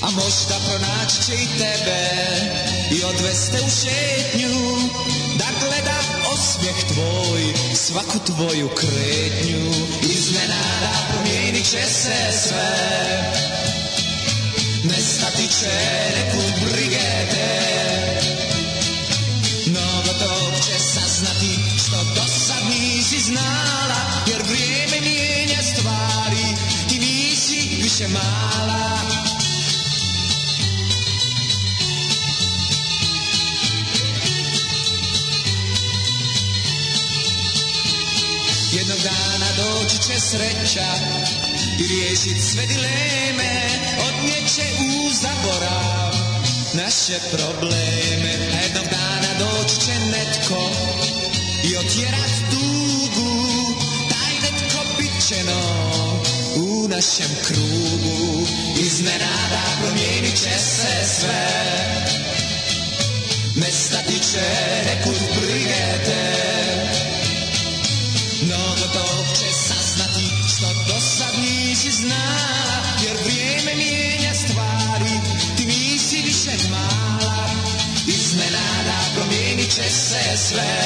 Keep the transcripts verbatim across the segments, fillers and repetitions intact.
a možda pronaći će i tebe i odveste u šetnju, da gleda osmijeh tvoj, svaku tvoju kretnju. Iznenada promijenit će se sve, nestati će nekud brige te, no gotov će saznati što do sad nisi znala, jer vrijeme mijenja stvari, ti nisi više mala. Jednog dana doći će sreća i riješit sve dileme, odnijeće u zaborav naše probleme. A jednog dana doći će netko i otjerat tugu, taj netko bit će nov u našem krugu. Iznenada promijenit će se sve, nestati će nekud brige te, no gotov će saznati što do sad nisi znala, jer vrijeme mijenja stvari, ti nisi više mala. Iznenada promijenit će se sve,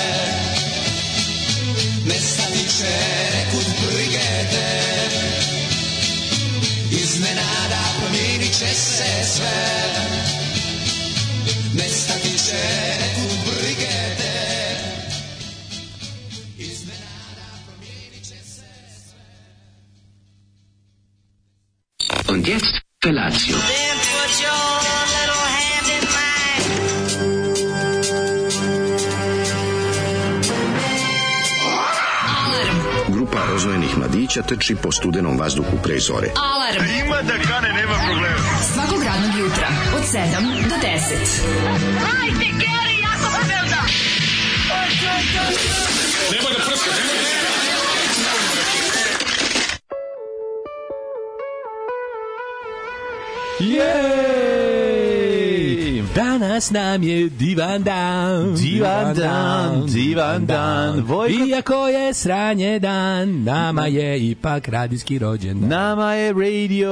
nestati će nekud brige te. Iznenada promijenit će se sve, nestati će nekud brige te. Und jetzt Felatio. Then put your little hand in mine. Grupa rozvojenih mladića trči po studenom vazduhu pre zore. Alarm. Ima da kane, nema problema. Svakog radnog jutra od sedam do deset. Hajde, Geri, jako se velda. Nema da prska, nema da prska. Jej! Danas nam je divan dan. Divan dan, divan dan. Vojko... Iako je sranje dan, nama je ipak radijski rođendan. Nama je radio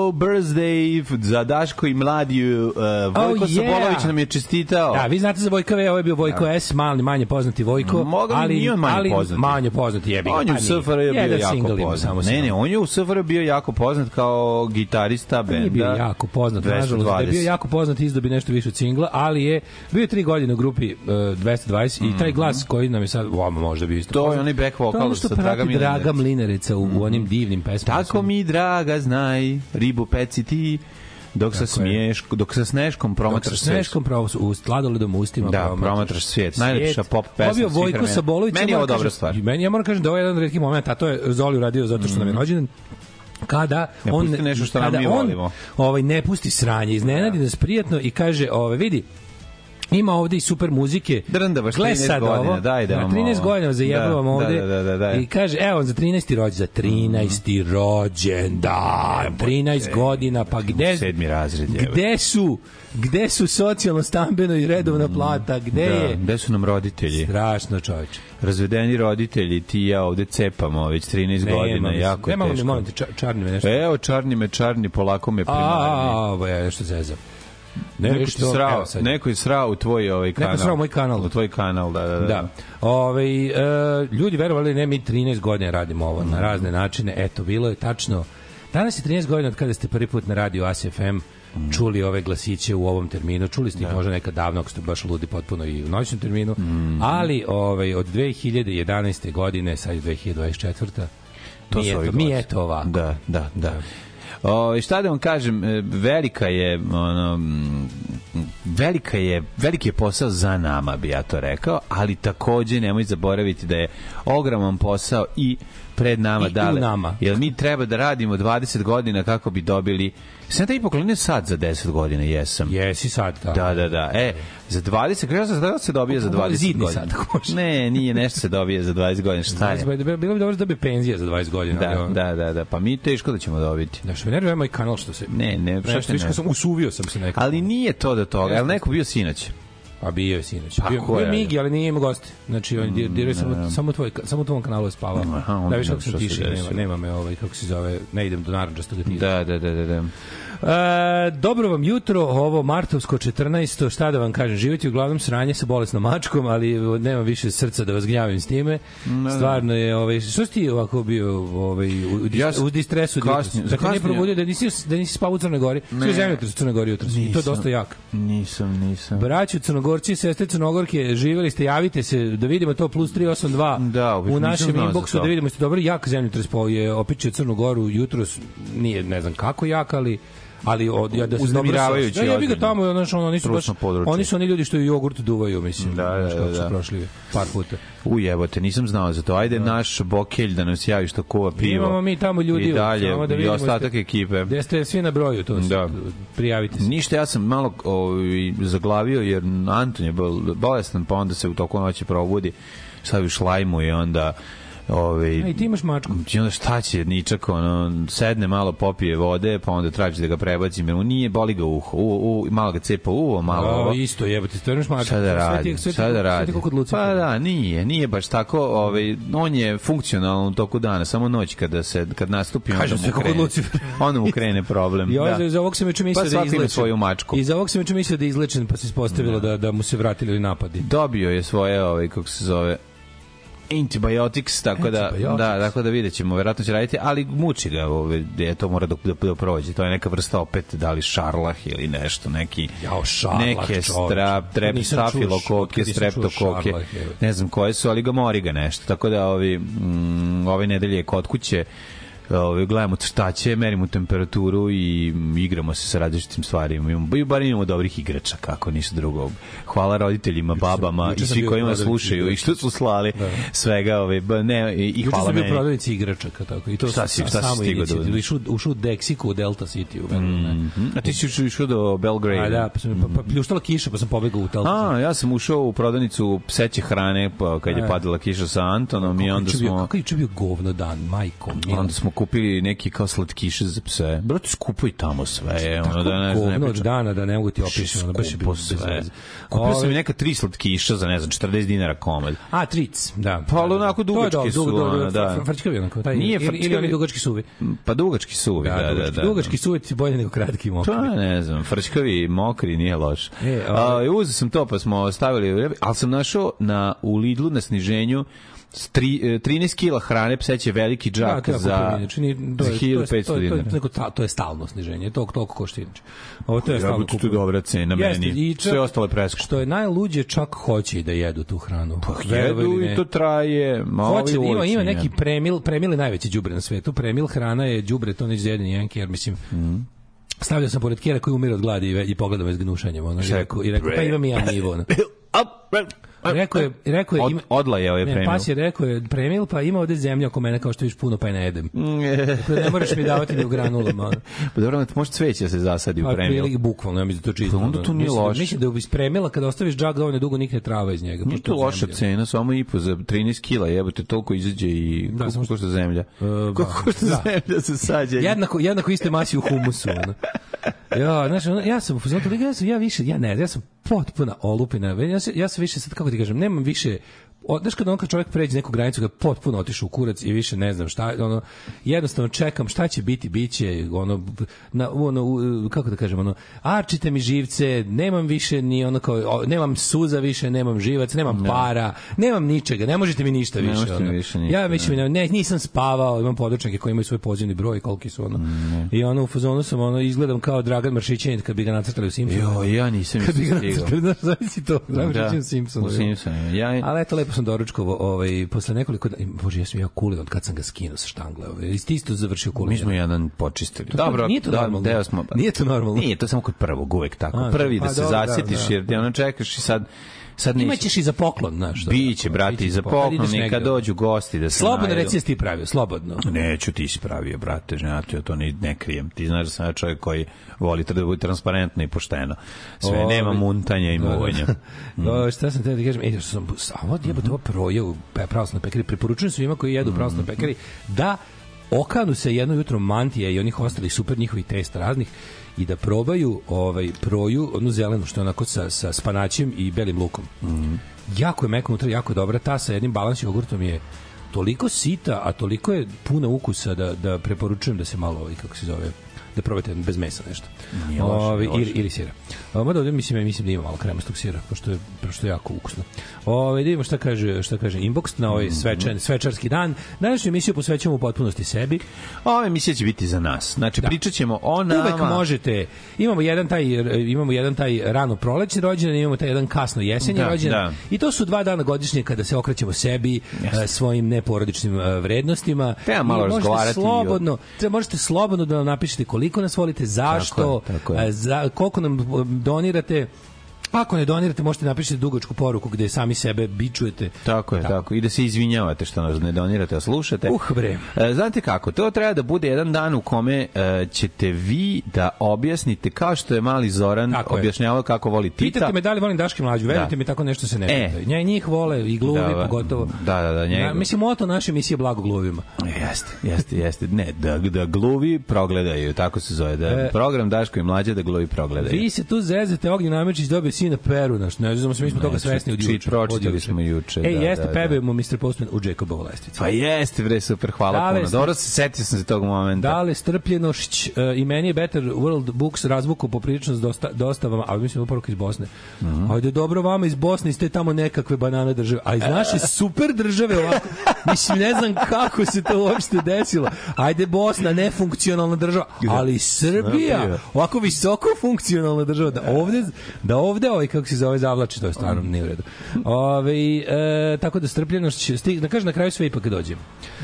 birthday za Daško i Mladiju. Uh, Vojko oh, yeah. Sobolović nam je čestitao. Da, vi znate za Vojka V, ovo je bio Vojko ja. S, mali, manje poznati Vojko. Moga ali nije on manje ali, poznati. Manje poznati jebi ga. On je u S F R bio Jedan jako poznat. Ne, ne, on je u S F R bio jako poznat kao gitarista benda. Nije bio jako poznat, nažalost. Da je bio jako poznat, izdobi nešto više od singla, ali je bio tri godine u grupi uh, dvesta dvadeset mm. i taj glas koji nam je sad, vama možda bio isto. To je onaj back vocal sa Draga Mlinereca. Draga Mlinereca u, mm. u onim divnim pesmama. Tako mi draga znaj, ribu peci ti, dok sa smiješ, dok sa sneškom promatraš svijet. Dok sa sneškom promatraš u sladoledom ustima da, promatraš, promatraš svijet. Najlepša pop pesma. Ovo je Vojko Sabolović. Meni je ovo dobra stvar. Meni, ja moram kažem da ovo je jedan redki moment, a to je Zoli uradio zato što mm. nam je rođendan. Kada ne on nešto što kada mi on volimo. Ovaj ne pusti sranje, iznenadi nas prijatno i kaže, ovaj vidi, ima ovde i super muzike. Drndavaš trinaest godina, daj da. Na trinaest godina zajebavam ovde. Da, da, da, da. I kaže, evo za trinaesti rođendan, za trinaesti rođendan. trinaest godina, pa gde sedmi razred je. Gde su? Gde su socijalno stambeno i redovna plata? Gde da, je? Gde su nam roditelji? Strašno, čoveče. Razvedeni roditelji, ti i ja ovde cepamo već trinaest godina, jako je teško. Nema mi, molim te, čarni me nešto. Evo, čarni me, čarni, polako me primarni. A, ovo je nešto zezam. Ne, neko, što, srao, neko je srao u tvoj ovaj kanal. Neko je srao moj kanal. U tvoj kanal, da, da, da. da. Ove, e, ljudi verovali, ne, mi trinaest godina radimo ovo mm. na razne načine. Eto, bilo je tačno. Danas je trinaest godina od kada ste prvi put na radio A S F M mm. čuli ove glasiće u ovom terminu. Čuli ste ih da. možda nekad davno, ako ste baš ludi potpuno i u noćnom terminu. Mm. Ali ovaj, od dve hiljade jedanaeste godine, sad je dve hiljade dvadeset četvrta To mi, eto, mi eto ovako. Da, da, da. da. O, šta da vam kažem, velika je ono, velika je veliki je posao za nama, bi ja to rekao, ali takođe nemoj zaboraviti da je ogroman posao i pred nama. I dale, u nama. Jer mi treba da radimo dvadeset godina kako bi dobili. Sam da i poklenio sad za deset godina, jesam. Jesi sad, da. Da, da, da. E, za dvadeset, kako se da se dobije za dvadeset godina? Sad, ne, nije nešto se dobije za dvadeset godina. Šta je? Bilo bi dobro da dobije penzija za dvadeset godina. Da, da, da, da. Pa mi teško da ćemo dobiti. Da, što mi nervira moj kanal što se... Ne, ne, što se... Viš, sam usuvio sam se nekako. Ali nije to do toga. Jel neko bio sinoć? Pa bio je sinoć. Pa bio, ko bio je? Migi, ali nije ima goste. Znači, on dir, diraju samo, samo, tvoj, samo u tvom kanalu je spavao. Aha, onda da, viš kako što sam se tiši, nema, desilo. nema me, ovaj, kako se zove, ne idem do naranđastog tiša. Da, da, da, da, da. E, dobro vam jutro, ovo martovsko četrnaesto, šta da vam kažem, živjeti uglavnom sranje sa bolesnom mačkom, ali nemam više srca da vas gnjavim s time. Stvarno je, ovaj, što si ti ovako bio ovaj, u, Ja u distresu? kasnije- Dakle, nije kasnije- probudio da nisi, da nisi spavao u Crnoj Gori? Sve zemljotres u Crnoj Gori jutros. I to je dosta jak. Nisam, nisam. Braćo Crnogorci, sestre Crnogorke, živeli ste, javite se da vidimo to plus tri osam dva Da, u nisam našem znao za inboxu to. da vidimo ste dobro. Jak zemljotres po je opičio Crnu Goru jutros, nije ne znam kako jak, ali ali od ja da se Uznemiravajući dobro. Ja bih ga ozbiljno. tamo, znači oni su baš Trusno područje. oni su oni ljudi što i jogurt duvaju, mislim. Da, da, znaš kako da, su da. prošli par puta. U jebote, nisam znao za to. Ajde naš Bokelj da nas javi što kuva pivo. Imamo mi tamo ljudi, I dalje, samo da i vidimo ostatak ste- ekipe. Gde ste svi na broju, to Da. prijavite se. Ništa, ja sam malo ovaj, zaglavio jer Anton je bol- bolestan, pa onda se u toku noći probudi, stavi šlajmu i onda ovaj, A i ti imaš mačku. i onda šta će ničak, ono, sedne malo, popije vode, pa onda traži da ga prebacim, jer mu nije, boli ga uho, u, u, malo ga cepa uvo, malo A, ovo. isto jebote, stvarno imaš mačku. Šta da Sve radi? ti- sve ti- Šta da sve ti radi? kako kod Lucifer. Pa da, nije, nije baš tako, ovaj, on je funkcionalan u toku dana, samo noć kada se kad nastupi onda Kažem, sve mu kako kod krene. Lucifer. Onda mu krene problem. I da. ovaj, za ovog sam juče mislio Pa da je svako ima izlečen. svoju mačku. I za ovog sam juče mislio da je izlečen, pa se ispostavilo da, da mu se vratili napadi. Dobio je svoje, ovaj, kako se zove, antibiotics, tako da, Antibiotics. da, tako da vidjet ćemo, verovatno će raditi, ali muči ga, ovaj, je to mora da, da, da prođe. To je neka vrsta opet, da li šarlah ili nešto, neki, Jao, šarlah, neke čoveče. strap, trep, Nisam čuo, stafilokoke, nisam čuo streptokoke, šarlah, je. ne znam koje su, ali ga mori ga nešto. Tako da ovi, mm, ove nedelje je kod kuće, Ove, gledamo šta će, merimo temperaturu i mm, igramo se sa različitim stvarima. Imamo, i bar imamo dobrih igrača, kako ništa drugo. Hvala roditeljima, babama juče i sam svi bio kojima prodavnici slušaju i što su slali svega. Ove, ba, ne, i, i Juče hvala sam bio meni. prodavnici igračaka, tako. I to Šta su si- šta si samo stigao da inicijative. uzmeš? Ušao ušao u Dexiku, u Delta City. U mm. A ti si išao- išao do Belgrade. A da, pa, sam, pa, pa pljuštala kiša, pa sam pobegao u Delta City. A, ja sam ušao u prodavnicu pseće hrane pa, kad je E. padala kiša sa Antonom i onda Kako je bio- smo... Kako je juče bio govno dan, majko. mila. Onda smo kupili neki kao slatkiše za pse. Brate, skupo i tamo sve. Je, ono, da ne znam, ne Govno od pričam. dana da ne mogu ti opišem, ono baš je Skupo bilo bez sve. veze. Kupio sam Ove- i neka tri slatkiša za, ne znam, četrdeset dinara komad. A, tric, da. Pa, ali onako To je dugački dobro, su, dug- dug- ono, da. fr- frčkavi onako, taj, Nije ili, ili frčkavi. oni dugački suvi. Pa dugački suvi, da, da, da. dugački, da. dugački suvi ti bolje nego kratki mokri. Pa ne znam, frčkavi, mokri, nije loš. E, A, ovaj- uzeo sam to pa smo stavili, ali sam našao na, u Lidlu na sniženju s tri, e, trinaest kila hrane, pseće veliki Da, džak to ja za, kupim inače, nije- to za je- hiljadu to je- petsto to je- to je dinara. neko ta- To je stalno sniženje, to toliko košta inače. Ovo to je Ja stalno bi to kupim. dobra cena Jeste, meni. i čak- Sve ostalo je preskupo. Što je najluđe, čak hoće i da jedu tu hranu. Pa Verovali jedu ili ne. i to traje. Ma, Hoće, ovi ima, ulični, ima ne. neki premil, premil je najveći đubre na svetu. Premil hrana je đubre, to neće za jedan jenki, jer mislim, stavljao sam pored Kjera koji umire od gladi i, ve- i pogledam je s gnušanjem. Ono, i, Šta je rekao, I rekao, pa imam i ja nivo. Ono. Rekao je, rekao je, Od, ima, odla je ovaj ne, premil. pas je rekao je premil, pa ima ovde zemlja oko mene kao što viš puno, pa je ne jedem. Tako da ne moraš mi davati ni u granulama. Ono. Pa dobro, može cveće da se zasadi u Pa premil. prilike bukvalno, ja mislim da to čisto. Pa onda to nije Mislim da- loše. Mislim da bi spremila kada ostaviš džak dovoljno dugo nikne trava iz njega. Nije pošto to je loša zemlja. cena, samo i po za trinaest kila, jebote, toliko izađe i Da, koliko samo što- košta zemlja? E, Koliko ba, košta da. zemlja za sađenje? Jednako, jednako iste masi u humusu. Ono. Ja, znači, ono, ja sam u fazonu, toliko, ja sam, ja više, ja ne, ja sam potpuna olupina. Ja se, ja se više, sad, kako ti kažem, nemam više, o, znaš kada on kad čovjek pređe neku granicu, ga potpuno otišu u kurac i više ne znam šta, ono, jednostavno čekam šta će biti, biće, ono, na, ono, u- kako da kažem, ono, arčite mi živce, nemam više ni ono kao, o, nemam suza više, nemam živac, nemam para, nemam ničega, ne možete mi ništa Ne više. možete mi ono. više ništa, ja više, ne, ne, nisam spavao, imam područnike koji imaju svoj pozivni broj, koliki su ono. I ono, u fazonu sam, ono, izgledam kao Dragan Maršićanin kad bi ga nacrtali u Simpsonu. Jo, ja nisam Kad bi ga stigao. nacrtali, znaš, zavisi to, Dragan Da, Maršićanin u Simpsonu. u Simpsonu. Ja, Ali eto, lepo sam doručkovao, ovaj, posle nekoliko dana, bože, ja sam ja kulin od kad sam ga skinuo sa štangle, ovaj, i ti isto završio kulin. mi smo jedan počistili. To- Dobro, nije to da, normalno. deo smo, Nije to normalno. Nije, to samo kod prvog, uvek tako. A, Prvi pa da se dobro, da, zasjetiš, da. jer ti ono čekaš i sad, sad neće. Imaćeš i za poklon, znaš. to je Biće, tako, brate, biće i za Kad poklon, ideš i negde, kad ono. dođu gosti da se Slobodno najdu. reci jesi ti pravio, slobodno. Neću, ti si pravio, brate, žena, ja to ne, ne krijem. Ti znaš da sam ja čovjek koji voli da bude transparentno i pošteno. Sve, Ovi- nema muntanja i Da, da. muvanja. O, šta sam te da kažem, e, što sam, samo jebote, ovo proje u pe- pravoslavnoj pekari, preporučujem svima koji jedu u pravoslavnoj pekari da okanu se jedno jutro mantije i onih ostalih super njihovih testa raznih i da probaju ovaj proju, onu zelenu što je onako sa, sa spanaćem i belim lukom. Mm. Jako je meko unutra, jako je dobra. Ta sa jednim balans jogurtom je toliko sita, a toliko je puna ukusa da, da preporučujem da se malo, ovaj, kako se zove, da probate bez mesa nešto. Ove, ili, ili sira. Mada ovdje mislim, mislim da ima malo kremastog sira, pošto je, pošto je jako ukusno. Ove, da vidimo šta kaže, šta kaže Inbox na ovaj svečan, svečarski dan. Današnju emisiju posvećujemo u potpunosti sebi. Ova emisija će biti za nas. Znači, da. Pričat ćemo o nama. Uvek možete. Imamo jedan taj, imamo jedan taj rano prolećni rođendan, imamo taj jedan kasno jesenji da, rođendan. Da. I to su dva dana godišnje kada se okrećemo sebi, yes. svojim neporodičnim vrednostima. Treba malo razgovarati. Slobodno, treba, možete slobodno da nam napišete koliko nas volite, zašto, tako je, tako je. Za, koliko nam donirate. Ako ne donirate, možete napišiti dugačku poruku gde sami sebe bičujete. Tako je, tako. tako. I da se izvinjavate što nas ne donirate, a slušate. Uh, bre. E, znate kako, to treba da bude jedan dan u kome e, ćete vi da objasnite, kao što je mali Zoran tako objašnjavao je. Kako voli Tita. Pitate me da li volim Daške Mlađu, verujte da. mi, tako nešto se ne pita. E. Nja, njih vole i gluvi, da, pogotovo. Da, da, da. Njegov. Ja, mislim, moto naše emisije blago gluvima. Jeste, jeste, jeste. Ne, da, da gluvi progledaju, tako se zove. Da, e. Program Daško i Mlađa da gluvi progledaju. Vi se tu zezete, Ognjen Namečić dobio sina Peru, naš. Ne znam, mi smo toga svesni od juče. Pročitali smo juče. Ej, da, jeste, da, pevujemo mister Postman u Jacobovu lestvicu. Pa jeste, bre, super, hvala Dale, puno. Dobro se setio sam se tog momenta. Dale, strpljenošć, uh, i meni je Better World Books razvuku poprilično s dosta, dostavama, ali mislim, uporuka iz Bosne. Mm -hmm. Ajde, dobro vama iz Bosne, ste tamo nekakve banane države. A iz naše super države ovako, mislim, ne znam kako se to uopšte desilo. Ajde, Bosna, nefunkcionalna država, ali Srbija, ovako visoko funkcionalna država, da ovde, da ovde, ovaj, kako se zove, zavlači, to je stvarno nije u redu. Ove, e, tako da strpljenošć će stig, da kaže na kraju sve ipak dođe.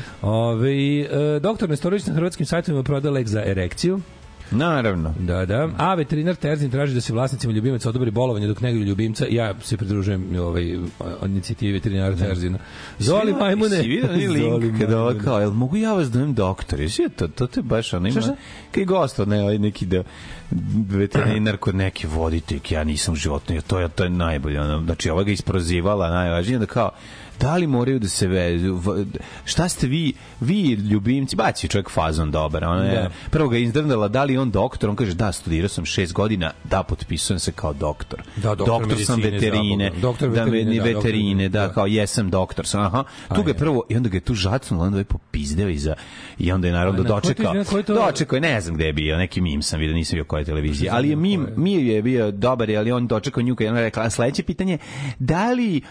Ove, e, doktor Nestorović na hrvatskim sajtovima prodaje lek za erekciju. Naravno. Da, da. A veterinar Terzin traži da se vlasnicima ljubimaca odobri bolovanje dok neguju ljubimca. Ja se pridružujem ovaj inicijativi veterinara Terzina. Zoli majmune. Si vidio ni link kada ovo kao, jel mogu ja vas dojem doktor? Jesi to, to te baš ono ima kaj gost od ne, neki da veterinar kod neke voditeljke, ja nisam životno, to je, to je najbolje. Ono, znači, ova ga isprozivala, najvažnije da kao, da li moraju da se vezu, šta ste vi, vi ljubimci, baci čovjek fazon dobar, ona je, da. Prvo ga izdrndala, da li on doktor, on kaže, da, studirao sam šest godina, da, potpisujem se kao doktor. Da, doktor, doktor sam veterine, doktor veterine, da, veterine, da, da, kao jesam doktor sam, aha. Tu ga je prvo, i onda ga je tu žacnulo, onda je popizdeo iza, i onda je naravno dočekao, dočekao je, ne znam gde je bio, neki mim sam vidio, nisam bio koje televizije, ali je mim, mim je bio dobar, ali on dočekao nju, i ona rekla, sledeće pitanje, da li,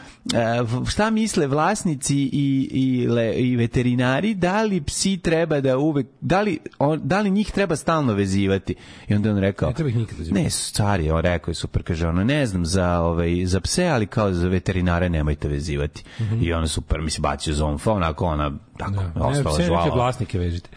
šta misle vlasnici i, i, le, i veterinari, da li psi treba da uvek, da li, on, da li njih treba stalno vezivati? I onda on rekao, ne treba ih nikad vezivati. Ne, stari, on rekao je super, kaže ono, ne znam za, ovaj, za pse, ali kao za veterinare nemojte vezivati. Mm -hmm. I ono super, mislim, bacio zonfa, onako ona, tako, da. Ostala ne, žvala. Neke vlasnike vežite.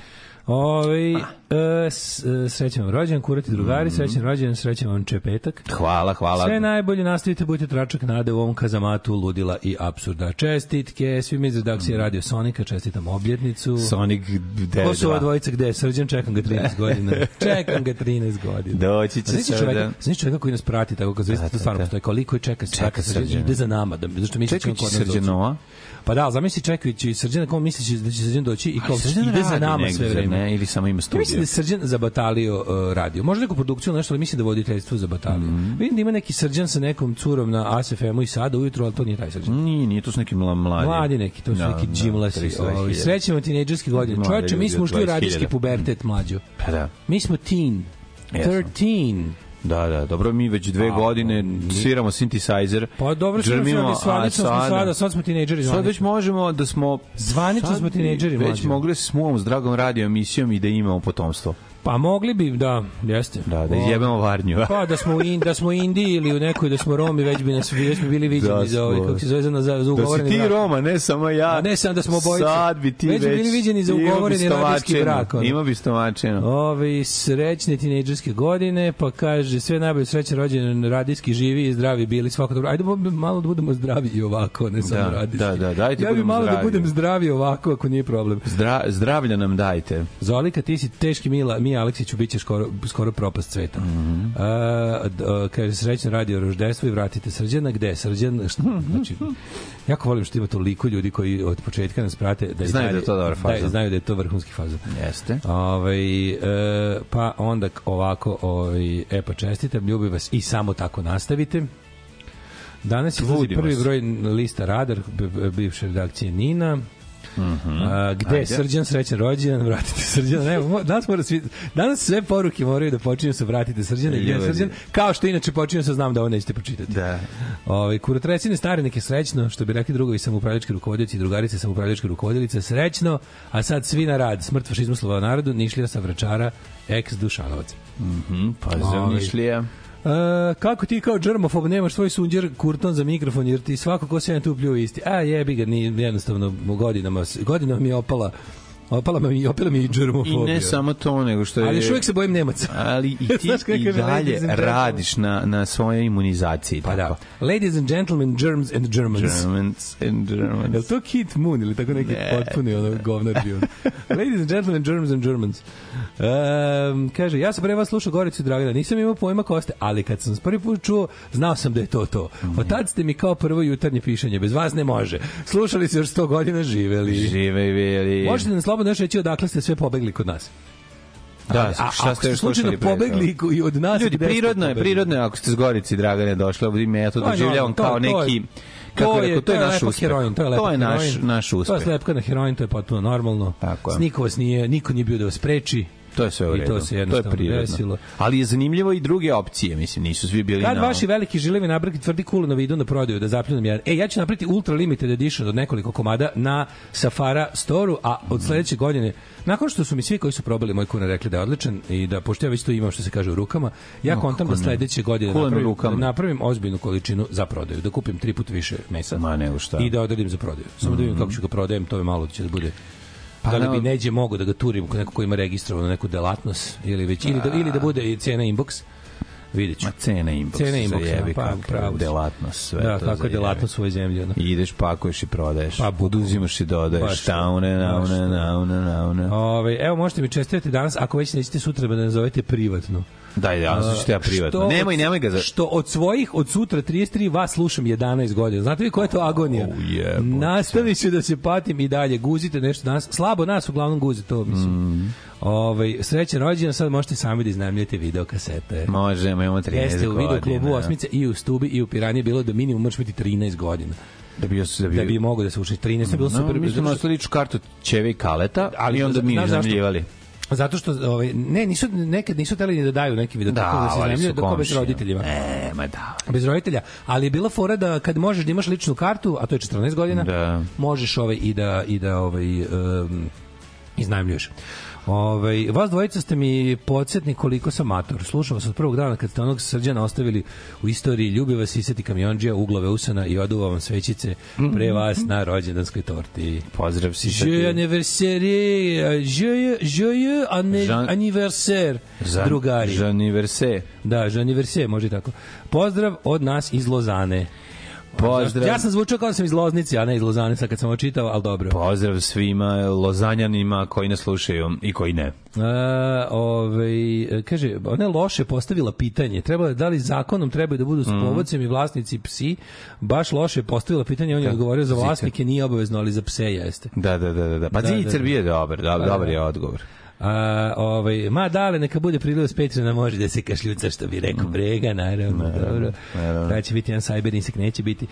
Ove, e, srećan vam rođendan, kurati drugari, mm. srećan rođendan, srećan vam čepetak. Hvala, hvala. Sve najbolje, nastavite, budite tračak nade u ovom kazamatu ludila i apsurda. Čestitke, svim iz redakcije mm. Radio Sonika, čestitam obljetnicu. Sonic devet dva. Ko su ova dvojica, gde je Srđan? Čekam ga trinaest godina. Čekam ga trinaest godina. Doći će se. Znači čovjeka koji nas prati, tako kad zvijeste to stvarno postoje, koliko je čeka, čeka Srđan, ide za nama, da, zašto mi čekaj Srđanova. Pa da, zamisli čekajući Srđana, kao misliš da će Srđan doći i kao ide za nama sve vreme. Ne, ili samo ima studio. Ja mislim da je Srđan zabatalio uh, radio. Možda neku produkciju, nešto, ali mislim da voditeljstvo zabatalio. Mm -hmm. Vidim da ima neki Srđan sa nekom curom na A S F M-u i sada ujutro, ali to nije taj Srđan. Nije, nije, to su neki mladi. Mladi neki, to su neki džimlasi. Srećemo tinejdžerske godine. Čovječe, mi smo ušli u radijski pubertet mlađo. Pa da. Mi smo teen. thirteen. Da, da, dobro, mi već dve A, godine sviramo synthesizer. Pa dobro, sviramo, zvanično smo sada, sad smo tinejdžeri. Sad već možemo da smo... Zvanično smo tinejdžeri. Već mogli smo s dragom radio emisijom i da imamo potomstvo. Pa mogli bi, da, jeste. Da, da izjebemo Varnju. Pa da smo u in, da smo u Indiji ili u nekoj da smo Romi, već bi nas već bi bili viđeni da za ovaj kako se zove za, za ugovoreni brak. Da si ti Roma, ne samo ja. A ne samo da smo obojice. Sad bi ti već, već bili viđeni za ugovoreni radijski brak. Ima bi stomačeno. Ovi srećne tinejdžerske godine, pa kaže sve najbolje, srećan rođendan, radijski živi i zdravi bili, svako dobro. Ajde malo da budemo zdravi i ovako, ne samo da, radijski. Da, da, dajte ja bih malo zdravi. Da budem zdravi ovako, ako nije problem. Zdra, zdravlja nam dajte. Zolika, ti si teški mila, Miji Aleksiću biće skoro, skoro propast sveta. Mm -hmm. uh, kaže, srećno radio roždestvo i vratite Srđana. Gde je Srđan? Šta, znači, jako volim što ima toliko ljudi koji od početka nas prate da znaju da je to dobar fazon. Da, znaju da je to vrhunski fazon. Jeste. Ovaj, uh, pa onda ovako, ovaj, e pa čestitam, ljubim vas i samo tako nastavite. Danas izlazi prvi broj lista Radar, bivše redakcije Nina. Mm-hmm. A, gde je Srđan, srećan rođendan, vratite Srđana. Ne, danas, mora svi, danas sve poruke moraju da počinju sa vratite Srđana. Gde je Srđan? Kao što inače počinju sa znam da ovo nećete pročitati. Da. Ovaj kurotrecine stare neke srećno, što bi rekli drugovi samoupravljački rukovodioci i drugarice samoupravljačke rukovodilice, srećno, a sad svi na rad. Smrt fašizmu, slava narodu, Nišlija sa Vračara, ex Dušanovac. Mhm, pozdrav Nišlija. Uh, kako ti kao džermofob nemaš svoj sunđer kurton za mikrofon, jer ti svako ko se tu pljuje isti. A jebi ga, ni jednostavno godinama, godinama mi je opala opala mi i opala mi i džermofobija. I ne samo to, nego što je... Ali još uvijek se bojim Nemaca. Ali i ti i dalje radiš na, na svojoj imunizaciji. Pa tako. Da. Ladies and gentlemen, germs and Germans. Germans and Germans. Je li to Keith Moon ili tako neki ne. potpuni ono govnar bio? Ladies and gentlemen, germs and Germans. Um, kaže, ja sam pre vas slušao Goricu i Dragana, nisam imao pojma ko ste, ali kad sam prvi put čuo, znao sam da je to to. Od tad ste mi kao prvo jutarnje pišanje, bez vas ne može. Slušali se još sto godina, živeli. Živeli. Možete nam slobodno još reći odakle ste sve pobegli kod nas. Da, a, šta ste još slučajno pobegli i od nas... Ljudi, prirodno je, prirodno je ako ste s Gorici Dragane došli, ja to doživljavam kao neki... Kako to je, to je, to je naš uspeh. Heroin, to je, to je naš, heroin. naš uspeh. To je slepka na heroin, to je potpuno normalno. Niko vas nije, niko nije bio da vas preči. To je sve u redu. I to se jednostavno to je desilo. Ali je zanimljivo i druge opcije, mislim, nisu svi bili kad na... Kad vaši veliki žilevi nabrki tvrdi kulenovi idu na prodaju da zapljunam jedan. E, ja ću napraviti ultra limited edition od nekoliko komada na Safara Store-u, a od sledeće godine, nakon što su mi svi koji su probali moj kulen rekli da je odličan i da, pošto ja već to imam što se kaže u rukama, ja no, kontam da sledeće godine napravim, da napravim ozbiljnu količinu za prodaju, da kupim tri puta više mesa. Ma nego šta. I da odradim za prodaju. Samo mm-hmm. da vidim kako ću ga prodajem, to je malo da će da bude... Pa da li bi neđe mogu da ga turim kod neko ko ima registrovanu neku delatnost ili već ili da, ili da bude cena inbox. Vidjet ću. Ma cena inbox. Cena inbox, jebi, pa pravo. Delatnost, sve da, to. Da, kako je delatnost svoje zemlje. Ono. I ideš, pakuješ i prodaješ. Pa oduzimaš i dodaješ. Taune, naune, naune, naune. Ove, evo, možete mi čestitati danas, ako već nećete sutra da nazovete privatno. Daj, danas ću te ja privatno. Što, nemoj, nemoj ga za... Što od svojih, od sutra trideset tri vas slušam jedanaest godina. Znate vi koja je to agonija? Oh, yeah, nastavit ću da se patim i dalje. Guzite nešto danas. Slabo nas uglavnom guzi to, mislim. Mm. Ovaj srećan rođendan, sad možete sami da iznajmljujete video kasete. Možemo, imamo trinaest Jeste u video klubu Osmice i u Stubi i u Pirani bilo da minimum možeš biti trinaest godina. Da bi da bi, da bi mogao da se uči trinaest, bilo super. No, mi smo nosili ličnu kartu Čeve i Kaleta, ali i onda mi iznajmljivali. Zato što ovaj ne nisu nekad nisu hteli ni da daju neki video tako da se iznajmljuju da bez roditeljima. E, ma da. Bez roditelja, ali je bila fora da kad možeš da imaš ličnu kartu, a to je četrnaest godina, da. možeš ovaj i da i da ovaj um, iznajmljuješ. Ovaj vas dvojica ste mi podsjetni koliko sam mator. Slušao vas od prvog dana kad ste onog Srđana ostavili u istoriji, ljubi vas iseti kamionđija, uglove usana i oduva vam svećice pre vas na rođendanskoj torti. Pozdrav si. Joyeux anniversaire, joyeux joyeux anniversaire, drugari. Joyeux anniversaire. Da, joyeux anniversaire, može tako. Pozdrav od nas iz Lozane. Pozdrav. Ja sam zvučao kao da sam iz Loznice, a ne iz Lozane, sad kad sam očitao, ali dobro. Pozdrav svima Lozanjanima koji nas slušaju i koji ne. A, ovaj, kaže, ona je loše postavila pitanje. Treba, da li zakonom trebaju da budu s povodcem mm. i vlasnici psi? Baš loše postavila pitanje, on je odgovorio za vlasnike, nije obavezno, ali za pse jeste. Da, da, da. da. Pa da, Zicer da, bio je dobar, dobar, dobar je odgovor. A, ovaj, ma dale, neka bude prilog s Patreona, može da se kašljuca, što bi rekao Brega, naravno, naravno dobro. Da će biti jedan cyber insek, neće biti.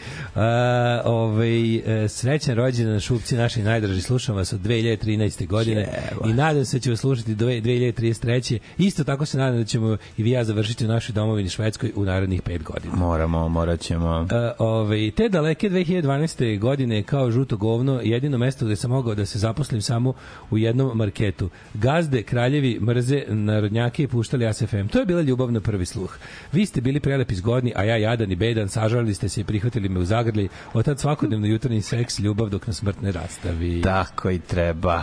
A, ovaj, srećan rođendan Šupci, naši najdraži, slušam vas od dve hiljade trinaeste. godine Jeba. I nadam se da ćemo slušati do dve hiljade trideset treće. Isto tako se nadam da ćemo i vi ja završiti u našoj domovini Švedskoj u narednih pet godina. Moramo, morat ćemo. A, ovaj, te daleke dve hiljade dvanaeste. godine kao žuto govno, jedino mesto gde sam mogao da se zaposlim samo u jednom marketu. Gazde, kraljevi mrze narodnjake i puštali A S F M. To je bila ljubav na prvi sluh. Vi ste bili prelepi zgodni, a ja jadan i bedan, sažalili ste se i prihvatili me u zagrlji. Od tad svakodnevno jutarnji seks, ljubav dok nas smrt ne rastavi. Tako i treba.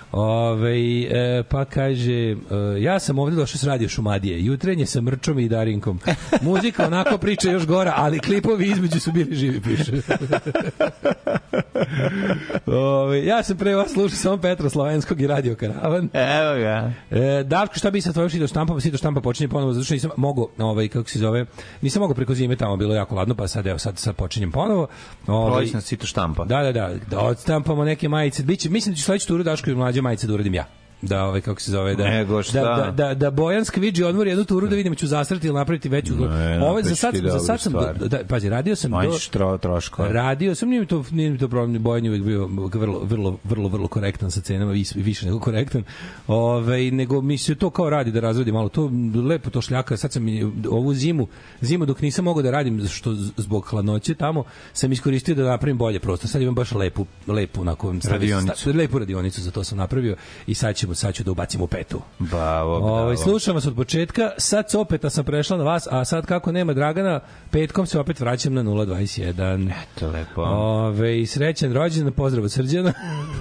Ove, e, pa kaže, e, ja sam ovdje došao s radio Šumadije, jutrenje sa Mrčom i Darinkom. Muzika onako priča još gora, ali klipovi između su bili živi, piše. Ove, ja sam pre vas slušao samo Petra Slovenskog i Radio Karavan. Evo ga. E, Davko, šta bi sa tvojom sito štampom? Sito štampa počinje ponovo, zato što nisam mogao, ovaj, kako se zove, nisam mogao preko zime, tamo bilo jako ladno, pa sad, evo, sad, sad počinjem ponovo. Ovaj, Prođi na sito štampa. Da, da, da, da odstampamo neke majice. Biće, mislim da ću sledeću turu Daško i mlađe majice da uradim ja. Da, ovaj, kako se zove, da, Nego šta? da, da, da, da Bojan Skvidži odmori jednu turu da vidimo ću zastrati ili napraviti veću. Ne, Ovo za sad, za sad sam, do, da, pazi, radio sam Manj do... štro, troško. Radio sam, nije mi to, nije mi to problem, Bojan je uvijek bio vrlo, vrlo, vrlo, vrlo korektan sa cenama, vis, više nego korektan. Ove, nego mi se to kao radi da razradi malo, to lepo to šljaka, sad sam ovu zimu, zimu dok nisam mogao da radim, što zbog hladnoće tamo, sam iskoristio da napravim bolje prostor. Sad imam baš lepu, lepu, onako, radionicu. Sta, lepu radionicu, za to sam napravio i sad ćemo, sad ću da ubacimo petu. Bravo, bravo. Ovaj slušam vas od početka, sad se opet sam prešla na vas, a sad kako nema Dragana, petkom se opet vraćam na nula dvadeset jedan. Eto, lepo. Ove, srećan rođendan, pozdrav od Srđana.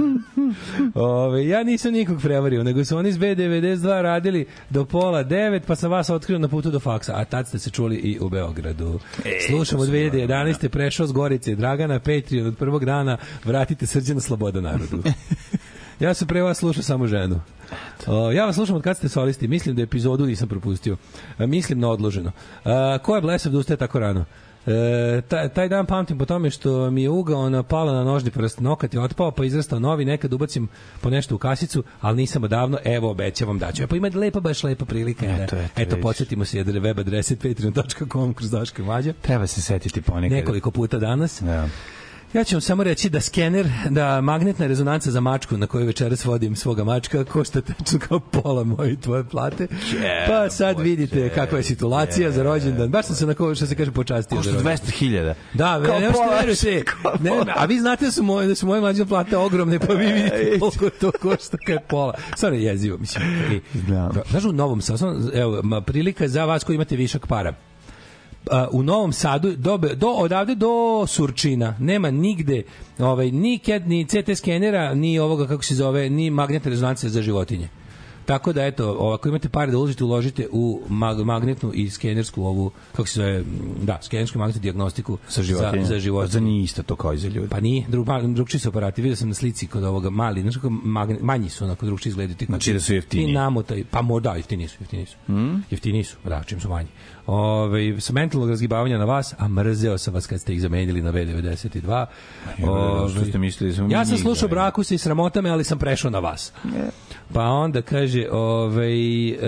Ove, ja nisam nikog prevario, nego su oni iz B devedeset dva radili do pola devet, pa sam vas otkrio na putu do faksa, a tad ste se čuli i u Beogradu. E, slušam od dve hiljade jedanaeste. prešao s Gorice Dragana, Patreon od prvog dana, vratite Srđana, sloboda narodu. Ja sam pre vas slušao samo ženu. O, ja vas slušam od kad ste solisti. Mislim da epizodu nisam propustio. A, mislim na odloženo. A, ko je blesav da ustaje tako rano? E, taj, taj dan pamtim po tome što mi je ugao napala na nožni prst, nokat je otpao, pa izrastao novi, nekad ubacim po nešto u kasicu, ali nisam odavno, evo, obećavam da ću. E, pa ima lepa, baš lepa prilika. Eto, eto, eto podsjetimo se jedre web adrese patreon dot com kroz Daška i Mlađa. Treba se setiti ponekad. Nekoliko puta danas. Ja. Ja ću vam samo reći da skener, da magnetna rezonanca za mačku na koju večeras vodim svoga mačka košta tečno kao pola moje tvoje plate. Pa sad vidite kakva je situacija za rođendan. Baš sam se na koju, što se kaže, počastio. Košta dvesta hiljada. Da, ne možete verujete. Ne, a vi znate da su moje, da su moje mlađe plate ogromne, pa vi vidite koliko to košta kao pola. Stvarno je jezivo, mislim. Znaš, u Novom Sadu, evo, prilika za vas koji imate višak para. U Novom Sadu do, do odavde do Surčina nema nigde ovaj ni CAD, ni C T skenera, ni ovoga kako se zove, ni magnetne rezonance za životinje. Tako da eto, ako imate pare da uložite, uložite u mag, magnetnu i skenersku ovu, kako se zove, da, skenersku magnetnu dijagnostiku za životinje. Za, za životinje. Za nije isto to kao i za ljude. Pa nije, drug, drugčiji su aparati. Vidio sam na slici kod ovoga mali, znači magnet, manji su onako drugčiji izgledati. Znači da su jeftiniji. I namotaj, pa možda jeftiniji su, jeftiniji su. Mm? Jeftiniji su, da, čim su manji. Ove, sa mentalnog razgibavanja na vas, a mrzeo sam vas kad ste ih zamenili na B devedeset dva. Ove, što ste mislili, sam ja sam slušao Brakuse i sramotame, ali sam prešao na vas. Yeah. Pa onda kaže, ovaj, e,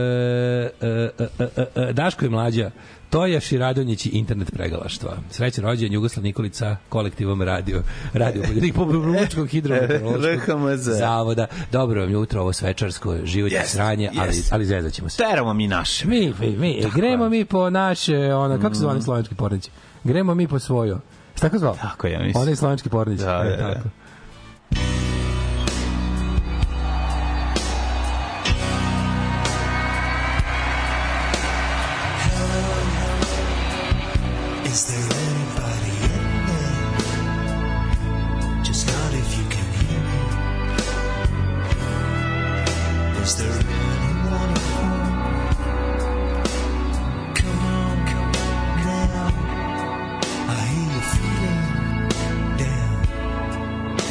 e, e, e, e, Daško i Mlađa, Tojaš i Radonjić i internet pregalaštva. Srećan rođendan, Jugoslav Nikolica, kolektivom radio, radio Republičkog hidrometeorološkog zavoda. Dobro vam jutro, ovo svečarsko, život je yes, sranje, yes. ali, ali zezaćemo se. Teramo mi naše. Mi, mi, mi gremo mi po naše, ona, kako se zove slovenski pornici? Gremo mi po svojo. Šta tako zvao? Tako ja mislim. Ona je slovenski pornici. Da, e, da, da. Tako. Is there anybody in there? Just not if you can hear me. Is there anyone at home? Come on, come on now. I hear you feeling down.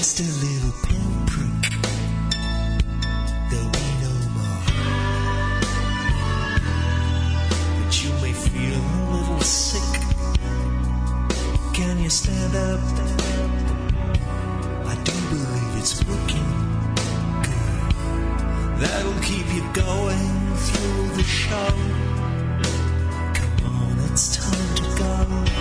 Just a little pinprick, there'll be no more. But you may feel a little sick. Can you stand up? I do believe it's working good. That'll keep you going through the show. Come on, it's time to go.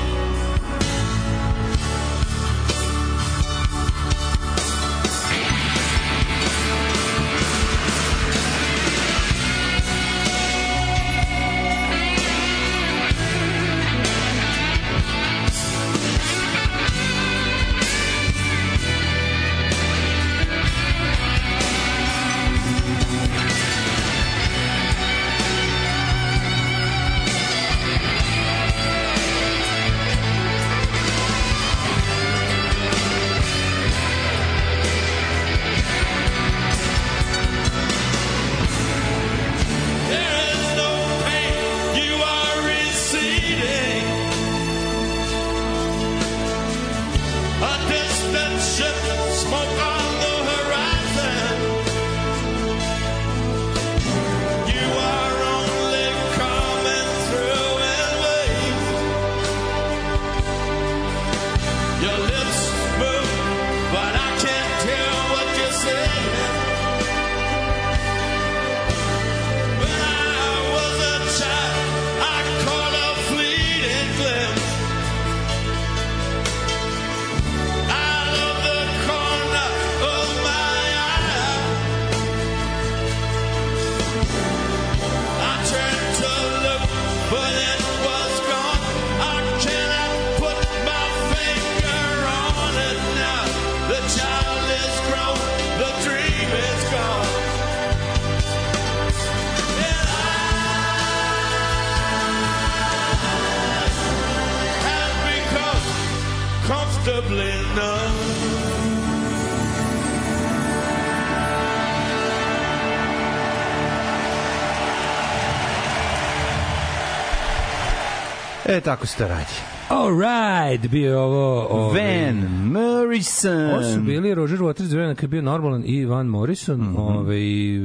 E, tako se to radi. All right, bio ovo... Ovaj, Van Morrison. Ovo su bili Roger Waters za vremena kad je bio normalan i Van Morrison mm -hmm. ovaj,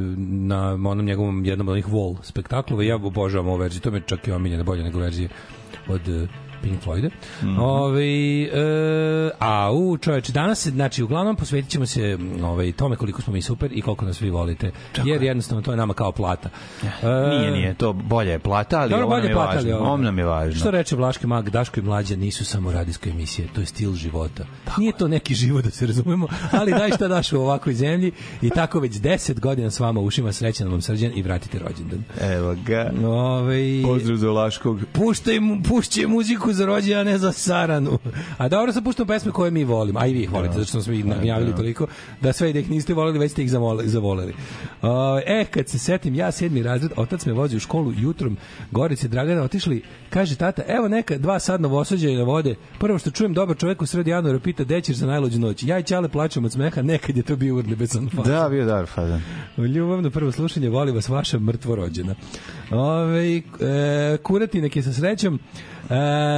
na onom njegovom jednom od onih Wall spektaklova. Ja obožavam ovu verziju, to mi je čak i omiljena bolja nego verzije od uh, Pink Floyda. Mm -hmm. Ove, e, a u čoveče, danas se, znači, uglavnom posvetit ćemo se ovaj, tome koliko smo mi super i koliko nas vi volite. Tako jer jednostavno to je nama kao plata. E, nije, nije, to bolje je plata, ali ovo nam je plata, važno. Ovo nam je važno. Što reče Vlaški mag, Daško i Mlađa nisu samo radijske emisije, to je stil života. Tako nije to neki život, da se razumemo, ali daj šta daš u ovakvoj zemlji i tako već deset godina s vama ušima, srećan vam srđan i vratite rođendan. Evo ga. Ove, pozdrav za Vlaškog. Puštaj mu, pušće muziku za rođendan, a ne za saranu. A dobro, sad puštamo pesme koje mi volimo, a i vi ih volite, zato što smo ih najavili toliko, da sve da ih niste voleli, već ste ih zavoleli. Uh, e, kad se setim, ja sedmi razred, otac me vozi u školu jutrom, Gorice Dragana, otišli, kaže tata, evo neka dva sad novosađaja na vode, prvo što čujem dobar čovjek u sred januara pita, gde ćeš za najluđu noć? Ja i Ćale plačem od smeha, nekad je to bio urlibesan fazan. Da, bio dar fazan. Ljubavno prvo slušanje, voli vas vaša mrtvorođena. Ove, e, kuratinek je sa srećom, E,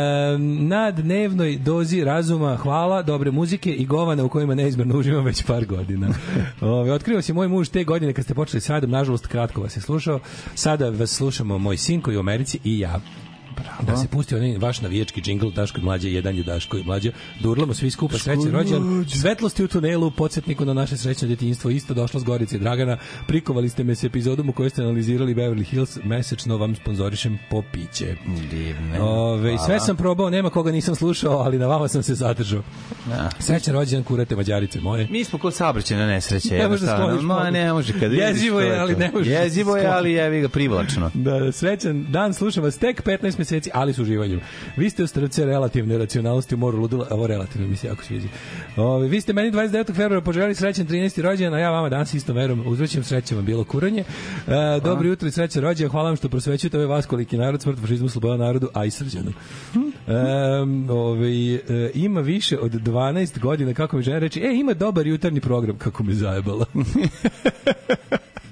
na dnevnoj dozi razuma, hvala, dobre muzike i govana u kojima neizmerno uživam već par godina. Ove, otkrio si moj muž te godine kad ste počeli s radom, nažalost kratko vas je slušao, sada vas slušamo moj sin koji je u Americi i ja. Bravo. Da se pusti onaj vaš navijački džingl Daško i Mlađe, jedan je Daško i Mlađe, durlamo svi skupa, srećan rođendan, svetlosti u tunelu, podsjetniku na naše srećno djetinjstvo, isto došlo s Gorice i Dragana, prikovali ste me s epizodom u kojoj ste analizirali Beverly Hills, mesečno vam sponzorišem po piće. Divne. Ove, sve sam probao, nema koga nisam slušao, ali na vama sam se zadržao. Ja. Srećan rođendan, kurate Mađarice moje. Mi smo kod saobraćajne nesreće. Ne može da skloniš. Ma ne može kad jezivo je, ali ne može. Jezivo je, ali jevi ga privlačno. Da, srećan dan, slušam vas tek petnaest meseci, ali s uživanjem. Vi ste u strce relativne racionalnosti u moru ludila, ovo relativno mi se jako sviđa. Ove, vi ste meni dvadeset devetog februara poželjeli srećan trinaesti rođendan, a ja vama danas istom verom uzvraćam srećan vam bilo kuranje. E, dobro jutro i srećan rođendan, hvala vam što prosvećujete ovaj vas koliki narod, smrt, fašizmu, sloboda narodu, a i srđanu. E, ove, e, ima više od dvanaest godina, kako mi žena reći, e, ima dobar jutarnji program, kako me zajebala.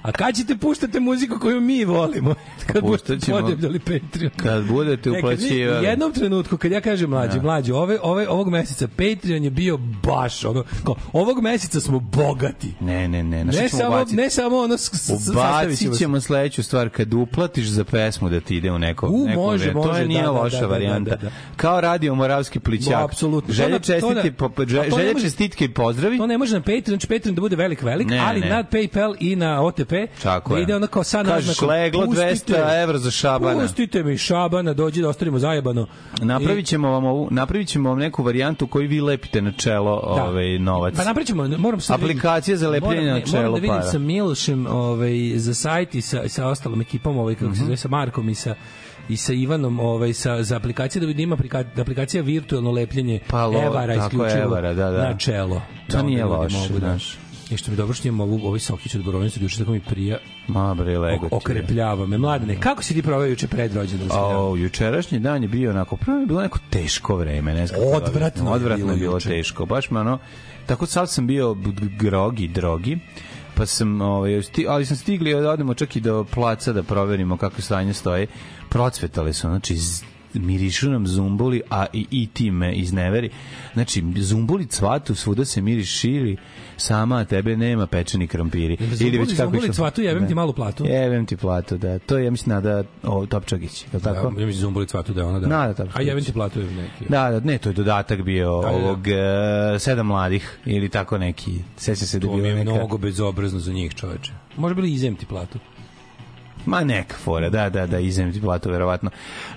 A kad ćete puštati muziku koju mi volimo? Kad budete podebljali Patreon. Kad budete uplaćivali. U jednom trenutku, kad ja kažem mlađi, mlađi, ove, ove, ovog meseca Patreon je bio baš, ono, kao, ovog meseca smo bogati. Ne, ne, ne. Ne samo, ne samo ono... Ubacit ćemo sledeću stvar, kad uplatiš za pesmu da ti ide u neko... U, neko može, vreme. može. To je nije da, loša da, da, varijanta. Da, da, da. Kao radio Moravski plićak. Bo, apsolutno. Želje To na, to na, čestiti, po, želje, želje može, čestitke i pozdravi. To ne može na Patreon, znači Patreon da bude velik, velik, ne, ali ne. Na PayPal i na O T P Tako da je. ide ono kao sad kažeš leglo dvesta evra za Šabana. Pustite mi Šabana, dođi da ostavimo zajebano. Napravit ćemo vam ovu, napravit ćemo vam neku varijantu koju vi lepite na čelo da. ovaj novac. Pa napravit ćemo, moram sad aplikacija za lepljenje na čelo para. Moram da vidim para. Sa Milošem ovaj, za sajt i sa, sa ostalom ekipom, ovaj, kako mm-hmm. se zove, sa Markom i sa i sa Ivanom ovaj sa za aplikaciju da vidim aplikacija aplikacija virtuelno lepljenje pa lo, evara isključivo evara, da, da. na čelo. To da, nije loše, znaš. I što mi dobro što imam ovu, ovaj sokić od borovnice, juče tako mi prija. Ma bre, lego ti. Okrepljava me. Mladene, kako si ti proveo juče pred rođendan? O, jučerašnji dan je bio onako, prvo je bilo neko teško vreme, ne znam kako. Odvratno, odvratno je bilo teško. Baš me ono, tako sad sam bio grogi, drogi. Pa sam, ovaj, sti, ali sam stigli da odemo čak i do placa da proverimo kako stanje stoji. Procvetale su, znači mirišu nam zumbuli, a i, i ti me izneveri. Znači, zumbuli cvatu, svuda se miriš širi, sama a tebe nema pečeni krompiri. Ili već kako zumbuli cvatu, jebem ti malu platu. Jebem ti platu, da. To je, ja mislim, Nada o, Topčagić, je li tako? Da, ja mislim, zumbuli cvatu da je ona da. Nada Topčagić. A jebem ti platu je neki. Da, da, ne, to je dodatak bio da, ovog da. Uh, sedam mladih, ili tako neki. Seća se da bio neka... To mi je mnogo bezobrazno za njih, čoveče. Može bilo izem ti platu. Ma neka fora, da, da, da, izem ti platu, verovatno.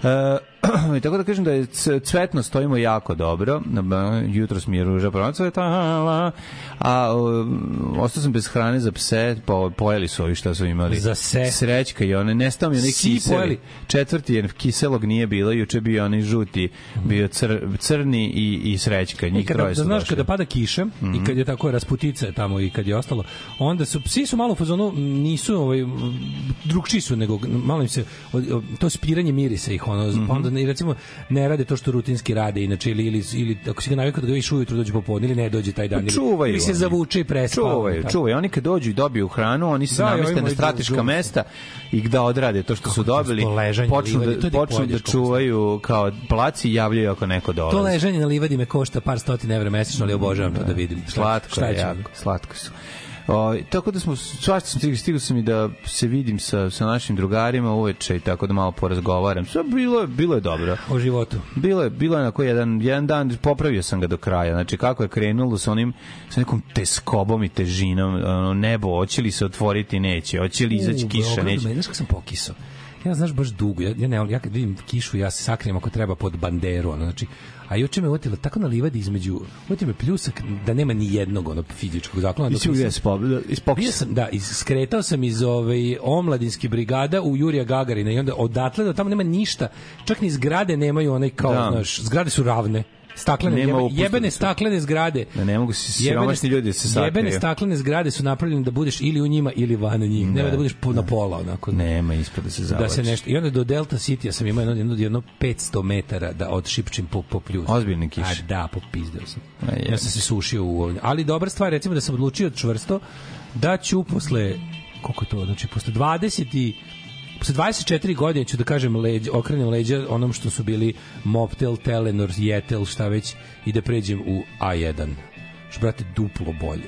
E, tako da kažem da je cvetno stojimo jako dobro. Jutros mi je ruža procvetala, a ostao sam bez hrane za pse, po, pojeli su ovi šta su imali. Za se. Srećka i one, nestao mi onaj kiseli. Četvrti je kiselog nije bilo, juče bio onaj žuti, bio cr, crni i, i srećka. Njih kada, troje su da, znaš, došli. kada pada kiša mm-hmm. i kad je tako rasputica tamo i kad je ostalo, onda su, psi su malo u fazonu, nisu ovaj, drugčiji su, nego malo im se, to spiranje mirisa ih, ono, mm-hmm. pa onda ne, recimo ne rade to što rutinski rade inače ili ili ili ako si ga navikao da ga vidiš ujutro dođe popodne ili ne dođe taj dan čuvaju, ili se zavuče i prespava. Čuvaju, čuvaju. Oni kad dođu i dobiju hranu, oni se da, nameste na strateška mesta i da odrade to što kako su dobili, počnu da, počnu da čuvaju kao placi i javljaju ako neko dolazi. To ležanje na livadi me košta par stotina evra mesečno, ali obožavam to da vidim. Slatko je jako, slatko su. O, tako da smo, svašta sam stigao, stigao sam i da se vidim sa, sa našim drugarima uveče i tako da malo porazgovaram. Sve bilo je, bilo je dobro. O životu. Bilo je, bilo je onako jedan, jedan dan, popravio sam ga do kraja. Znači, kako je krenulo sa onim, sa nekom teskobom i težinom, ono, nebo, hoće li se otvoriti, neće, hoće li izaći kiša, neće. Znaš kako sam pokisao? Ja znaš baš dugo, ja, ja, ne, ja kad vidim kišu, ja se sakrijem ako treba pod banderu, ono, znači, a juče me uvotilo tako na livadi između, uvotilo me pljusak da nema ni jednog onog fizičkog zaklona. I si uvijek ispokisao. Sam, da, iz, skretao sam iz ove omladinske brigada u Jurija Gagarina i onda odatle da tamo nema ništa, čak ni zgrade nemaju onaj kao, da. Znaš, zgrade su ravne. Staklene, jebe, jebene staklene zgrade. Da ne mogu se siromašni ljudi se sakriju. Jebene staklene zgrade su napravljene da budeš ili u njima ili van njih. Nema da budeš na pola onako. Nema ispred da se zavlačiš. Da se nešto. I onda do Delta City sam imao jedno, jedno, jedno petsto metara da odšipčim po, po pljusu. Ozbiljne kiše. A da, popizdeo sam. A, ja sam se sušio u ovdje. Ali dobra stvar, recimo da sam odlučio čvrsto da ću posle, koliko je to, znači posle dvadeset i posle dvadeset četiri godine ću da kažem leđa, okrenem leđa onom što su bili Mobtel, Telenor, Jetel, šta već, i da pređem u A jedan. Što, brate, duplo bolje.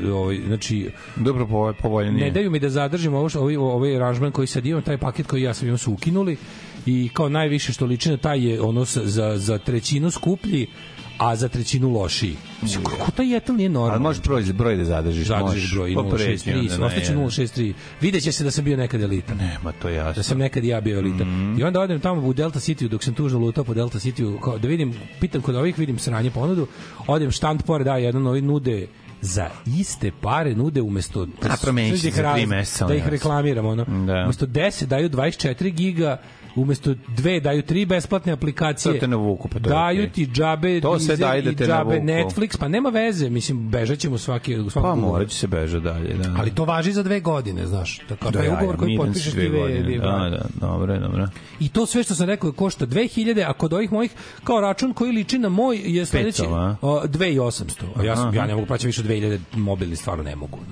Znači, dobro povoljnije. Ne daju mi da zadržim ovo, ovaj, ovaj aranžman koji sad imam, taj paket koji ja sam imam su ukinuli i kao najviše što liči na taj je ono za, za trećinu skuplji, a za trećinu lošiji. Kako taj Jetel nije normalno? Ali možeš broj, broj da zadržiš. Zadržiš broj nula šest tri, ostaće nula šest tri. Videće se da sam bio nekad elita. Nema, to jasno. Da sam nekad ja bio elita. Mm-hmm. I onda odem tamo u Delta City, dok sam tužno lutao po Delta City, da vidim, pitam kod ovih, vidim sranje ponudu, odem štand pored, da, jedan ovi nude za iste pare nude umesto a promenit će za tri meseca da ih reklamiramo ono. Da. Umesto deset daju dvadeset četiri giga, umesto dve daju tri besplatne aplikacije. To te navuku, pa to daju okay. ti džabe, to se daje da te džabe navuku. Netflix, pa nema veze, mislim bežaćemo svaki svaki pa mora će se beža dalje, da. Ali to važi za dve godine, znaš. Tako da je ugovor koji potpišeš ti ve. Da, da, dobro, dobro. I to sve što sam rekao košta dve hiljade, a kod ovih mojih kao račun koji liči na moj je sledeći dve hiljade osamsto. A ja sam ja ne mogu plaćati više od dve hiljade mobilni, stvarno ne mogu.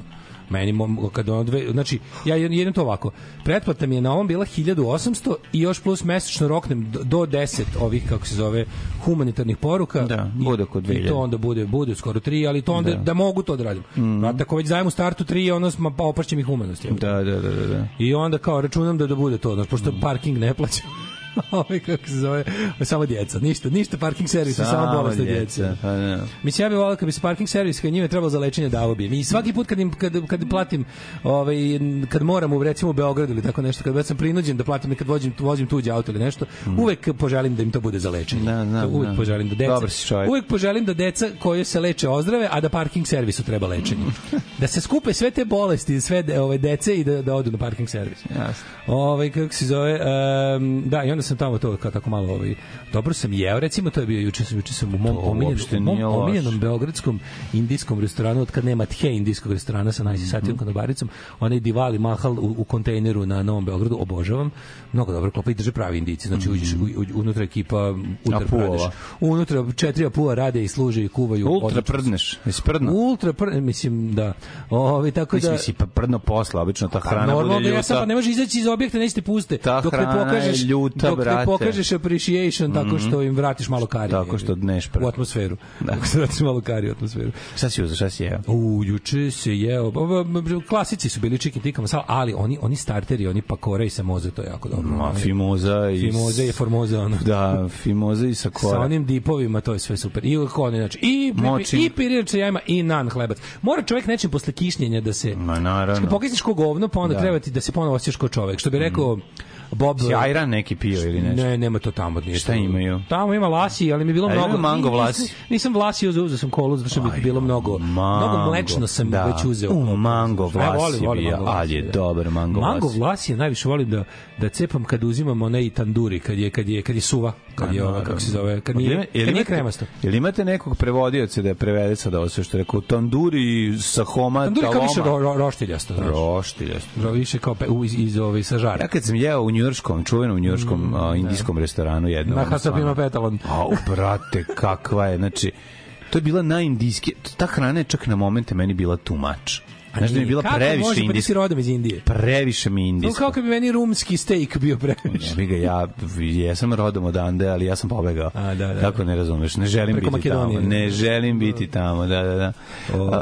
Meni, mo- kad ono dve, znači, ja jedem to ovako. Pretplata mi je na ovom bila hiljadu osamsto i još plus mesečno roknem do, do deset ovih, kako se zove, humanitarnih poruka. Da, bude oko dve hiljade. I to onda bude, bude skoro tri, ali to onda, da, da mogu to da radim. Mm. A tako već zajem u startu tri, ono, pa opašćem i humanosti. Da, da, da, da, da. I onda kao računam da da bude to, znači, pošto mm. parking ne plaća. Ovaj kako se zove, samo djeca, ništa, ništa parking servis, samo, samo bolesna djeca. Pa ne. Mislim, ja bih volao kad bi se parking servis kad njime trebalo za lečenje dao bi. Mi svaki put kad im kad kad platim, ovaj kad moram u recimo u Beogradu ili tako nešto, kad već sam prinuđen da platim, kad vozim vozim tuđe auto ili nešto, mm. uvek poželim da im to bude za lečenje. Da, da, uvek da. poželim da deca. Uvek poželim da deca koje se leče ozdrave, a da parking servisu treba lečenje. Da se skupe sve te bolesti, sve de, ove dece i da da odu na parking servis. Jasno. Ovaj kako se zove, um, da, i onda sam tamo to kao tako malo ovaj dobro sam jeo, recimo to je bio juče sam juče sam u mom omiljenom mom omiljenom beogradskom indijskom restoranu, od kad nema The indijskog restorana sa najsisatijom mm-hmm. konobaricom, onaj Diwali Mahal u, u kontejneru na Novom Beogradu, obožavam. Mnogo dobro klopa i drže pravi Indijci, znači uđeš u, u, unutra ekipa unutra pradeš. Unutra četiri apua rade i služe i kuvaju. Ultra prdneš, jesi prdno? Ultra prdno, mislim da. Ovaj tako mislim, da si pa prdno posla, obično ta hrana pa, normalno, bude ljuta. Ja sam pa ne može izaći iz objekta, nećete puste. Ta dok ne pokažeš ljuta, dok ne pokažeš appreciation tako mm-hmm. što im vratiš malo karije. Tako što dneš pre. U atmosferu. Da. Tako što vratiš malo karije u atmosferu. Šta si uzeo, šta si jeo? U, juče se jeo. Klasici su bili chicken tikka masala, ali oni, oni starteri, oni pakora i samoze, to je jako dobro. Ma, fimoza i... Fimoza i formoza, ono. Da, fimoza i sakora. Sa onim dipovima, to je sve super. I oni, znači, i, i, i pirirač sa jajima, i nan hlebac. Mora čovjek nečim posle kišnjenja da se... Ma, naravno. Kad pokisniš ko govno, pa onda da. Treba ti da se ponovo osjećaš kao čovjek. Što bi rekao... Mm. Bob, si ajran neki pio ili nešto? Ne, nema to tamo. Nije šta to. Imaju? Tamo ima lasi, ali mi je bilo A mnogo... mango vlasi? Nisam, nisam vlasio, uzeo sam kolu, zato što mi je bilo mnogo... Mango, mnogo mlečno sam da. Već uzeo. U, mango vlasi volim, bio, ali je dobar mango vlasi. Mango vlasi je najviše volim da, da cepam kad uzimam onaj tanduri, kad je, kad je, kad je suva, kad je ova, kako se zove, kad nije, kad nije kremasto. Jel imate nekog prevodioca da je prevede sad ovo sve što je rekao tanduri sa homa, tanduri taloma? Tanduri kao više ro, ro, roštiljasto. Roštiljasto. Više kao pe, iz, iz, iz, sa žara. Ja kad sam jeo u njujorškom, čuvenom njujorškom mm, a, indijskom da. restoranu jednom. Na Hasapima Petalon. A, brate, kakva je, znači, to je bila najindijski, ta hrana je čak na momente meni bila too much. Znaš da mi je bila previše indijska. Si rodom iz Indije. Previše mi indijska. To kao kad bi meni rumski steak bio previše. Ne, ga, ja jesam rodom odande, ali ja sam pobegao. A, da, da. Tako ne razumeš, ne želim Preko biti Makedonije. tamo. Ne želim biti tamo, da, da, da. O,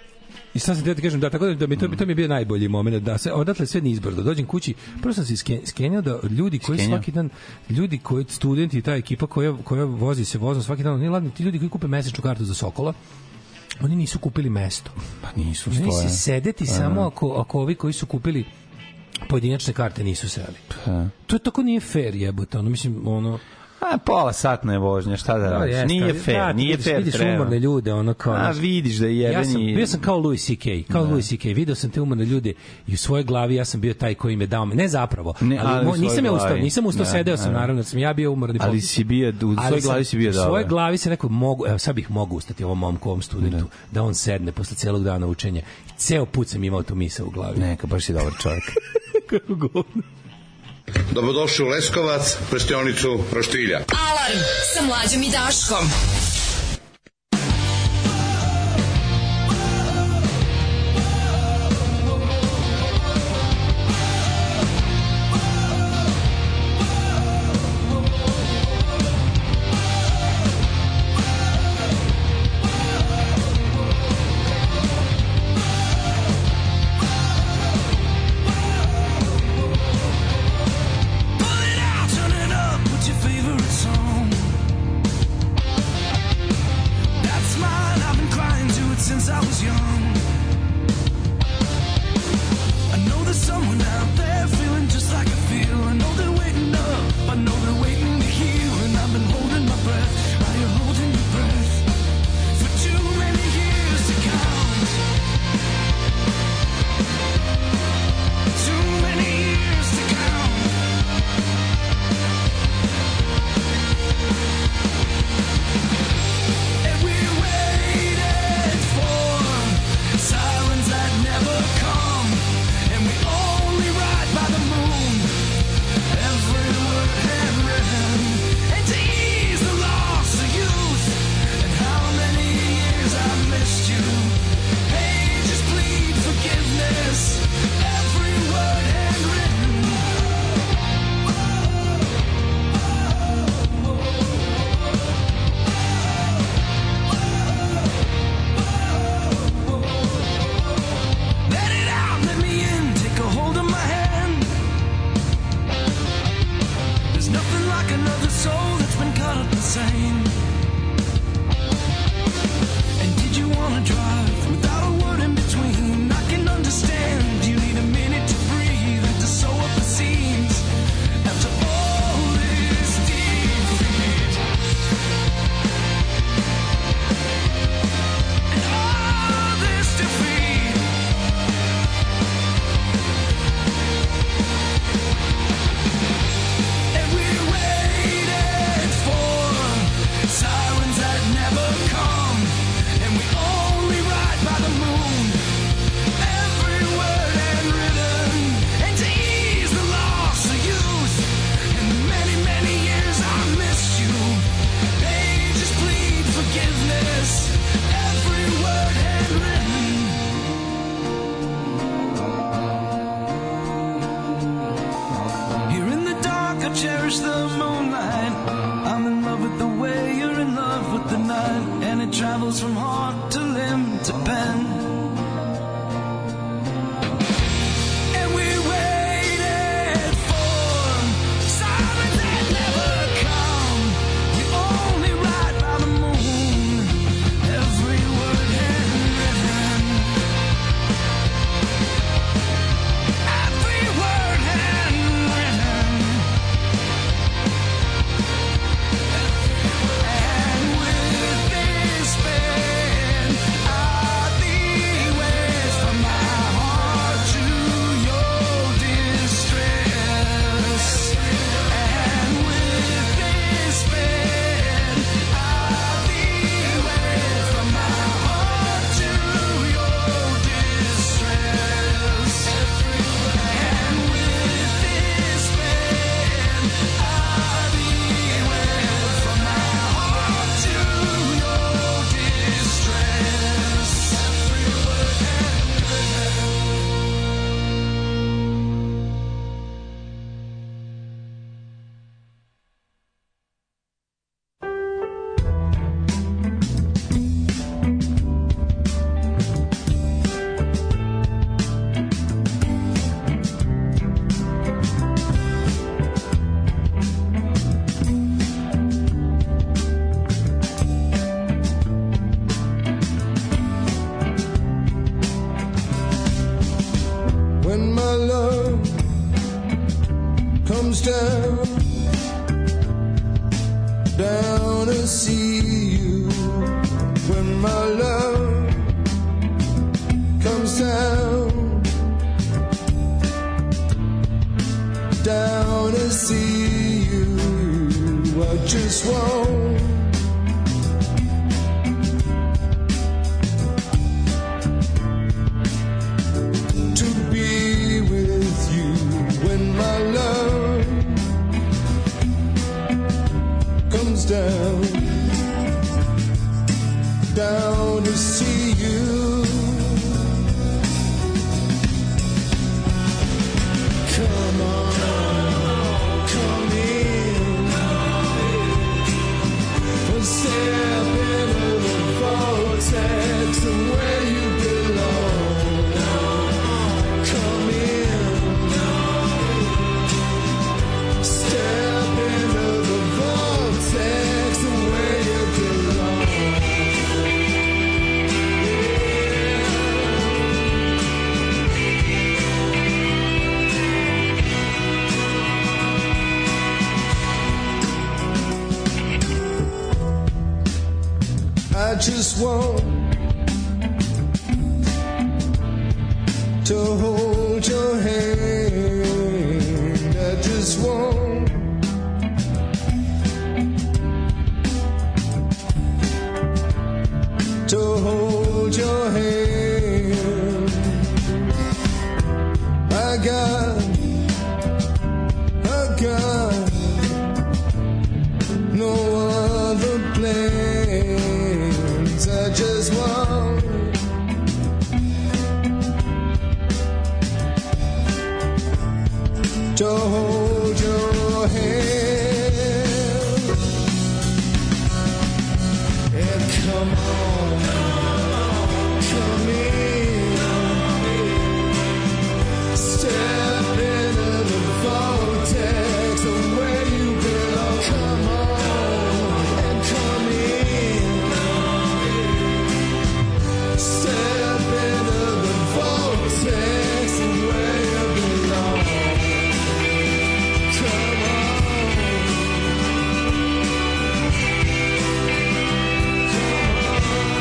I sad sam te da kažem, da, tako da mi to, to mi je bio najbolji moment, da se odatle sve nizbrdo, dođem kući, prvo sam se sken, skenjao da ljudi koji Skenja. svaki dan, ljudi koji, studenti i ta ekipa koja, koja vozi se vozom svaki dan, oni ladni, ti ljudi koji kupe mesečnu kartu za Sokola, oni nisu kupili mesto. Pa nisu stoje. Oni se sedeti Aha. samo ako, ako ovi koji su kupili pojedinačne karte nisu seli. Pa. To je tako nije fair jebote, ono, mislim, ono... A, pola satna je vožnja, šta da radiš? No, nije fair, da, nije vidiš, fair. Vidiš treba. umorne ljude, ono kao... A, vidiš da je jebeni... Ja sam, bio sam kao Louis C K, kao da. Louis C K, video sam te umorne ljude i u svojoj glavi ja sam bio taj koji im je dao... Ne zapravo, ne, ali, ali mo, nisam ja ustao, nisam ustao, sedeo sam, naravno, sam ja bio umorni. Ali si bio, u svojoj glavi si bio dobro. U svojoj glavi se neko mogu, evo sad bih mogu ustati ovom momku, ovom studentu, da. da on sedne posle celog dana učenja. I ceo put sam imao tu misao u glavi. Neka, baš si dobar čovjek. Kako govno. Dobrodošli u Leskovac, prštionicu Roštilja. Alarm sa Mlađom i Daškom. And we waited for and it travels from heart to limb to pen. I just want to hold your hand. I just want to hold your hand. I got, I got no other plans. I just want to hold your hand and come on, come in, step into the vortex of where you belong. Come on and come in, step into the vortex of where you belong. Come on.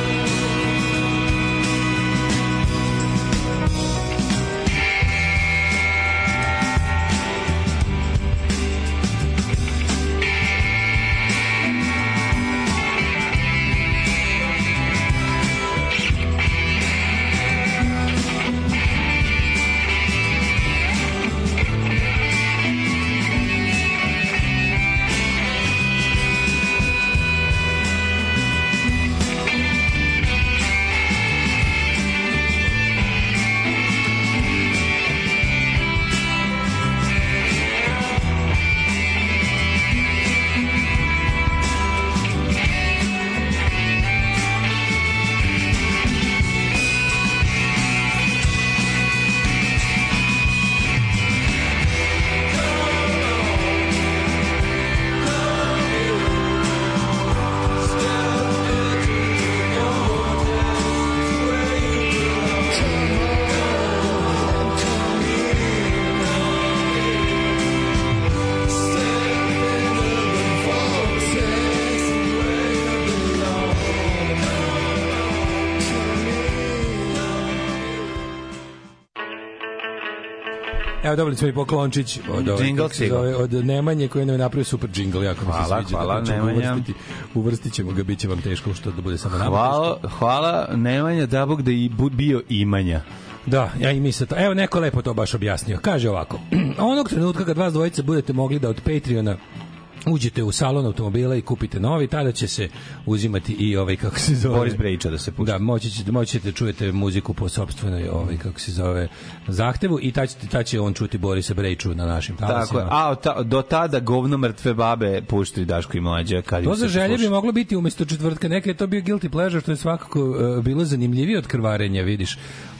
Evo, dobili smo i poklončić od, ovaj, Jingle kako se zove, od Nemanje koji nam je napravio super džingl, jako mi se Hvala, sviđa. hvala, Tako ćemo Nemanja. uvrstiti, uvrstit ćemo ga, bit će vam teško što da bude samo nama. Hvala, hvala Nemanja, da Bog da i bu- bio imanja. Da, ja i mislim to. Evo, neko lepo to baš objasnio. Kaže ovako, onog trenutka kad vas dvojice budete mogli da od Patreona uđete u salon automobila i kupite novi, tada će se uzimati i ovaj, kako se zove... Boris Brejča da se pušta. Da, moći ćete, moći ćete čujete muziku po sopstvenoj, ovaj, kako se zove, zahtevu i ta će, ta će on čuti Borisa Brejču na našim talasima. Tako je, a ta, do tada govno mrtve babe puštaju Daško i Mlađa. Kad To im se za želje sluša. bi moglo biti umesto četvrtka. Neka je to bio guilty pleasure, što je svakako uh, bilo zanimljivije od krvarenja, vidiš.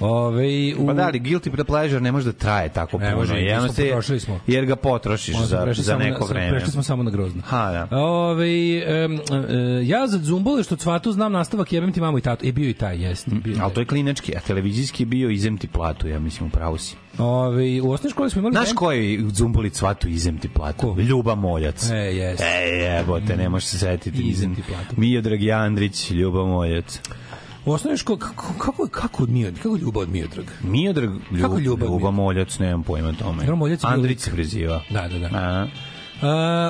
Ove, u... Pa da, ali guilty pleasure ne može da traje tako Ne puno. može, Jedno mi smo se- potrošili smo. Jer ga potrošiš Onda smo za, prešli za samo neko na, vreme. Prešli smo samo na grozno. Ha, da. Ove, um, uh, ja za Zumbole što cvatu znam nastavak jebem ti mamu i tatu. E, bio i taj, jest. Bio Ali to je klinački, a televizijski je bio izem ti platu, ja mislim, upravo si. Ove, u osnovnoj školi smo imali... Znaš band- ko je Zumboli cvatu izem ti platu? Ko? Ljuba Moljac. E, jest. E, jebote, ne možeš se setiti. Izem ti platu. Miodrag Jandrić, Ljuba Moljac. U osnovnoj školi, kako, kako, kako od Miodrag? Kako Ljuba od Miodrag? Miodrag Ljub, Kako Ljuba Ljuba, Miodrag? Moljac, nemam pojma o tome. Dobro, Moljac je bio Andrić lik. se preziva. Da, da, da. A, Uh,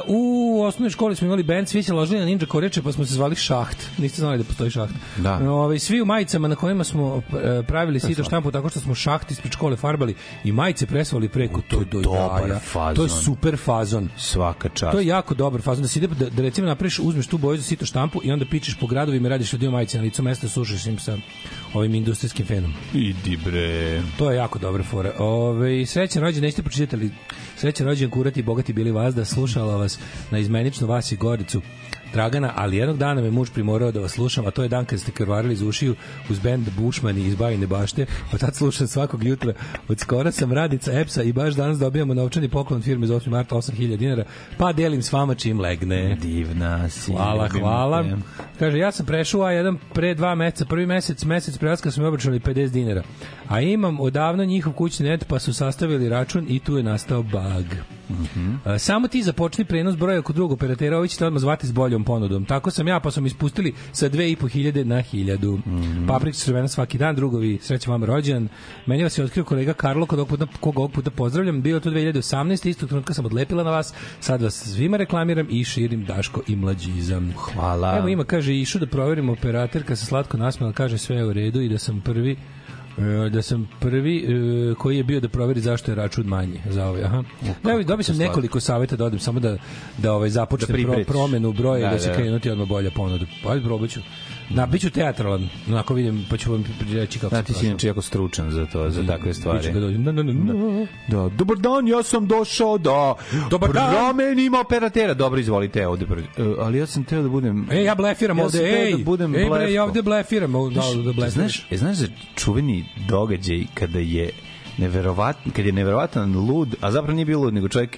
u osnovnoj školi smo imali band, svi se ložili na Ninja Koreče, pa smo se zvali Šaht. Niste znali da postoji Šaht. Da. Ove, svi u majicama na kojima smo e, pravili sito štampu tako što smo šaht ispred škole farbali i majice presvali preko. To je do dobar jaja. fazon. To je super fazon. svaka čast. To je jako dobar fazon da se ide da, da recimo napraviš, uzmeš tu boju za sito štampu i onda pičeš po gradovima i radiš dio majice na licu mesta, sušiš im sa ovim industrijskim fenom. Idi bre. To je jako dobra fora. Ove, srećan rođen, nećete pročitali Srećan rođen, kurati, bogati bili vazda, slušala vas na izmenično vas i Goricu Dragana, ali jednog dana me muž primorao da vas slušam, a to je dan kad ste krvarili iz ušiju uz bend Bušmani iz Bajine Bašte, od tad slušam svakog jutra, od skora sam radica Epsa i baš danas dobijamo novčani poklon firme za osmi marta osam hiljada dinara, pa delim s vama čim legne. Divna si. Hvala, ljubim hvala. te. Kaže, ja sam prešao A jedan pre dva meseca, prvi mesec, mesec prelaska su mi obračunali pedeset dinara. A imam odavno njihov kućni net, pa su sastavili račun i tu je nastao bug. Mhm. A, samo ti započni prenos broja kod drugog operatera, ovi ćete odmah zvati s boljom ponudom. Tako sam ja, pa sam ispustili sa dve i po hiljade na hiljadu. Mhm. Paprika crvena svaki dan, drugovi, srećan vam rođendan. Meni vas je otkrio kolega Karlo, kod ovog puta, koga ovog puta pozdravljam. Bilo je to dve hiljade osamnaeste. Istog trenutka sam odlepila na vas. Sad vas svima reklamiram i širim Daško i mlađizam. Hvala. Evo ima, kaže, išu da proverimo operaterka se slatko nasmela, kaže sve je u redu i da sam prvi e, da sam prvi e, koji je bio da proveri zašto je račun manji za ovaj. Aha. Da, evo, dobio sam nekoliko saveta da odem samo da da ovaj započnem Da pro, pripretiš. promenu broja i Da, da će da. krenuti odmah bolja ponuda. Pa ajde probaću. Na biću teatralan, onako vidim, pa ću vam reći kako Da, se ti si prošlo. inače jako stručan za to, za takve stvari. Biću kad dođem. Na, na, na, na. Da, dobar dan, ja sam došao da Dobar dan. promenim operatera. Dobro, izvolite, ovde. prvi. E, ali ja sam teo da budem... E, ja blefiram Ja ovde, sam teo ej, da budem ej, bre, blefko. ja ovde blefiram, ovde, da, da blefiraš. Znaš, e, znaš za čuveni događaj kada je neverovatno, kad je neverovatan lud, a zapravo nije bio lud, nego čovjek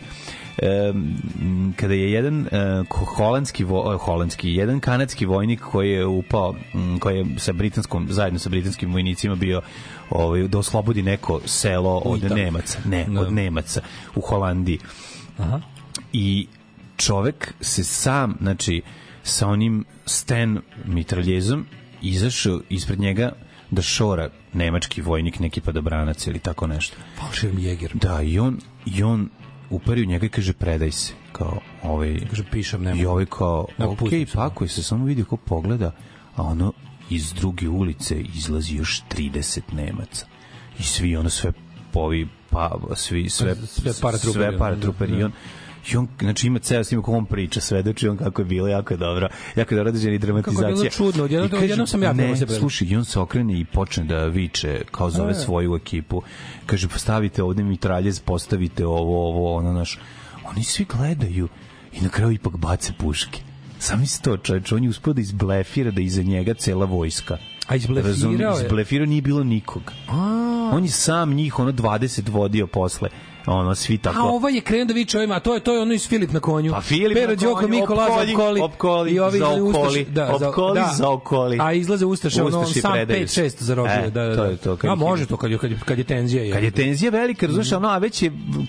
um, kada je jedan uh, holandski vo, holandski jedan kanadski vojnik koji je upao um, koji je sa britanskom zajedno sa britanskim vojnicima bio ovaj da oslobodi neko selo od Italiji. Nemaca, ne, No. od Nemaca u Holandiji. Aha. I čovek se sam, znači, sa onim Sten mitraljezom izašao ispred njega da šora nemački vojnik, neki padobranac ili tako nešto. Falširni jeger. Da, i on, i on upari u njega i kaže predaj se. Kao, ovaj, Kaže, pišem, nema. I ovaj kao, Da, ok, pustim se. pakuj se, samo vidi ko pogleda, a ono iz druge ulice izlazi još trideset Nemaca. I svi, ono, sve povi, pa, svi, sve, Sve paratruperi, sve paratruperi. da. I on, i on, znači ima ceo snim kako on priča, svedoči on kako je bilo, jako je dobro, jako je dobro određena dramatizacija. Kako je bilo čudno, odjednom- I kaže, odjednom sam ja ne, prvo se predao. slušaj, i on se okrene i počne da viče, kao zove E. svoju ekipu. Kaže, postavite ovde mitraljez, postavite ovo, ovo, ono, naš. Oni svi gledaju i na kraju ipak bace puške. Sami se to, čovječ, on je uspio da izblefira da iza njega cela vojska. A izblefirao Razumi, je? Izblefirao, nije bilo nikog. On je sam njih, ono, dvadeset vodio posle. Ono, svi tako... A ovaj je krenuo da viče ovima, a to je to je ono iz Filip na konju. Pa Filip Pero, na konju, Đoko, Miko, Laza, opkolji, opkoli, opkoli, i ovi zaokoli, Ustaši, da, za- opkoli, da. zaokoli. A izlaze Ustaše, ono, Ustaši sam predaju pet se. šest zarobio. E, da, da, to da. je to, kad A ih- može to kad je, kad je, kad je tenzija. Je. Kad je tenzija velika, razumiješ, ono, a već je, kad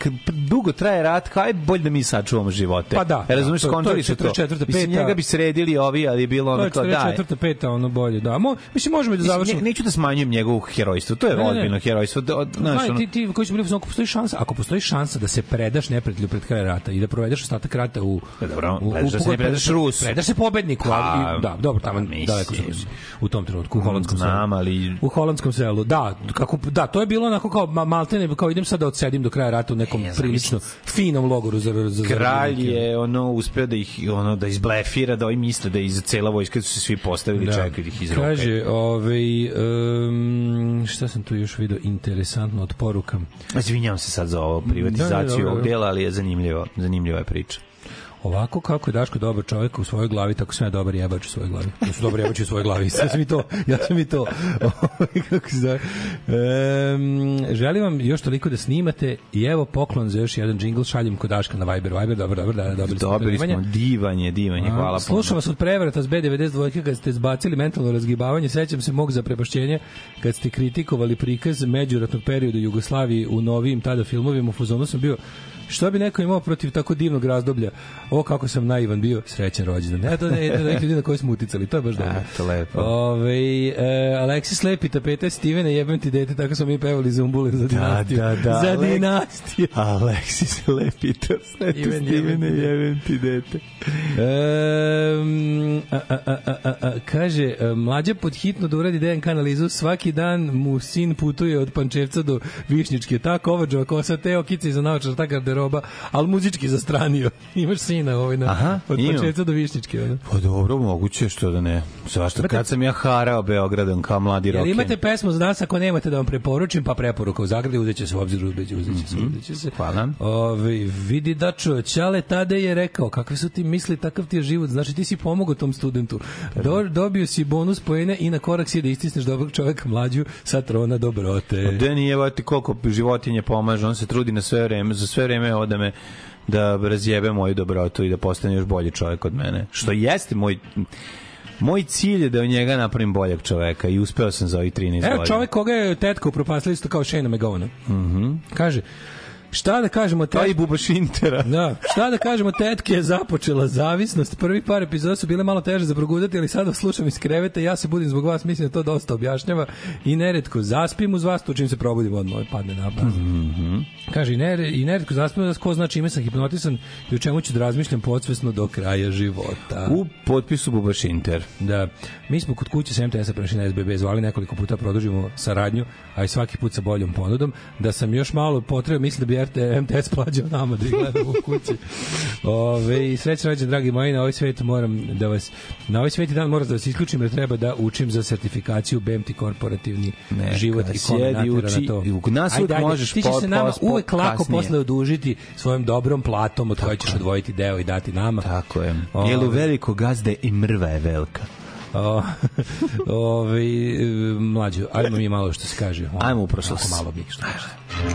dugo traje rat, kao je bolje da mi sačuvamo živote. Pa da, E, razumeš, da, to- to je kontori su to. četrdeset četvrta, Mislim, peta. njega bi sredili ovi, ali je bilo ono kao, To je daj. četrdeset četvrta, peta, ono bolje, da. Mo, mislim, možemo i da Mislim, završimo. ne, neću da smanjujem njegovo herojstvo, to je Ne, ne, ne. ozbiljno herojstvo. Da, od- znaš, Znaš, ono, ti, ti koji su bili u fazonu, ako postoji šansa, ako postoji šansa da se predaš neprijatelju pred kraj rata i da provedeš ostatak rata u Pa dobro, u- predaš da u- se ne predaš Rusu. Predaš se pobedniku, ali Pa, da, dobro, tamo mislim. daleko su Rusi. U tom trenutku u holandskom selu. znam, ali... U holandskom selu, da, kako da, to je bilo onako kao ma- maltene, kao idem sad da odsedim do kraja rata u nekom Ne znam, prilično finom logoru za za za Kralj zarobljenike. je ono uspeo da ih ono da izblefira, da ovi misle da iz cela vojska su se svi postavili da. čekaju da ih izrope. Kaže, ovaj, um, šta sam tu još vidio interesantno od poruka. Izvinjavam se sad za ovo privatizaciju Da, da, da, da. ovog dela, ali je zanimljivo, zanimljiva je priča. Ovako kako je Daško dobar čovjek u svojoj glavi, tako sam ja dobar jebač u svojoj glavi. Ja sam dobar jebač u svojoj glavi. Ja sam i to. Ja sam i to. Ovaj, kako se zove. Ehm, želim vam još toliko da snimate i evo poklon za još jedan džingl, šaljem kod Daška na Viber. Viber, dobro, dobro, da, dobili smo Dobili primanje. smo divanje, divanje, hvala puno. Slušam vas od prevrata s B devedeset dva kad ste zbacili mentalno razgibavanje. Sećam se mog zaprepašćenja kad ste kritikovali prikaz međuratnog perioda Jugoslavije u novijim tada filmovima. U fazonu sam bio, što bi neko imao protiv tako divnog razdoblja? O, kako sam naivan bio, srećan rođendan. Eto, ne, ne, neki ljudi na koje smo uticali, to je baš dobro. Eto, lepo. Ove, e, Aleksis Lepi tapete, Stivene, jebem ti dete, tako smo mi pevali Zumbule za dinastiju. da, da, za Alek- dinastiju. Aleksis Lepito, Steven, Stivene, jebem ti jebem ti dete. Um, a, a, a, a, a, kaže, mlađa pod hitno da uradi D N K analizu, svaki dan mu sin putuje od Pančevca do Višnjičke, ta Kovađova kosa, te okice iza naočar, ta garderoba, ali muzički zastranio. Imaš sina ovaj na, Aha, od imam. Pančevca do Višnjičke. Ono. Pa dobro, moguće, što da ne. Zašto? Imate- Kad sam ja harao Beogradom kao mladi Jel roker. imate pesmu za nas, ako nemate da vam preporučim, pa preporuka u Zagrebu, uzet će se u obzir, uzet će, uzet će se, uzet će se. Hvala. Ove, vidi Dačo, Ćale Tade je rekao, kakve su ti misli, takav ti je život, znači ti si pomogao tom studentu. Do, dobio si bonus poene i na korak si da istisneš dobrog čoveka mlađu sa trona dobrote. Da nije, evo ti koliko životinje pomaže, on se trudi na sve vreme, za sve vreme evo da me da razjebe moju dobrotu i da postane još bolji čovjek od mene. Što jeste moj moj cilj je da od njega napravim boljeg čoveka i uspeo sam za ovih trinaest godina. Evo čovek koga je tetka upropastila isto kao Shane McGowan. Mhm. Kaže, šta da kažemo To je i tetke? Buba Šintera. Da, šta da kažemo, tetke je započela zavisnost. Prvi par epizoda su bile malo teže za progudati, ali sada slušam iz kreveta i ja se budim zbog vas, mislim da to dosta objašnjava i neretko zaspim uz vas, to čim se probudim odmah padne na pas. Mhm. Kaže, i, nere, i neretko zaspim uz vas, ko zna čime sam hipnotisan i o čemu ću da razmišljam podsvesno do kraja života. U potpisu Buba Šinter. Da, mi smo kod kuće sa M T S-a prešli na S B B, zvali nekoliko puta, produžimo saradnju, a i svaki put sa boljom ponudom. Da sam još malo potrebao, mislim da bi R T M T S plađao nama da ih gledamo u kući. Ove, i srećan rođendan, dragi moji, na ovaj svet moram da vas, na ovaj sveti dan moram da vas isključim, jer treba da učim za sertifikaciju B M T korporativni Neka život i kome sjedi, natera uči, na to. i u nas Ajde, uvijek ajde, možeš ti ćeš po- se nama po- uvek lako kasnije. posle odužiti svojom dobrom platom od koje ćeš odvojiti deo i dati nama. Tako je. Ove. Jel u veliko gazde i mrva je velika. O, ove, mlađo, ajmo mi malo što se kaže. Ono, Ajmo u prošlost. Ako malo mi što kaže.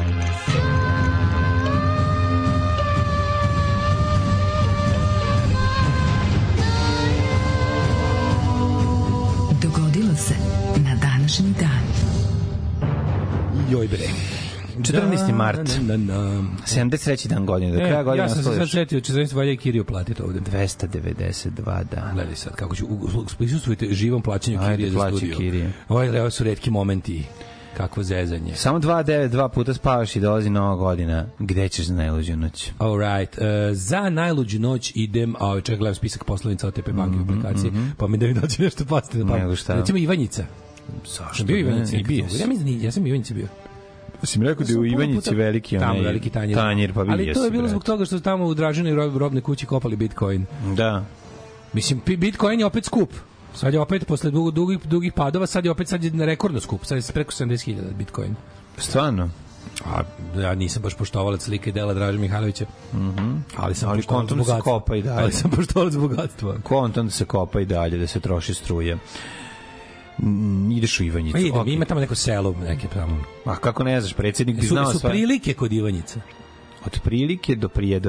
Dogodilo se na današnji dan. Joj bre. četrnaesti mart. Na, na, na. sedamdeset treći dan godine. Do kraja E, godine ja sam se ostalo sad još setio, četrnaesti valja i Kirio platiti ovde. dvesta devedeset dva dana. Gledaj sad, kako ću, u- u- prisustvujte živom plaćanju Ajde, Kirije za plaći studio. Kirije. Ovo, ovo su retki momenti. Kakvo zezanje. Samo dva devet dva puta spavaš i dolazi nova godina. Gde ćeš za najluđu noć? All right. Uh, za najluđu noć idem, a ček, gledam spisak poslovnica O T P banke u aplikaciji, pa mi da mi dođe nešto pasti na Nego pamet. šta? Recimo Ivanjica. Zašto? Sam bio Ivanjica. I bio Ja mislim, ja sam Ivanjica bio. si mi rekao da je u Sam puno Ivanjici puta- veliki onaj tamo veliki tanjir. tanjir, pa bio Ali to je jesi, bilo brate. zbog toga što su tamo u Dražinoj rob, robne kući kopali Bitcoin. Da. Mislim, pi- Bitcoin je opet skup. Sad je opet, posle dugo, dugih, dugih padova, sad je opet sad je na rekordno skup. Sad je preko sedamdeset hiljada Bitcoin. Stvarno? A ja nisam baš poštovalac slike i dela Draže Mihajlovića. Mhm. Ali sam Ali poštovalac kontom da se bogatstva. kopa i dalje. Ali sam poštovalac bogatstva. Kontom da se kopa i dalje, da se troši struje. Mm, ideš u Ivanjicu. Pa idem, okej. ima tamo neko selo, neke tamo. A kako ne znaš, predsjednik bi Su, znao su sve. prilike kod Ivanjice. Od prilike do Prijedora.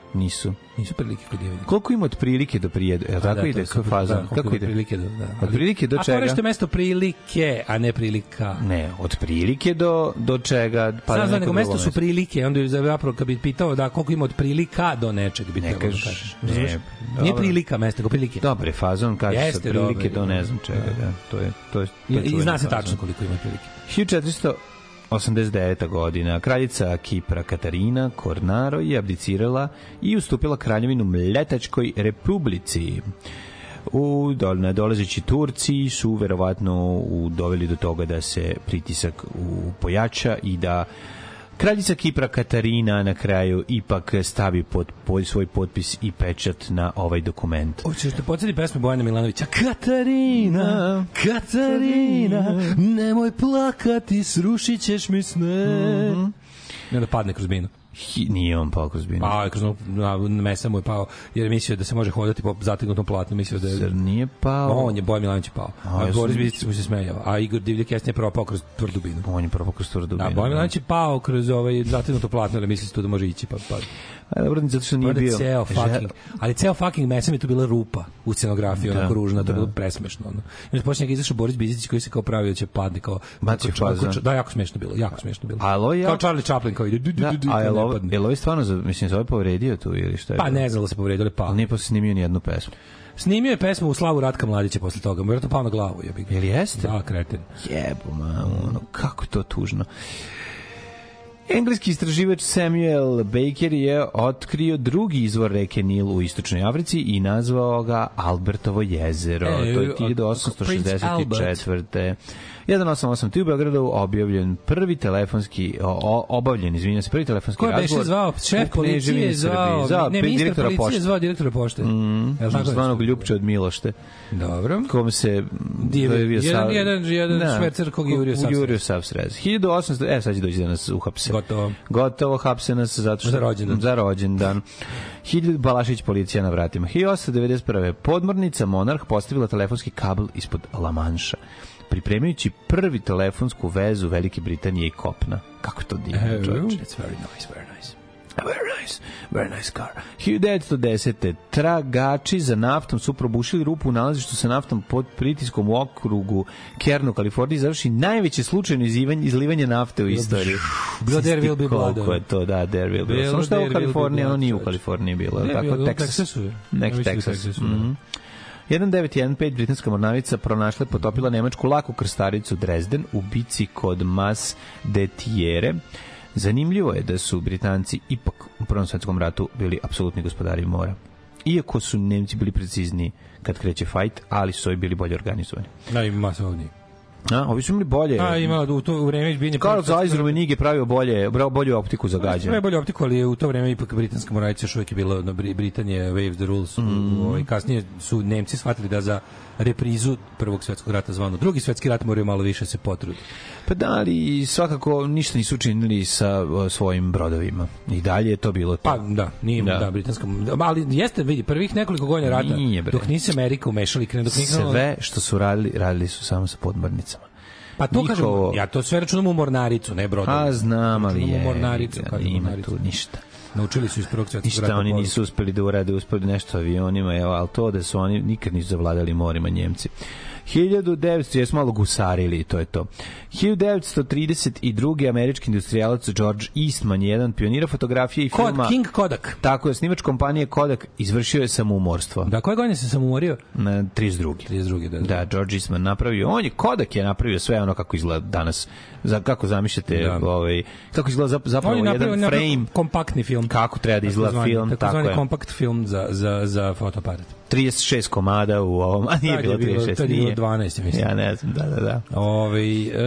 Nisu. Nisu prilike kod Ivanjice. Koliko ima od prilike do prijede? Je li tako da, ide? to Kako faza? da, Kako ide? Prilike do, da. Od prilike do a čega? A to je mesto prilike, a ne prilika. Ne, od prilike do, do čega? Pa Sad, da znam, nego mesto mesto su prilike, onda je zapravo kad bi pitao da koliko ima od prilika do nečeg bi ne trebalo da kažeš. kažeš. Ne, Nije dobro. prilika mesto, nego prilike. Dobre, fazon kaže Jeste, sa prilike dobro, do ne znam čega. Da. To je, to je, to je I, I zna se fazon. tačno koliko ima prilike. hiljadu četiristo osamdeset deveta godina kraljica Kipra Katarina Kornaro je abdicirala i ustupila kraljevinu Mletačkoj republici. U nadolazeći Turci su verovatno u, doveli do toga da se pritisak u pojača i da kraljica Kipra Katarina na kraju ipak stavi pod, pod svoj potpis i pečat na ovaj dokument. Hoćeš da podsjeti pesme Bojana Milanovića? Katarina, Katarina, nemoj plakati, srušit ćeš mi sne. Mm-hmm. I onda padne kroz binu. Hi, nije on pao kroz binu. Pao je kroz na, na mesa mu je pao, jer je mislio da se može hodati po zategnutom platnu. Mislio da je... Zar nije pao? On je, Bojan Milanović je pao. A, a Boris Bizić mu se smejao. A Igor Divljak Jasnije je propao kroz tvrdu binu. On je propao kroz tvrdu binu. Da, Bojan Milanović je pao kroz ovaj zategnuto platno, jer misli se tu da može ići. Pa, pa. A dobro, zato što nije bio. Ceo fucking, ali ceo fucking mesam je tu bila rupa u scenografiji, da, onako ružna, to je bilo presmešno. Ono. I onda počinje izašao Boris Bizić koji se kao pravio da će padne, kao... Maci fazan. Da, jako smešno bilo, jako smešno bilo. Alo, ja... Kao Charlie Chaplin koji ide... Da, a je li je li stvarno, mislim, se ovaj povredio tu ili šta je? Pa ne znam da se povredio, ali pao. Nije posle snimio ni jednu pesmu. Snimio je pesmu u slavu Ratka Mladića posle toga, mu je to pao na glavu. Jel jeste? Da, kreten. Jebo, mamo, ono, kako je to tužno. Engleski istraživač Samuel Baker je otkrio drugi izvor reke Nil u istočnoj Africi i nazvao ga Albertovo jezero. E, to je hiljadu osamsto šezdeset četvrte jedan osam osam tri u Beogradu objavljen prvi telefonski o, obavljen, izvinjavam se, prvi telefonski ko razgovor. Ko je zvao? Šef policije zvao, zvao ne, ministar policije zvao direktora pošte. Mm, zvanog Ljupče od Milošte. Dobro. Kom se Divi, jedan, sav... jedan, jedan da, švercer kog je jurio sav srez. Jurio sav srez. hiljadu osamsto, e, sad će doći da nas uhapse. Gotovo. Gotovo, hapse nas zato što... Za rođendan. Za rođendan. Hiljadu Balašić policija na vratima. hiljadu osamsto devedeset prve podmornica Monarh postavila telefonski kabel ispod La Manša, pripremajući prvi telefonsku vezu Velike Britanije i kopna. Kako to divno, uh, čovječe. It's very nice, very nice. Very nice, very nice car. hiljadu devetsto desete tragači za naftom su probušili rupu u nalazištu sa naftom pod pritiskom u okrugu Kernu, Kaliforniji, završi najveće slučajno izlivanje nafte u istoriji. Bilo there will be blood. Koliko je to, da, there will be blood. Samo što je u Kaliforniji, ono nije u Kaliforniji bilo. Ne, tako, bilo, Texas. Texasu je. Nek Texas. Mm-hmm. jedan devet jedan pet britanska mornarica pronašla i potopila nemačku laku krstaricu Dresden u bici kod Mas de Thiere. Zanimljivo je da su Britanci ipak u Prvom svetskom ratu bili apsolutni gospodari mora. Iako su Nemci bili precizniji kad kreće fajt, ali su ovi bili bolje organizovani. Da, i masovniji. A, ovi su imali bolje. A, imala u to vreme izbijenje... Karl Zeiser u Nige pravio bolje, bolju optiku za gađanje. Ne bolju optiku, ali u to vreme ipak britanska mornarica još uvijek je bila na Britanije Waves the Rules. Mm. Ovaj, kasnije su Nemci shvatili da za reprizu Prvog svetskog rata zvano Drugi svetski rat moraju malo više se potruditi. Pa da, ali svakako ništa nisu učinili sa o, svojim brodovima. I dalje je to bilo to. Pa da, nije da, da britanska... Ali jeste, vidi, prvih nekoliko godina rata, nije, dok nisi Amerika umešali... Dok nisi... Sve što su radili, radili su samo sa podmornicama. Pa to kažem, ja to sve računam u mornaricu, ne brodovi. A znam, ali je. Mornaricu, ima tu ništa. Naučili su iz Prvog svetskog rata. Ništa oni nisu uspeli da urade, uspeli nešto avionima, evo, ali to da su oni nikad nisu zavladali morima Njemci. hiljadu devetsto jesmo malo gusarili, to je to. hiljadu devetsto trideset druge američki industrijalac George Eastman je jedan pionira fotografije i filma. Kod, King Kodak. Tako je, snimač kompanije Kodak izvršio je samoumorstvo. Da, koje godine se samoumorio? Na trideset druge trideset druge da, da. Da, George Eastman napravio, on je, Kodak je napravio sve ono kako izgleda danas. Za, kako zamišljate, da. ovaj, kako izgleda zapravo jedan napravio, frame. Kompaktni film. Kako treba da izgleda zvani, film. Tako, tako je. Kompakt film za, za, za fotoaparat. trideset šest komada u ovom, a nije da, bilo trideset šest. To je bilo dvanaest, mislim. Ja ne znam, da, da, da. Ove, e...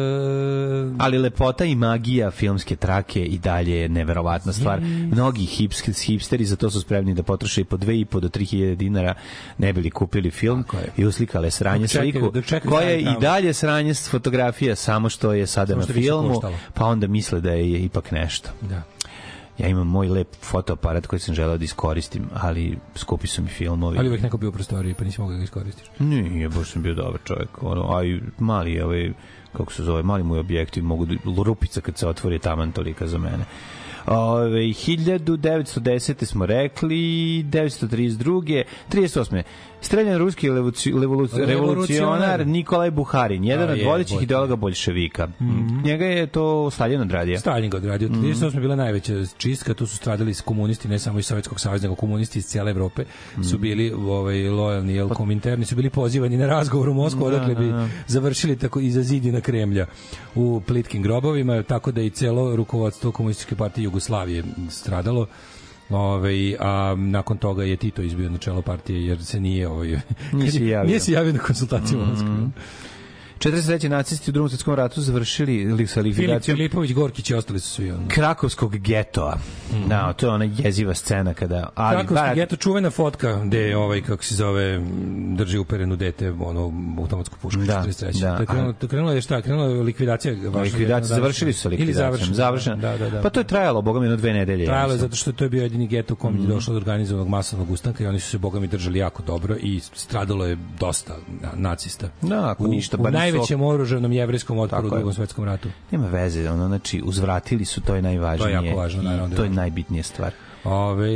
Ali lepota i magija filmske trake i dalje je neverovatna stvar. Mnogi hips, hipsteri za to su spremni da potroše i po dve i po do tri hiljade dinara ne bili kupili film i uslikale sranje sliku, koja je i dalje sranje fotografija, samo što je sada samo na filmu, pa onda misle da je ipak nešto. Da. Ja imam moj lep fotoaparat koji sam želeo da iskoristim, ali skupi su mi filmovi. Ali uvijek neko bio u prostoriji, pa nisi mogao da ga iskoristiš. Nije, baš sam bio dobar čovjek. Ono, a i mali, ovaj, kako se zove, mali moj objektiv, mogu da, rupica kad se otvori taman tolika za mene. Ove, hiljadu devetsto desete smo rekli, devetsto trideset druge, trideset osme streljan ruski revoluci- revoluci- revolucionar Nikolaj Buharin, jedan A, od je, vodećih bolje. ideologa boljševika. Mm-hmm. Njega je to Stalin odradio. Stalin ga odradio. trideset osme je bila najveća čistka, tu su stradali komunisti, ne samo iz Sovjetskog saveza, nego komunisti iz cijele Evrope su bili ovaj, lojalni, jel, kominterni, su bili pozivani na razgovor u Moskvu, odakle bi završili tako iza zidina Kremlja u plitkim grobovima, tako da i celo rukovodstvo Komunističke partije Jugoslavije stradalo. Ove, a nakon toga je Tito izbio na čelo partije jer se nije ovaj, Nije se javio. nije se javio na konsultaciju u Moskvi. četrdeset treće nacisti u Drugom svjetskom ratu završili li sa Filip likvidacijom Filipović, Gorkić i ostali su svi ono. Krakovskog getoa. Mm. Da, to je ona jeziva scena kada... Ali, Krakovski ba- geto, čuvena fotka gde je ovaj, kako se zove, drži uperenu dete, ono, automatsku pušku. Da, četrdeset treće. da. To je krenulo, to je krenulo je šta? Krenula je likvidacija. vaša- likvidacija, završili su sa Ili likvidacijom. završeno. Završeno. Da, da, da. Pa to je trajalo, boga mi, jedno dve nedelje. ja Trajalo je mislim. zato što to je bio jedini geto u kom je došlo do organizovanog masovnog ustanka i oni su se, boga mi, držali jako dobro i stradalo je dosta na- nacista. Da, ako u, ništa, u bar nisu- najvećem oružanom jevrijskom otporu u Tako je. Drugom svetskom ratu. Nema veze, ono, znači, uzvratili su, to je najvažnije. To je jako važno, naravno. I to je najbitnija stvar. Ove,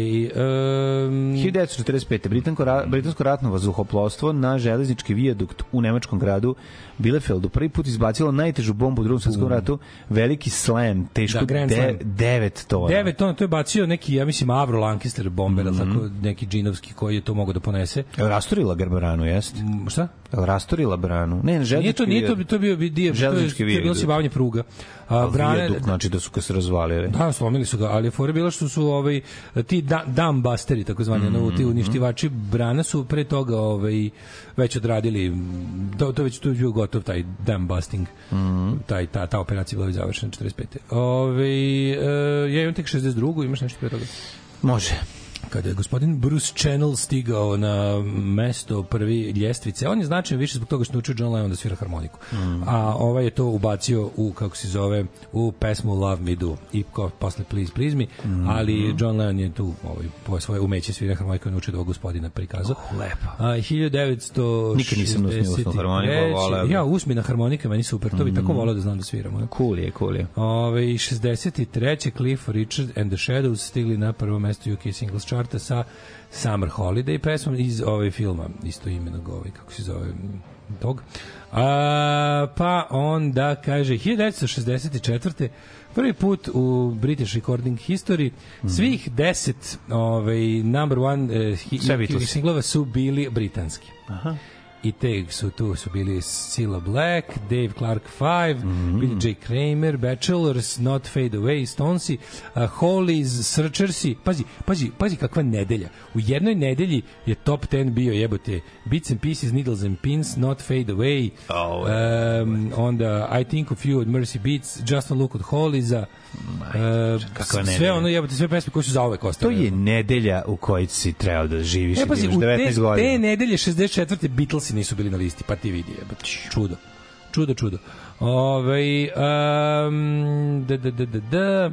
um, hiljadu devetsto četrdeset pete. Britansko, ra, britansko ratno vazduhoplovstvo na železnički vijadukt u nemačkom gradu Bielefeldu prvi put izbacilo najtežu bombu u Drugom svjetskom ratu, veliki slam, teško Da, Grand de, Slam. devet tona. devet tona, to je bacio neki, ja mislim, Avro Lancaster bomber, mm-hmm. tako, neki džinovski koji je to mogao da ponese. Jel rasturila branu, jest? M, šta? Jel rasturila branu? Ne, Nije železnički to, nije to, vijadukt. to bio dio, to je, Železnički to je bilo vijadukt. sjebavanje pruga. A, A brane, vijadukt, znači da su ga se razvalili. da, slomili su ga, ali fora je bila što su ovaj, ti da, dumbusteri, takozvani, mm-hmm. no, ti uništivači brana su pre toga ovaj, već odradili, to, to već tu je bio gotov taj dumbusting, mm-hmm. taj, ta, ta operacija bila završena četrdeset pete. Ove, e, ja imam tek šezdeset drugu, imaš nešto pre toga? Može. Kada je gospodin Bruce Channel stigao na mesto prvi ljestvice, on je značajan više zbog toga što naučio John Lennon da svira harmoniku. Mm. A ovaj je to ubacio u, kako se zove, u pesmu Love Me Do i kao posle Please Please Me, mm. ali John Lennon je tu ovaj, po svoje umeće svira harmoniku naučio da ovog gospodina prikazao. Oh, lepo. A, hiljadu devetsto šezdeset treće. Nikad nisam usnio usnu harmoniku, voleo bi. Ja, usmina harmonika, meni super, to bi mm. tako voleo da znam da sviramo. Cool je, cool je. Ove, šezdeset treće Cliff Richard and the Shadows stigli na prvo mesto U K Singles charta sa Summer Holiday pesmom iz ovaj filma, isto imenog, ovaj, kako se zove tog. A, pa onda kaže hiljadu devetsto šezdeset četvrte prvi put u British Recording History svih deset ovaj, number one eh, hi, singlova su bili britanski. Aha. I te su tu su bili Cilla Black, Dave Clark Five, mm-hmm. Billy J. Kramer, Bachelors, Not Fade Away, Stonesi, uh, Hollies, Searchersi. Pazi, pazi, pazi kakva nedelja. U jednoj nedelji je top ten bio, jebote, Bits and Pieces, Needles and Pins, Not Fade Away, oh, um, onda I Think of You od Mercy Beats, Just a Look od Holliesa, uh, sve ono, jebote, sve pesme koje su zauvek ostale. To je nedelja u kojoj si trebao da živiš e, pazi, i imaš devetnaest te, godina. te nedelje šezdeset četvrte Beatlesi nisu bili na listi, pa ti vidi, jebote, čudo. Čudo, čudo. Ove, um, da, da, da, da, da.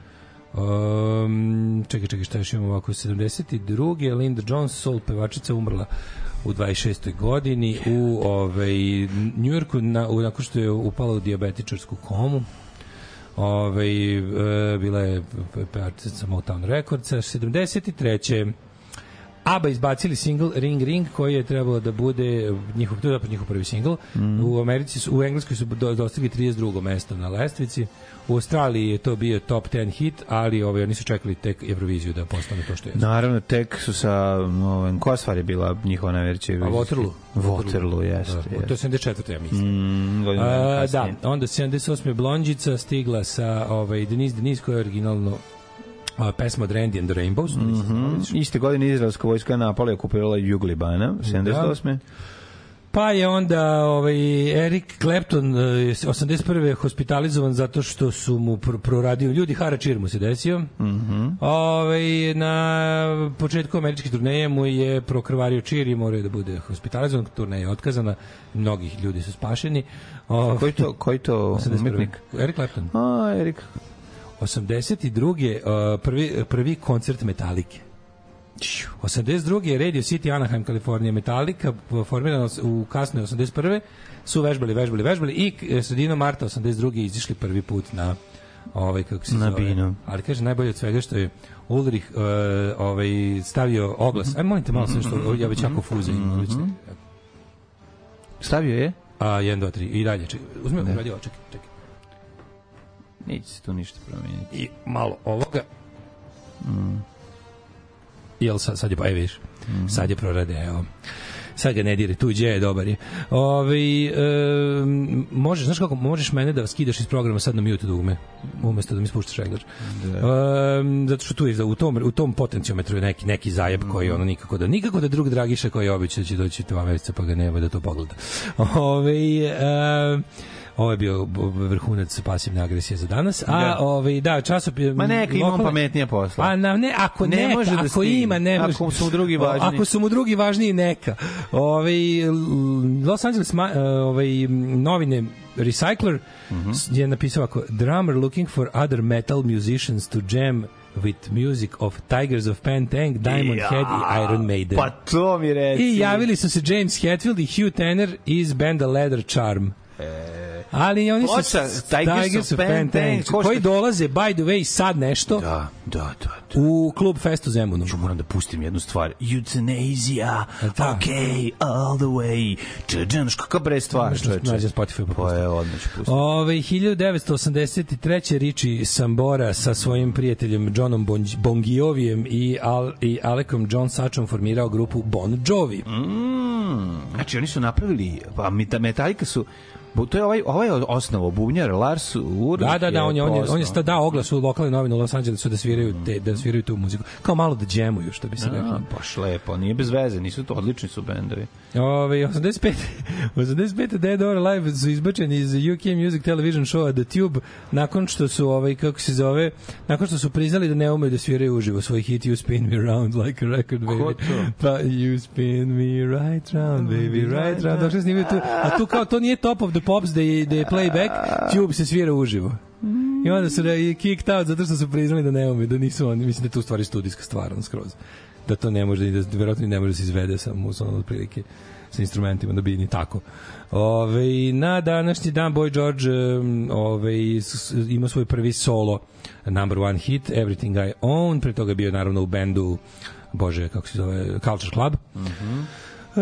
Um, čekaj, čekaj, šta još imamo ovako, sedamdeset druge Linda Jones, soul pevačica, umrla u dvadeset šestoj godini u ovaj, Njujorku, na, u, nakon što je upala u dijabetičarsku komu. Ove, e, bila je pevačica Motown Recordsa. sedamdeset treće ABBA izbacili single Ring Ring koji je trebalo da bude njihov, to je zapravo njihov prvi single. Mm. U Americi su, u Engleskoj su do, dostigli trideset drugo mesto na lestvici. U Australiji je to bio top ten hit, ali ovaj, oni su čekali tek Euroviziju da postane to što je. Naravno, tek su sa ovim, koja stvar je bila njihova najveća Eurovizija? A Waterloo. Waterloo, jeste. Da, jest. To je sedamdeset četvrte ja mislim. Mm, A, da, onda sedamdeset osme Blondjica stigla sa ovaj, Denise Denise koja je originalno a, pesma od Randy and the Rainbows. Mm-hmm. Iste godine izraelska vojska napala i okupirala jug Libana, sedamdeset osme Da. Pa je onda ovaj, Eric Clapton osamdeset prve hospitalizovan zato što su mu pr proradio ljudi, haračir mu se desio. Mm-hmm. Ovaj, na početku američke turneje mu je prokrvario čir i morao da bude hospitalizovan, turneja je otkazana, mnogih ljudi su spašeni. O, koji to, koji to umetnik? Eric Clapton. A, Eric. osamdeset druge prvi, prvi koncert Metalike. osamdeset druge je Radio City Anaheim, Kalifornija. Metallica formirana u kasnoj osamdeset prve su vežbali, vežbali, vežbali i sredinom marta osamdeset druge izišli prvi put na ovaj kako se Na zove. binu. Ali kaže najbolje od svega što je Ulrich uh, ovaj stavio oglas. Aj molim te malo sve što ja već jako fuzim. Mm-hmm. Stavio je? A jedan dva tri i dalje čekaj. Uzmi ovo, radi ovo, čekaj, čekaj. Neće se tu ništa promijeniti. I malo ovoga. Mm. Jel sad, sad je pa je viš. Mm. Sad je prorade, evo. Sad ga ne dire, tuđe je, dobar je. Ove, e, možeš, znaš kako, možeš mene da skidaš iz programa sad na mute dugme, umesto da mi spuštaš reglač. Da. E, zato što tu je, u tom, u tom potencijometru je neki, neki zajeb mm. koji ono nikako da, nikako da drug Dragiša koji je običao će doći dva meseca pa ga nema da to pogleda. Ove, e, ovo je bio vrhunac pasivne agresije za danas. A da. ovaj da, časopis Ma neka imam pametnija posla. A na ne, ako ne, neka, da ako stigne. Ima, ne može. Ako su mu drugi važni. Ako su mu drugi važniji neka. Ovaj Los Angeles ovaj novine Recycler mm-hmm. je napisao ako drummer looking for other metal musicians to jam with music of Tigers of Pantang, Diamond ja, Head i Iron Maiden. Pa to mi reci. I javili su se James Hetfield i Hugh Tanner iz benda Leather Charm. E, ali oni su Tigers, Tigers of Pantang koji dolaze by the way sad nešto da, da, da, da. u klub Festu Zemunu. Ću moram da pustim jednu stvar. Euthanasia, okay, all the way. Čeđanaš, kakav bre stvar, čoveče. Nađem Spotify pa pustim. Pa je, odmah ću pustiti. Ove, hiljadu devetsto osamdeset treće Richie Sambora sa svojim prijateljem Johnom bon, Bongiovijem i, Al, i Alekom John Sachom formirao grupu Bon Jovi. Mm, znači oni su napravili, pa Metallica su to je ovaj ovaj osnovo bubnjar Lars Ulrich. Da, da, da, on je on je on je sta dao oglas u lokalnoj novini u Los Angelesu da sviraju te da sviraju tu muziku. Kao malo da džemuju, što bi se reklo. Pa šlepo, nije bez veze, nisu to odlični su bendovi. Ove osamdeset pete osamdeset pete Dead or Alive su izbačeni iz U K Music Television showa The Tube nakon što su ovaj kako se zove, nakon što su priznali da ne umeju da sviraju uživo svoj hit You Spin Me Round Like a Record Baby. Pa You Spin Me Right Round Baby Right Round. Došli snimaju tu, a tu kao to nije Top of the Pops da je, da je playback, Tube se svira uživo. I onda su je kicked out zato što su priznali da ne umeju, da nisu oni, mislim da je tu stvari studijska stvar, on skroz. Da to ne može, da verovatno ne može da se izvede samo uz ono otprilike sa instrumentima, da bi ni tako. Ove, na današnji dan Boy George ove, ima svoj prvi solo number one hit, Everything I Own, pre toga je bio naravno u bendu, bože, kako se zove, Culture Club. Mhm. Uh,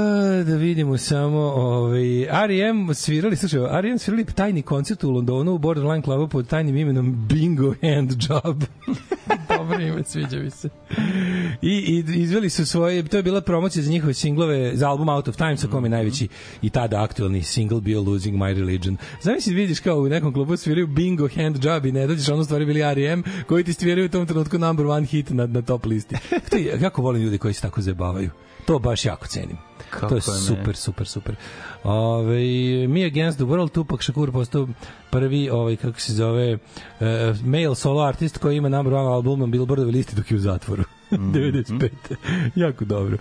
da vidimo samo ovaj R E M svirali, slušaj, R E M svirali tajni koncert u Londonu u Borderline klubu pod tajnim imenom Bingo Hand Job. Dobro ime, sviđa mi se. I, i izveli su svoje, to je bila promocija za njihove singlove, za album Out of Time, sa kom je najveći i tada aktualni single bio Losing My Religion. Zamisli, vidiš kao u nekom klubu sviraju Bingo Hand Job i ne dođeš, ono stvari bili R E M koji ti sviraju u tom trenutku number one hit na, na top listi. Kako volim ljudi koji se tako zabavaju. To baš jako cenim. Kako to je super, ne? super, super. Ove, Me Against the World, Tupac Shakur postao prvi, ovaj, kako se zove, uh, male solo artist koji ima number one album na Billboardovoj listi dok je u zatvoru. Mm. devedeset pete Jako dobro.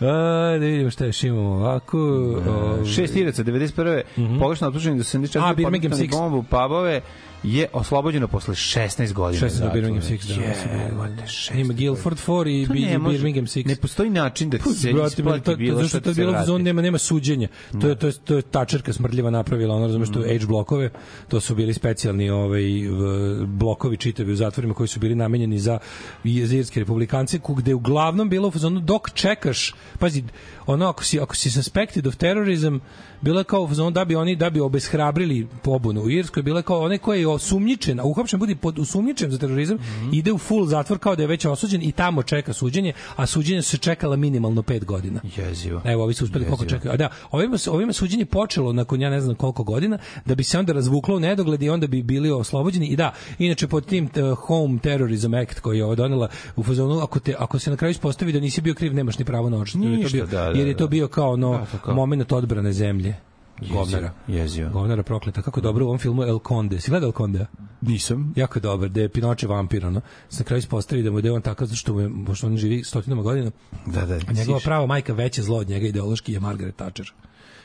A, da vidimo šta još imamo ovako. Uh, šest Iraca, devedeset prve Mm-hmm. Pogrešno optuženi da sedamdeset četiri podmetani bombu u pubove je oslobođeno posle šesnaest godina. šesnaest za Birmingham Six. Da, yeah, ima Guilford četiri i Birmingham Six. Ne postoji način da ti se isplati bilo što to je bilo zon, nema, nema suđenja. To je, to je, to je tačerka smrdljiva napravila, ono razumeš, to H blokove, to su bili specijalni ovaj, blokovi čitavi u zatvorima koji su bili namenjeni za irske republikance, gde uglavnom bilo u fazonu dok čekaš, pazi, ono ako si, ako si suspected of terrorism, bilo je kao u fazonu da bi oni, da bi obeshrabrili pobunu u Irskoj, bilo je kao onaj koji je osumnjičen, a uhapšen budi pod osumnjičen za terorizam, mm-hmm. ide u full zatvor kao da je već osuđen i tamo čeka suđenje, a suđenje se čekala minimalno pet godina. Jezivo. Evo, ovi su uspeli koliko čekaju. A da, ovima, ovima suđenje počelo nakon ja ne znam koliko godina, da bi se onda razvuklo u nedogled i onda bi bili oslobođeni. I da, inače pod tim uh, Home Terrorism Act koji je ovo donela u fazonu, ako, te, ako se na kraju ispostavi da nisi bio kriv, nemaš ni pravo na odštetu. Jer, da, jer je to bio kao no, da, moment odbrane zemlje. Govnara. Jezio. Govnara prokleta. Kako dobro u ovom filmu El Conde. Si gledao El Condea? Nisam. Jako dobar, da je Pinoče vampir, ono. Se na kraju ispostavi da mu je on takav, što mu je, pošto on živi stotinama godina. Da, da. A njegova prava majka veće zlo od njega ideološki je Margaret Thatcher.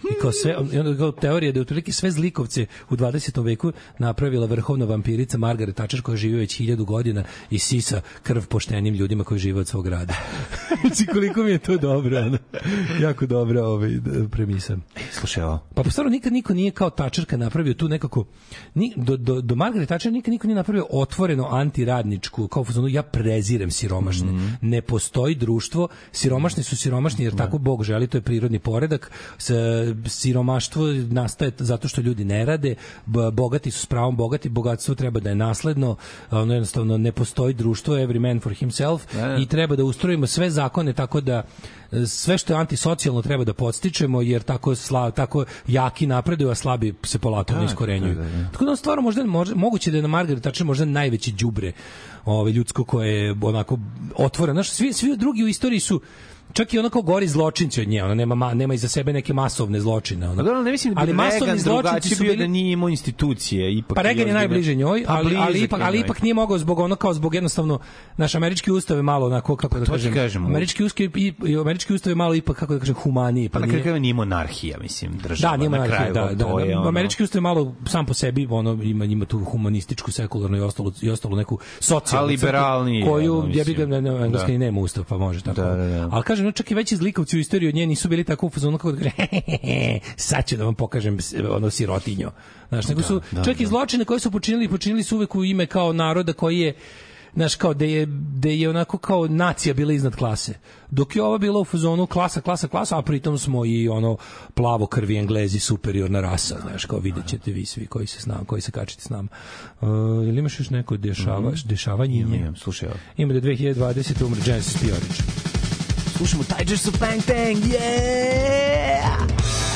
I kao sve, i onda kao teorija da je otprilike sve zlikovce u dvadesetom veku napravila vrhovna vampirica Margaret Thatcher koja živi već hiljadu godina i sisa krv poštenim ljudima koji žive od svog rada. Znači koliko mi je to dobro, ono. Jako dobra ovaj, premisa. Slušaj ovo. Pa stvarno nikad niko nije kao Thatcherka napravio tu nekako, ni, do, do, do Margaret Thatcher nikad niko nije napravio otvoreno antiradničku, kao fazonu ja prezirem siromašne. Mm-hmm. Ne postoji društvo, siromašni su siromašni jer tako Bog želi, to je prirodni poredak. S, siromaštvo nastaje zato što ljudi ne rade, bogati su s pravom bogati, bogatstvo treba da je nasledno, ono jednostavno ne postoji društvo, every man for himself, ne. I treba da ustrojimo sve zakone tako da sve što je antisocijalno treba da podstičemo jer tako sla, tako jaki napreduju, a slabi se polako ne iskorenjuju. Tako da stvarno možda, možda moguće da je na Margaret Thatcher možda najveće đubre ovaj ljudsko koje je onako otvoreno. Znaš, svi svi drugi u istoriji su čak i onako gori zločinci od nje, ona nema ma, nema iza sebe neke masovne zločine, ona. Da, ne mislim da ali masovni zločinci su bio bili da nije imao institucije, ipak. Pa Reagan je najbliže njoj, ali ali ipak ali ipak nije mogao zbog ono kao zbog jednostavno naš američki ustav je malo onako kako da kažem. kažem američki ustav i, i američki ustav je malo ipak kako da kažem humaniji, pa, pa na kraju nije monarhija, mislim, država. Da, nije monarhija, kraju, da, da, je da, ono... američki ustav je malo sam po sebi, ono ima ima tu humanističku, sekularnu i ostalo i ostalo neku socijalnu liberalni koju ja bih ga na engleski nema ustav, pa može tako. Da, da, da. Al kažem, no, čak i veći zlikovci u istoriji od nje nisu bili tako u fazonu kako da kaže sad ću da vam pokažem ono sirotinjo. Znaš, nego su da, čak da, i zločine koje su počinili, počinili su uvek u ime kao naroda koji je znaš, kao da je, da je onako kao nacija bila iznad klase. Dok je ova bila u fazonu klasa, klasa, klasa, a pritom smo i ono plavo krvi Englezi superiorna rasa, znaš, kao vidjet ćete vi svi koji se s nama, koji se kačite s nama. Uh, ili imaš još neko dešava, mm-hmm. dešavanje? Imam, imam, slušaj ovo. Ima da dve hiljade dvadesete umre Genesis Piorić. Slušamo Tigers of Bang Tang, yeah!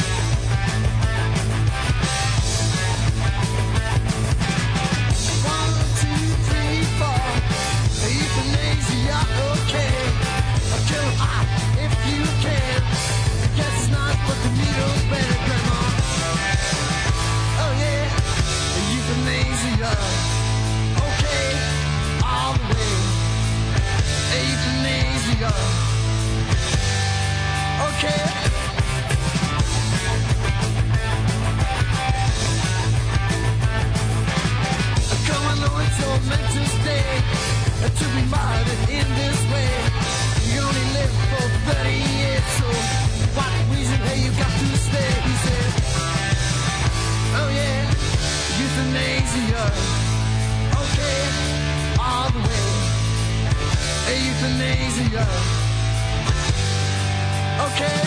To be martyred in this way, you only live for thirty years, so what reason have you got to stay? He said, oh yeah, euthanasia, okay, all the way, euthanasia, okay.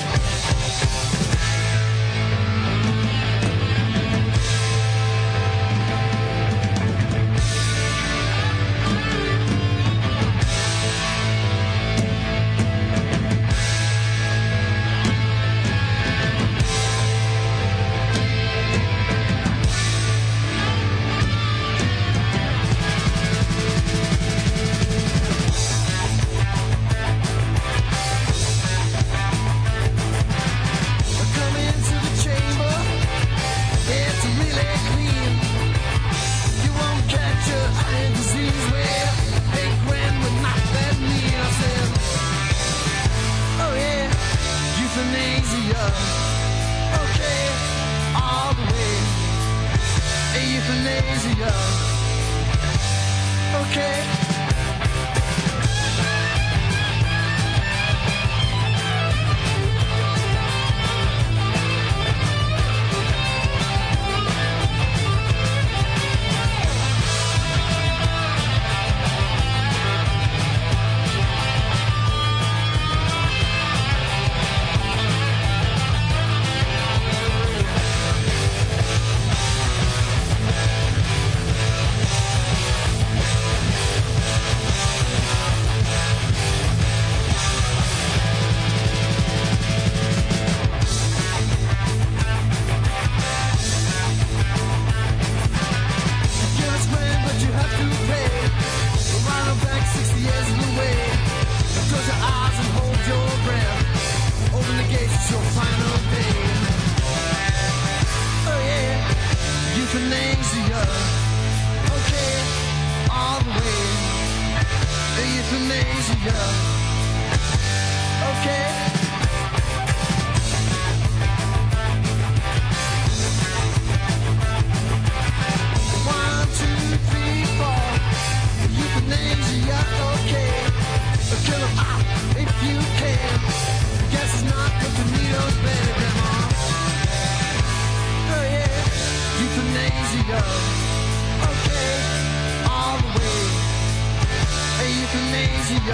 euthanasia. Okay, all the way. Euthanasia.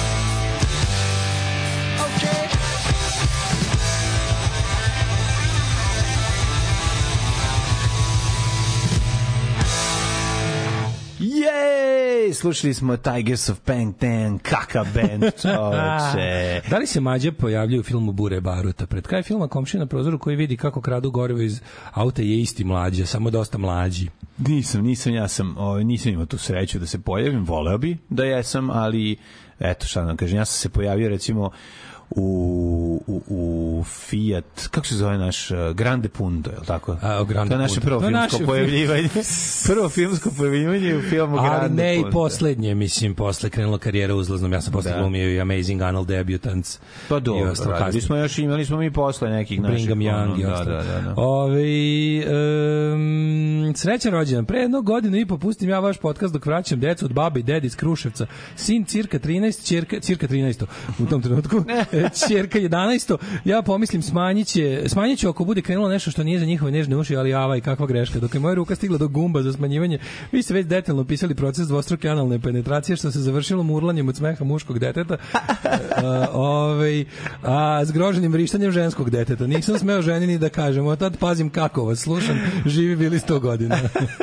Okay. Jej! Slušali smo Tigers of Bangtan, kaka band, čoveče. Da li se Mađe pojavljaju u filmu Bure Baruta? Pred kraj filma komšija na prozoru koji vidi kako kradu gorivo iz auta je isti Mlađe, samo dosta mlađi. Nisam, nisam, ja sam, ovaj, nisam imao tu sreću da se pojavim, voleo bi da jesam, ali eto šta nam kažem, ja sam se pojavio recimo u, u, u Fiat, kako se zove naš uh, Grande Punto, je li tako? A, Grande to je naše Punto. prvo To filmsko naše pojavljivanje. Prvo filmsko pojavljivanje u filmu Grande Punto. Ali ne i poslednje, mislim, posle krenula karijera uzlaznom, ja sam posle Da. glumio i Amazing Anal Debutants. Pa dobro, radili smo još, imali smo mi posle nekih naših. Brigham Young i da, ostalo. da, da, da. Ove, um, srećan rođendan. Pre jednog godinu i po pustim ja vaš podcast dok vraćam decu od babe i dedi iz Kruševca. Sin cirka trinaest, ćerka, cirka trinaest u tom trenutku, ćerka jedanaest. Ja pomislim smanjiće, smanjiću ako bude krenulo nešto što nije za njihove nežne uši, ali avaj, kakva greška. Dok je moja ruka stigla do gumba za smanjivanje, vi ste već detaljno opisali proces dvostruke analne penetracije što se završilo murlanjem od smeha muškog deteta, a, ovaj, a zgroženim vrištanjem ženskog deteta. Nisam smeo ženi ni da kažem, od tad pazim kako vas slušam, živi bili sto godina.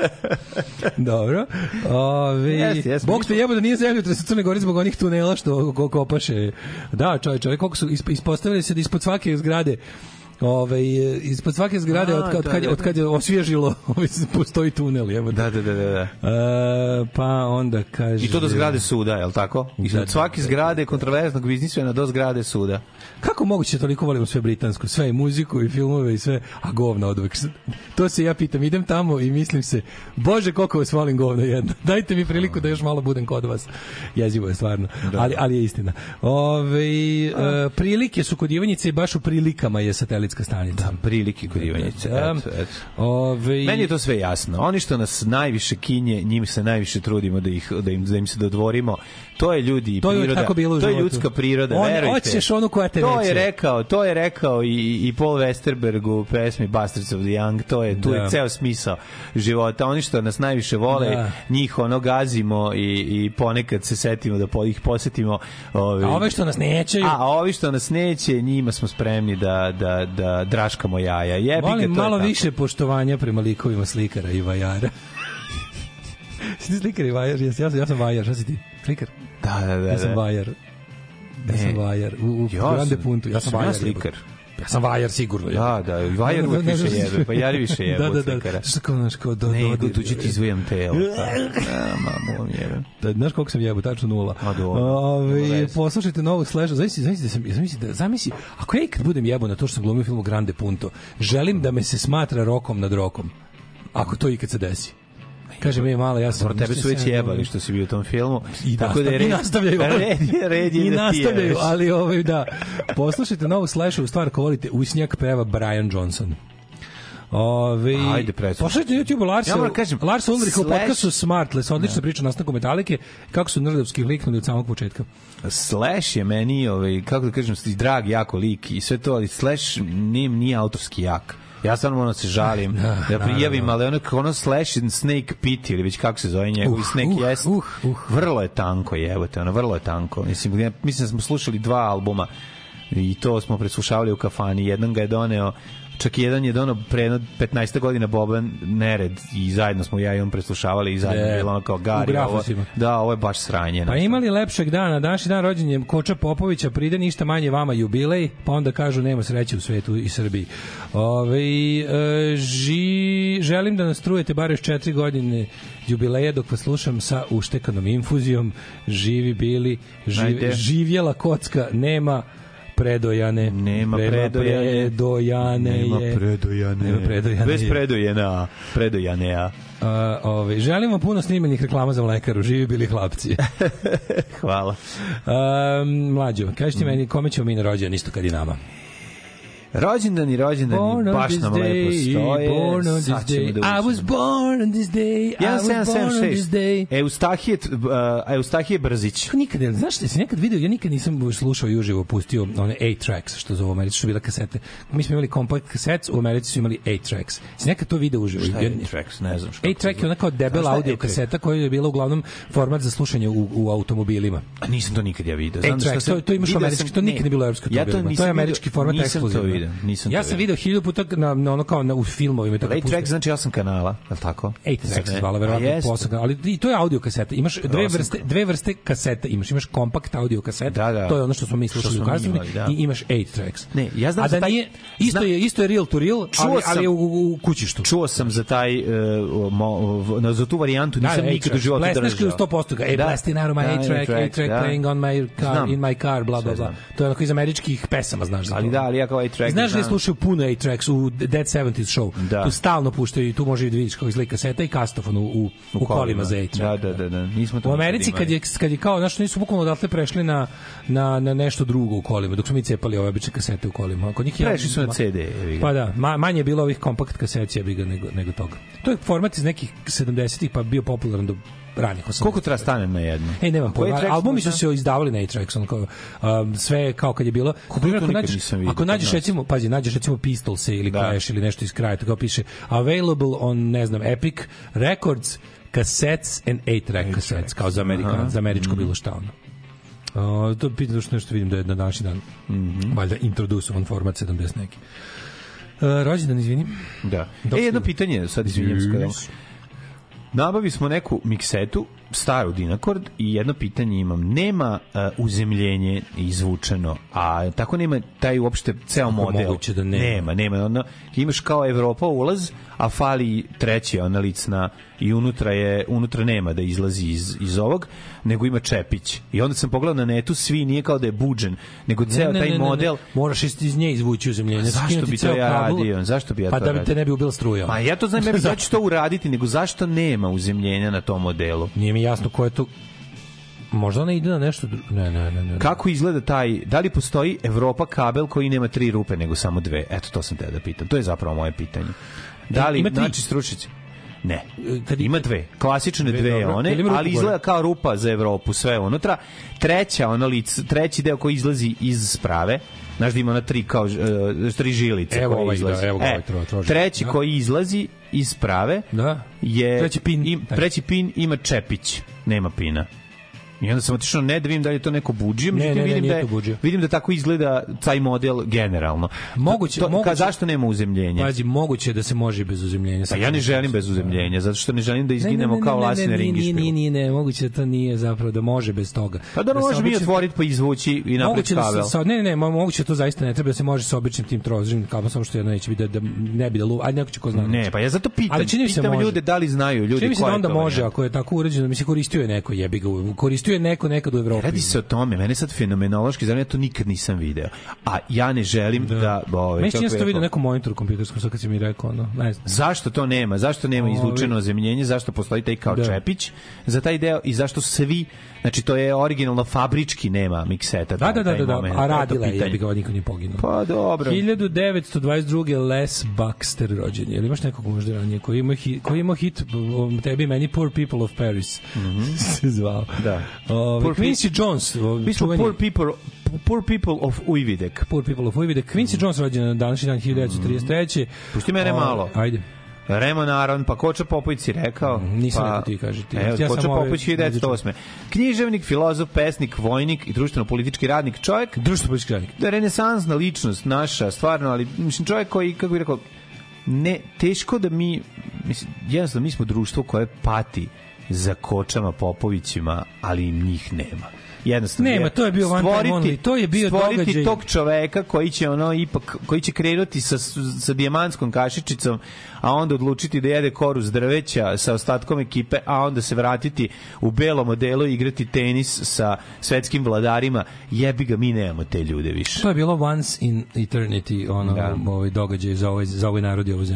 Dobro. Ove, Jeste, jeste. Bog te jebo da nije zemljotres u Crnoj Gori zbog onih tunela što ko- kopaše. Da, čovjek, čovjek, koliko su isp- ispostavili se da ispod svake zgrade Ove, ispod svake zgrade A, od, od, da, kad, da. od kad je osvježilo ovaj, postoji tunel. Evo. Da, da, da, da. da. E, pa onda kaže... I to do zgrade suda, je li tako? I Da, od svake da, zgrade kontroverznog biznismena do zgrade suda. Kako moguće toliko volimo sve britansko, sve i muziku i filmove i sve, a govna od uvek. To se ja pitam, idem tamo i mislim se, bože koliko vas volim govno jedno. Dajte mi priliku da još malo budem kod vas. Jezivo je stvarno, ali, ali je istina. Ove, e, prilike su kod Ivanjice i baš u prilikama je satelitska stanica. Da, prilike kod Ivanjice. Da. Eto, eto. Ove, Meni je to sve jasno. Oni što nas najviše kinje, njim se najviše trudimo da ih da im da im se dodvorimo. To je ljudi i To je uvek priroda. tako bilo u To je životu. ljudska priroda, On- verujte. hoćeš onu koja te To neće. je rekao, to je rekao i i Paul Westerberg u pesmi Bastards of the Young, to je tu Da. je ceo smisao života. Oni što nas najviše vole, Da. njih ono gazimo i i ponekad se setimo da po ih posetimo, ovaj a ove što nas nećeju, A ovi što nas neće, njima smo spremni da da da draškamo jaja. Jebi ga, volim to je malo tako. više poštovanja prema likovima slikara i vajara. Si ti slikar i vajar? Ja, sam- ja sam vajar, šta si ti? Slikar? Da, da, da. Ja sam da. vajar. Ja sam Ne. vajar. U, u Ja Grande sam- Puntu. Ja sam sam ja vajar. slikar. Ja sam vajar sigurno. Da, da, i vajar uvek više jebe, pa jari više jebe da, od da, slikara. da. Što kao, znaš, kao do, Ne, dodir. idu, tu ću ti izvijam telo. A, mamu, jebem. Da, znaš koliko sam jebo, tačno nula. A, dobro. Ove, Nema veze. poslušajte novog Slasha. Zamisli, zamisli, da sam, zamisli, da, zamisli, ako ja ikad budem jebo na to što sam glumio u filmu Grande Punto, želim da me se smatra rokom nad rokom. Ako to ikad se desi. Kaže mi je mala, ja sam... Dobro, tebe su već jebali što si bio u tom filmu. I, tako da je red, i nastavljaju. red, je, red je I da ti nastavljaju, jebeš. ali ovaj, da. Poslušajte novu Slashovu stvar, ako volite, Usnjak peva Brian Johnson. Ove, Ajde, preslušaj. Poslušajte na YouTube Larsa, Ja moram kažem, Lars Ulrich u Slash- podcastu Smartless, odlična priča o nastanku Metalike, kako su nerdovski liknuli od samog početka. Slash je meni, ovaj, kako da kažem, drag, jako lik i sve to, ali Slash nije, nije autorski jak. Ja stvarno ono se žalim Da, da prijavim, naravno. ali ono, ono Slash and Snake Pit, ili već kako se zove njegov, Uh, i Snake uh, jest, uh, uh. vrlo je tanko, jebote, ono, vrlo je tanko. Mislim, ja- mislim da smo slušali dva albuma i to smo preslušavali u kafani. Jedan ga je doneo, čak i jedan je doneo pre jedno petnaest godina Boban Nered i zajedno smo ja i on preslušavali i zajedno Je, je bilo ono kao u Gari, ovo, grafosima. da, ovo je baš sranje. Pa znaš. imali lepšeg dana, današnji dan rođenjem Koča Popovića, pride ništa manje vama jubilej, pa onda kažu nema sreće u svetu i Srbiji. Ove, e, ži, želim da nas trujete bar još četiri godine jubileja dok vas slušam sa uštekanom infuzijom. Živi bili, živ, Ajde. živjela kocka, nema predojane. Nema predojane. predojane Nema je. predojane. Nema predojane Bez je. predojena. Predojane, A, ove, želimo puno snimenih reklama za mlekaru. Živi bili hlapci. Hvala. Um, mlađo, kažete meni kome ćemo mi na rođendan isto kad i nama? Rođendani, rođendani, baš nam lepo stoje. Born on this Sad ćemo day. da I was born on this day. I was born on this day. Eustahije, uh, Eustahije Brzić. Nikad, znaš što si nekad video, ja nikad nisam slušao i uživo pustio one eight tracks, što zove u Americi, što bila kasete. Mi smo imali compact cassettes, u Americi su imali eight tracks. Si nekad to video uživo? Šta je eight tracks? Ne znam što. eight track je ona kao debela audio kaseta koja je bila uglavnom format za slušanje u, u automobilima. A nisam to nikad ja video. Znam eight track, to, to imaš u američki, to nikad ne bilo u evropskoj ja to, to je američki format ekskluzivno. Ja sam video hiljadu puta na, na ono kao na, u filmovima. eight track znači osam kanala, je li tako? eight track se zvala, verovatno osam kanala, ali i to je audio kaseta. Imaš dve vrste, dve vrste kasete, imaš imaš kompakt audio kaseta, da, da. to je ono što smo mi slušali u kaseti, da. I imaš eight tracks. Ne, ja znam a da taj, nije, isto znam, je isto je real to real, ali, sam, ali u, u kućištu. Čuo sam za taj uh, mo, na za tu varijantu, nisam da, nikad u životu držao. Blesneški u sto posto. Ej, blasting out of my eight track, eight track playing on my car, in my car, bla bla bla. To je onako iz američkih pesama, znaš. Ali da, ali ja kao eight track. Znaš da slušaju puno eight tracks u Dead seventies show. Da. Tu stalno puštaju i tu može da vidiš kako izgleda kaseta i kastofon u, u, u kolima za eight track. Da, da, da, da. Nismo to u Americi kad je, kad je kao, znaš, nisu bukvalno odatle prešli na, na, na nešto drugo u kolima, dok smo mi cepali ove obične kasete u kolima. Kod njih je, prešli su na C D. Pa da, ma, manje je bilo ovih kompakt kasecija bi ga nego, nego toga. To je format iz nekih sedamdesetih pa bio popularan do ranih osamdesetih. Koliko treba stane na jedno? Ej, nemam pojma. Albumi su se izdavali na eight tracks, on kao um, sve kao kad je bilo. Ako nađeš, ako nađeš recimo, pazi, nađeš recimo Pistols ili da. Clash ili nešto iz kraja, to kao piše available on, ne znam, Epic Records cassettes and eight track cassettes, kao za Amerika, za američko bilo šta ono. Uh, to pitam što nešto vidim da je na današnji dan. Mm-hmm. Valjda introdusovan format sedamdeset neki. Uh, rođendan, izvini. Da. E, jedno pitanje, sad izvinjam se kada. Nabavi smo neku miksetu, staru Dinakord, i jedno pitanje imam. Nema uh, uzemljenje izvučeno, a tako nema taj uopšte ceo model. Da nema. Nema, nema. Ono, imaš kao Evropa ulaz, a fali treći ona licna i unutra je unutra nema da izlazi iz, iz ovog, nego ima čepić. I onda sam pogledao na netu, svi nije kao da je buđen, nego ceo ne, ne, taj ne, model. Ne, ne. Moraš iz nje izvući uzemljenje. Zašto bi to ja radio? Zašto bi ja pa to da bi te ne bi ubila struja. Pa ja to znam, ja bih da ću to uraditi, nego zašto nema uzemljenja na tom modelu? Nije mi jasno ko je to. Možda ona ide na nešto drugo. Ne, ne, ne, ne. Kako izgleda taj, da li postoji Evropa kabel koji nema tri rupe nego samo dve? Eto, to sam te da pitam. To je zapravo moje pitanje. Da li, znači, stručnjaci? Ne. Kad ima dve. Klasične dve, dve one, ali izgleda kao rupa za Evropu, sve unutra. Treća, ona lic, treći deo koji izlazi iz sprave, znaš da ima ona tri kao uh, tri žilice evo koje ovaj, izlazi. Da, evo e, ovaj, trova, trova, treći da. koji izlazi iz sprave da. je treći pin, im, treći pin ima čepić, nema pina. I onda sam otišao ne da vidim da li je to neko buđio, ne, ne, vidim, ne, da je, vidim da tako izgleda taj model generalno. Moguće, to, moguće, ka, zašto nema uzemljenja? Pazi, moguće da se može bez uzemljenja. Pa ja ne želim bez uzemljenja, zato što ne želim da izginemo ne, ne, ne, kao lasne ringišpil. Ne, ne, ne, ne, moguće da to nije zapravo, da može bez toga. Pa da, da može mi otvoriti pa izvući i napred kabel. Da sa, ne, ne, ne, moguće to zaista ne treba da se može sa običnim tim trozžnim kablom, samo što jedno neće biti da, da ne bi da luva, ajde neko će ko zna. Ne, pa ja zato pitam, pitam ljude da li znaju ljudi. Čini mi se da onda može, ako je tako uređeno, mi se koristio je neko, jebi ga, koristio je neko nekad u Evropi. Radi se o tome, mene sad fenomenološki, znači ja to nikad nisam video. A ja ne želim da, da ovaj meni se isto vidio nekom monitoru kompjuterskom, sad kad si mi rekao, ono, ne znam. Zašto to nema? Zašto nema izvučeno zemljenje? Zašto postoji taj kao da. čepić za taj deo i zašto svi, znači to je originalno fabrički nema mikseta. Da, da, da, da, da. A radila je, bi ga niko nije poginuo. Pa dobro. hiljadu devetsto dvadeset druge. Les Baxter rođen. Jel imaš nekog možda ranije koji ima hit, koji ima hit tebi meni Poor People of Paris. Mhm. Se zvao. Da. Uh, Quincy Jones. Mi smo Poor People Poor People of Uvidek. Poor People of Uvidek. Quincy Jones rođen na današnji dan hiljadu devetsto trideset treće. Pusti mene malo. Ajde. Remo Naron, pa Koča Popović si rekao. Mm, nisam pa, rekao ti, kaži ti. Evo, ja Koča Popović hiljadu devetsto osme. Književnik, filozof, pesnik, vojnik i društveno-politički radnik. Čovjek, društveno-politički radnik. Da, renesansna ličnost naša, stvarno, ali mislim, čovjek koji, kako bih rekao, ne, teško da mi, mislim, jednostavno mi smo društvo koje pati za Kočama Popovićima, ali im njih nema. Jednostavno nema, to je bio one time only, to je bio stvoriti događaj. Stvoriti tog čoveka koji će ono ipak, koji će krenuti sa, sa dijamantskom kašičicom, a onda odlučiti da jede koru s drveća sa ostatkom ekipe, a onda se vratiti u belom modelu i igrati tenis sa svetskim vladarima. Jebi ga, mi nemamo te ljude više. To je bilo once in eternity, ono, da. ovaj događaj za ovaj, za ovaj narod i ovu zemlju.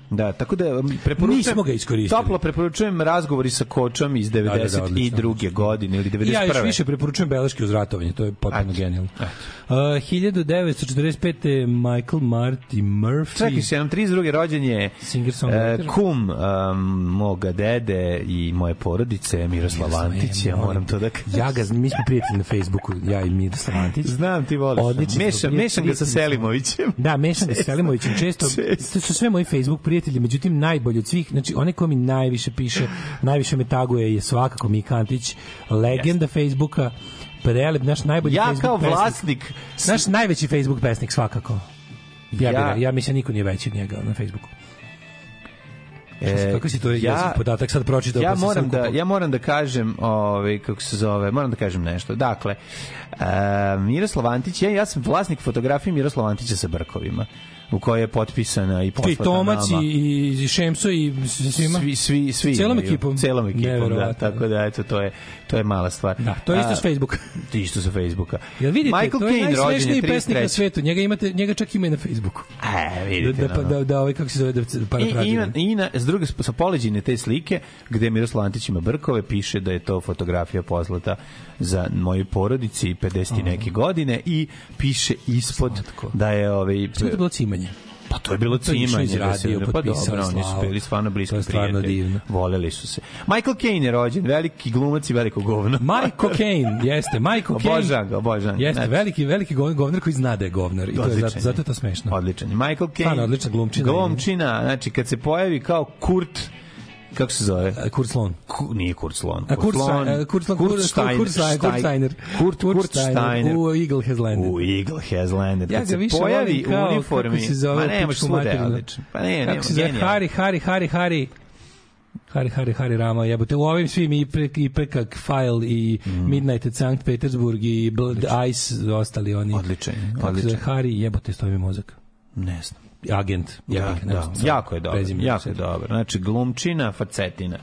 Da, tako da preporučujem. Nismo ga iskoristili. Toplo preporučujem razgovori sa Kočom iz devedeset druge godine ili devedeset prve. Ja još više preporučujem beleške uz ratovanje, to je potpuno genijalno. Uh, hiljadu devetsto četrdeset pete. Michael Marty Murphy. Čekaj se, nam trideset druge rođen je uh, kum um, moga dede i moje porodice, Miroslav Antić, ja moram to da kažem. Ja ga, mi smo prijatelji na Facebooku, ja i Miroslav Antić. Znam, ti voliš. Mešam, mešam ga sa Selimovićem. Da, mešam ga sa Selimovićem. Često, to su sve moji Facebook prijatelji, međutim, najbolji od svih, znači, onaj ko mi najviše piše, najviše me taguje je svakako Mika Antić, legenda Facebooka, prelep, naš najbolji ja Facebook kao vlasnik pesnik, naš najveći Facebook pesnik svakako. Ja, ja, ja mislim niko nije veći od njega na Facebooku. E, kako si to ja, podatak sad pročitao? Ja pa moram da ja moram da kažem, ovaj kako se zove, moram da kažem nešto. Dakle, uh, Miroslav Antić, ja, ja sam vlasnik fotografije Miroslava Antića sa brkovima, u kojoj je potpisana i poslata nama. I Tomac i, i Šemso i svima. Svi svi svi. Celom ekipom. Celom ekipom, da, tako da eto to je to je mala stvar. Da, to je isto s Facebooka. To isto sa Facebooka. Jel vidite, Michael to je Caine, najsmešniji pesnik na svetu. Njega imate, njega čak ima i na Facebooku. E, vidite. Da da da, da ovaj kako se zove da parafrazira. I, i na s druge sa poleđine te slike gde Miroslav Antić ima brkove, piše da je to fotografija poslata za moju porodici pedeset neke godine i piše ispod Slatko. Da je ovaj sve to bilo cimanje. Pa to je bilo cimanje, da se pa dobro, oni su bili stvarno bliski prijatelji. Voleli su se. Michael Caine je rođen, veliki glumac i veliko govno. Michael Caine, jeste, Michael Caine. Obožavam ga, obožavam. Jeste, znači, veliki, veliki govnar koji zna da je govnar. I to je, zato, zato je to smešno. Odličan. Michael Caine. Stvarno, odlična glumčina. Glumčina, znači, kad se pojavi kao Kurt, kako se zove? Kurt Sloan. Ku, nije Kurt Sloan. Kurt, Kurt, Sloan, Kurt, Sloan, Kurt, Steiner, Kurt, Steiner, Kurt Steiner. Kurt, Kurt Steiner. U Eagle Has Landed. U Eagle Has Landed. Ja ga više volim kao, uniformi, kako se zove, ma ne, možeš svude, odlično. Pa ne, kako se zove, Hari, Hari, Hari, Hari. Hari, Hari, Hari Rama, jebote, u ovim svim i Prekak File i mm. Midnight at Sankt Petersburg i Blood Ice, ostali oni. Odličan, odličan. Hari, jebote, stoji mi mozak. Ne znam. Agent. Ja, jebik, da, znam, jako je dobro. Jako je dobro. Znači, glumčina, facetina.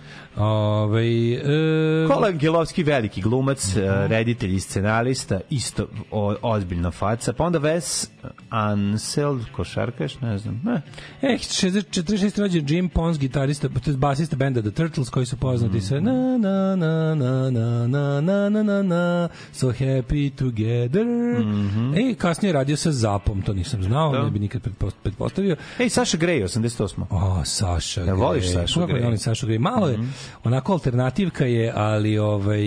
Ove, e... Kola Angelovski, veliki glumac, uh-huh. reditelj i scenarista, isto o, ozbiljna faca. Pa onda Wes Anseld, košarkaš, ne znam. Ne. E, četrdeset šeste rođen Jim Pons, gitarista, to je basista benda The Turtles, koji su poznati mm-hmm. sa na, na, na, na, na, na, na, na, na, na, so happy together. Mm-hmm. E, kasnije radio sa Zapom, to nisam znao, ne bi nikad pretpostavio. Ej, Saša Grey, osamdeset osam. O, Saša Grey. Ja voliš Saša Grey? Ja Saša Grey. Malo je, mm-hmm. onako alternativka je, ali ovaj...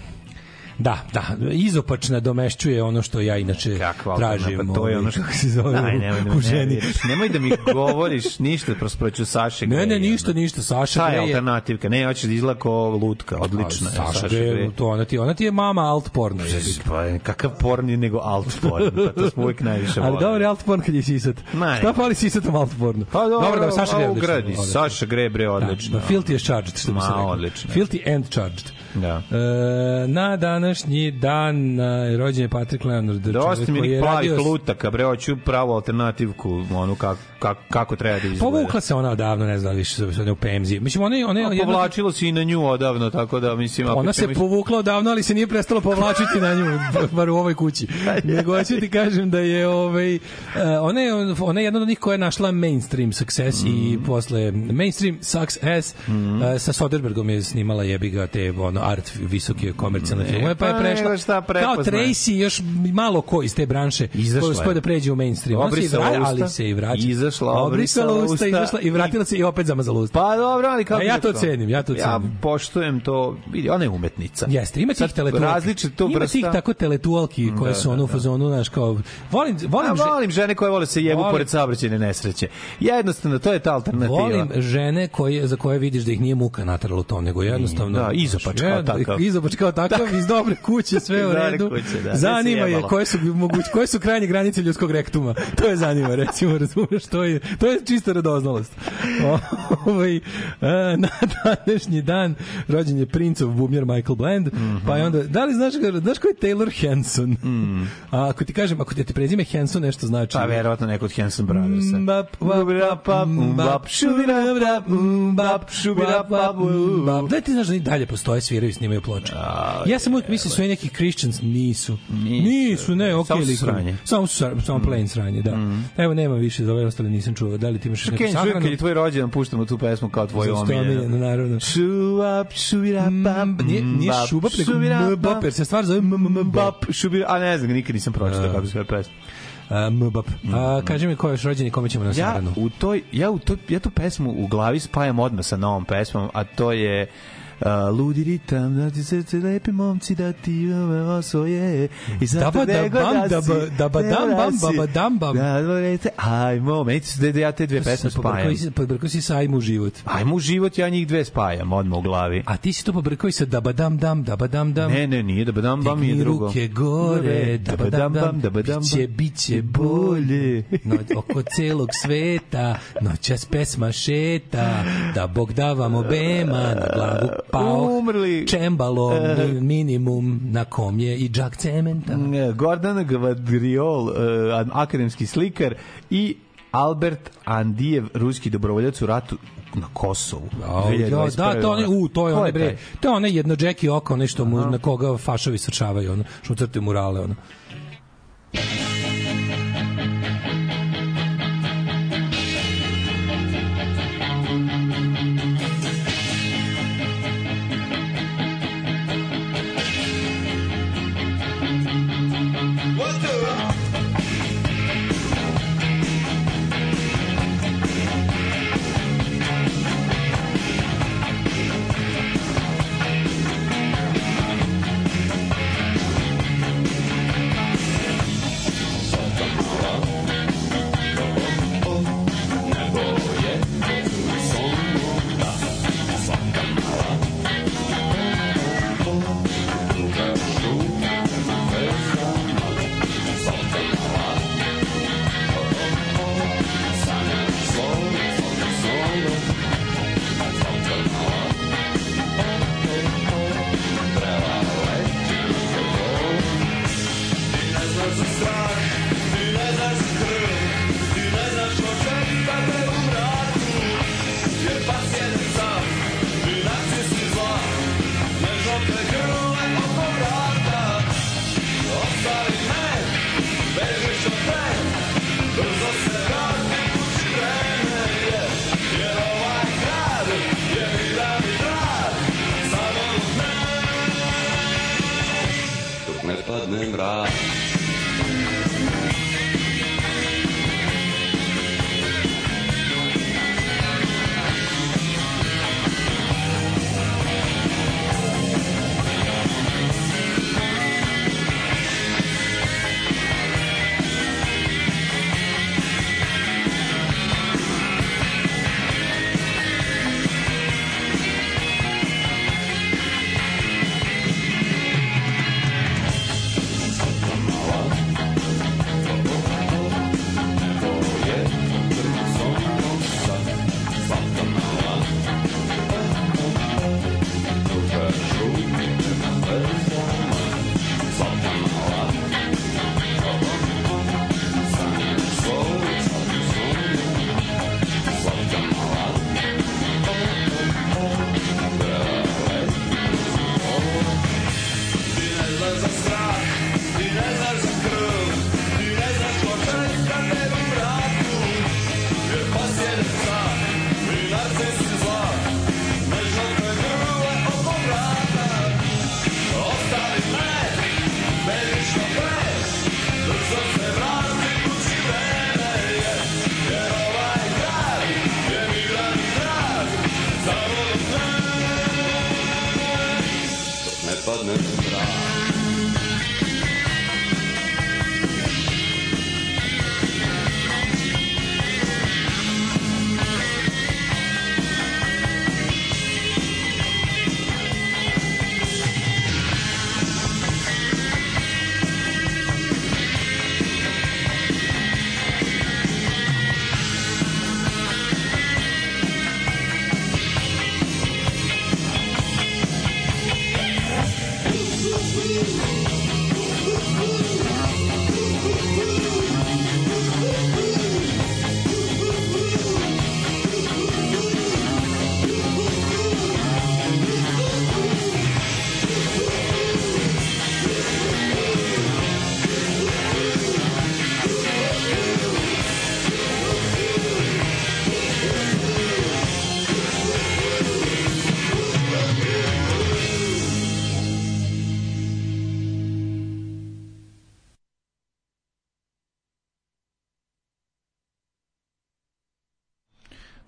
Da, da, izopačna domešćuje ono što ja inače Kakva, tražim. Pa to je ono što se zove Aj, nemoj, u, u ženi. Ne, nemoj da mi govoriš ništa prosproću Saše Greja. Ne, ne, ništa, ništa. Saša Greja. Šta je alternativka? Ne, hoćeš da izgleda kao lutka, odlična. Saša, Saša Greja, to ona ti, ona ti je mama alt porno. Pa, kakav porn nego alt porn? Pa to smo uvijek najviše volili. Ali dobro je alt porn kad je sisat. Šta pali sisatom alt pornu? Pa dobro, dobro da Saša Greja ugradi. Saša Greja, bre, odlično. Da, filthy is charged, što bi se rekao. Filthy and charged. Da. E, na današnji dan na rođenje Patrick Leonard. Dosta mi nih plavih lutaka, bre, hoću pravu alternativku, onu kako, kako, kako treba da izgleda. Povukla se ona odavno, ne znam, više se u Pemzi. Mislim, one, one, A, povlačilo se i na nju odavno, tako da, mislim... Ona se mi... povukla odavno, ali se nije prestalo povlačiti na nju, bar u ovoj kući. Nego ću ti kažem da je, ovaj, ona je, ona je jedna od njih koja je našla mainstream success mm. i posle mainstream success mm. uh, sa Soderbergom je snimala jebiga te, ono, art visoke komercijalne filmove, pa je prešla kao Tracy, još malo ko iz te branše koji uspio da pređe u mainstream. Ona se i vraća, ali se i vraća. Izašla, obrisala usta, izašla i vratila se i opet zamazala usta. Pa dobro, ali kako... A ja to cenim, ja to cenim. Ja poštujem to, vidi, ona je umetnica. Jeste, ima tih teletualki. Ima tih tako teletualki koje su ono u fazonu, znaš, kao... Volim, volim, A, volim žene koje vole se jebu volim, pored saobraćajne nesreće. Jednostavno, to je ta alternativa. Volim žene koje, za koje vidiš da ih nije muka nateralo to, nego jednostavno... Da, izopač kao takav. Izopač kao takav, iz dobre kuće, sve u redu. Kuće, da. Zanima je koje su moguće, koje su krajnje granice ljudskog rektuma. To je zanima, recimo, razumeš, to je to je čista radoznalost. Ovaj na današnji dan rođen je princov bubnjar Michael Bland, mm-hmm. pa je onda da li znaš znaš ko je Taylor Hanson? Mm. A ako ti kažem, ako ti prezime Hanson nešto znači? Pa verovatno neko od Hanson Brothersa. Bap bap bap šubira bap bap šubira bap bap. Da ti znaš da i dalje postoje svira sviraju, snimaju ploče. Ja sam uvijek mislio su i neki Christians, nisu. Nisu, ne, okej. Samo su sranje. Samo su samo plain sranje, da. Evo, nema više, za ove ostale nisam čuo. Da li ti imaš neku sahranu? Kad je tvoj rođendan, puštamo tu pesmu kao tvoju omiljenu. Naravno. Šubap, šubirapap. Nije šubap, nego mbap, jer se stvar zove mbap. Šubir, a ne znam, nikad nisam pročitao kako se sve pesma. Mbap. Kaži mi ko je još rođen i kome ćemo na sahranu? Ja u toj, ja u toj, ja tu pesmu u glavi spajam odmah sa novom pesmom, a to je Uh, ludi ritam, da ti srce lepi momci, da ti ove osvoje i zato nego da si da ba dam bam baba dam bam da dvorete, ajmo, meni se da ja te dve pesme spajam. Pobrkao si sa ajmo u život. Ajmo u život, ja njih dve spajam odmah u glavi. A ti si to pobrkao i sa da ba dam dam, da ba dam dam. Ne, ne, nije da ba dam bam, je drugo. Ruke gore, da ba dam bam, da ba dam bam. Će biće bolje, no, oko celog sveta, noćas pesma šeta, da Bog da vam obema na glavu pao umrli čembalo uh, minimum na kom je i džak cementa. Gordana Gvadriol, uh, akademski slikar, i Albert Andijev, ruski dobrovoljac u ratu na Kosovu. Ja, da, to je u to je onaj bre. To je onaj jedno Jackie oko nešto mu, na koga fašovi srčavaju, ono, što crtaju murale, ono.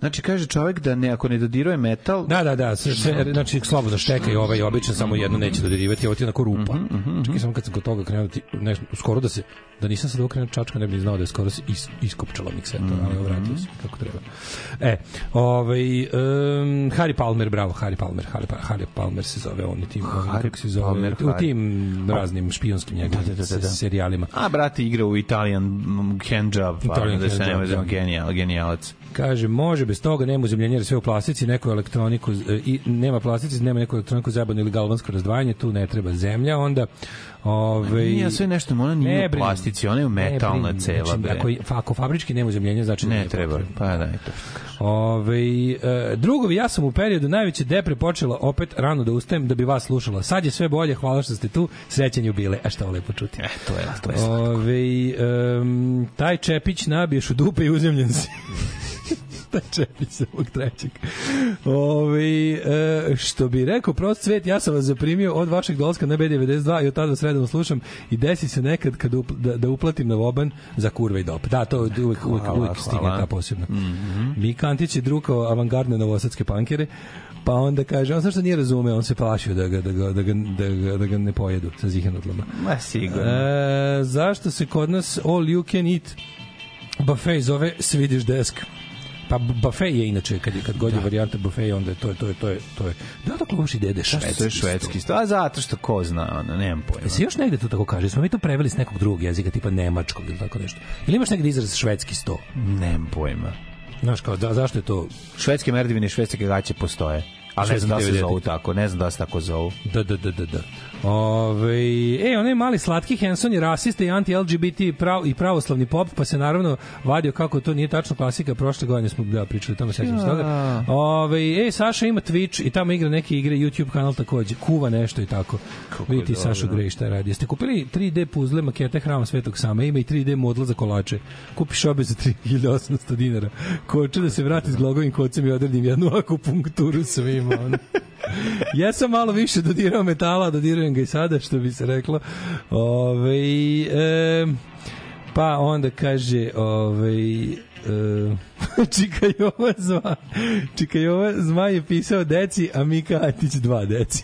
Znači, kaže čovjek da ne, ako ne dodiruje metal... Da, da, da, sve, sve, znači slobodno šteka i ovaj obično samo jedno neće dodirivati, ovo ti je onako rupa. Mm -hmm, mm -hmm. Čekaj, samo kad sam kod toga krenuo, nešto, skoro da se, da nisam sad okrenuo čačka, ne bih znao da je skoro se is, iskopčala miksetor, mm -hmm. ali vratio se kako treba. E, ovaj, um, Harry Palmer, bravo, Harry Palmer, Harry, Harry Palmer se zove, on i tim, Harry kako se zove, Palmer, u tim raznim špijonskim njegovim da, da, da, da. serijalima. A, brate, igra u Italian handjob, pa da se nema za genijal, genijalac. Kaže, može bez toga, nema uzemljenja, sve u plastici, neku elektroniku, i nema plastici, nema neku elektroniku zabavno ili galvansko razdvajanje, tu ne treba zemlja, onda... Ove, nije sve nešto, ona nije ne, u plastici, ona je metalna ne, cela. Znači, ako, ako fabrički nema uzemljenja, znači... Ne, ne treba, pa da, je to. Ove, e, drugovi, ja sam u periodu najveće depre počela opet rano da ustajem da bi vas slušala. Sad je sve bolje, hvala što ste tu, srećan jubilej. A šta ovo lepo čuti. E, to je, to je slatko. Ove, um, taj Čepić nabiješ u dupe i uzemljen si. Taj Čepić sa ovog trećeg. Ove, e, što bi rekao prost svet, ja sam vas zaprimio od vašeg dolaska na B devedeset dva i od tada vas redovno slušam i desi se nekad kad up, da, da uplatim na voban za kurve i dop. Da, to uvek, uvek, uvek, uvek stigne ta posebno. Mm -hmm. Mika Antić je drukao avangardne novosadske pankere, pa onda kaže, on zašto nije razumeo, on se plašio da ga, da ga, da ga, da ga, da ga ne pojedu sa zihanotlama. Ma sigurno. E, zašto se kod nas all you can eat buffet zove Swedish desk? Pa buffet je inače kad je kad god je varijanta buffet onda je to je to je to je to je da to kloši dede švedski. To je švedski. A zato što ko zna, ona nemam pojma. Se još negde to tako kaže. Smo mi to preveli s nekog drugog jezika tipa nemačkog ili tako nešto. Ili imaš negde izraz švedski sto? Nemam pojma. Znaš kao da, zašto je to švedske merdevine i švedske gaće postoje? Ali ne znam da se zovu tako, ne znam da se tako zovu. Da, da, da, da, da. Ove, e, onaj mali slatki Hanson je rasista i anti-L G B T prav, i pravoslavni pop, pa se naravno vadio kako to nije tačno klasika. Prošle godine smo da, pričali tamo, sećam se toga. Ove, e, Saša ima Twitch i tamo igra neke igre, YouTube kanal takođe, kuva nešto i tako. Vidite Saša Grej šta radi. Jeste kupili tri D puzle makete Hrama Svetog Sama, ima i tri D modla za kolače. Kupiš obe za tri hiljade osamsto dinara. Koče da se vrati s glogovim kocem i odredim jednu akupunkturu svima. Ja sam malo više dodirao metala, dodirujem ga i sada, što bi se reklo. Ove, e, pa onda kaže ove, e, Čika Jova zva Čika Jova zma je pisao deci, a Mika Atić dva deci.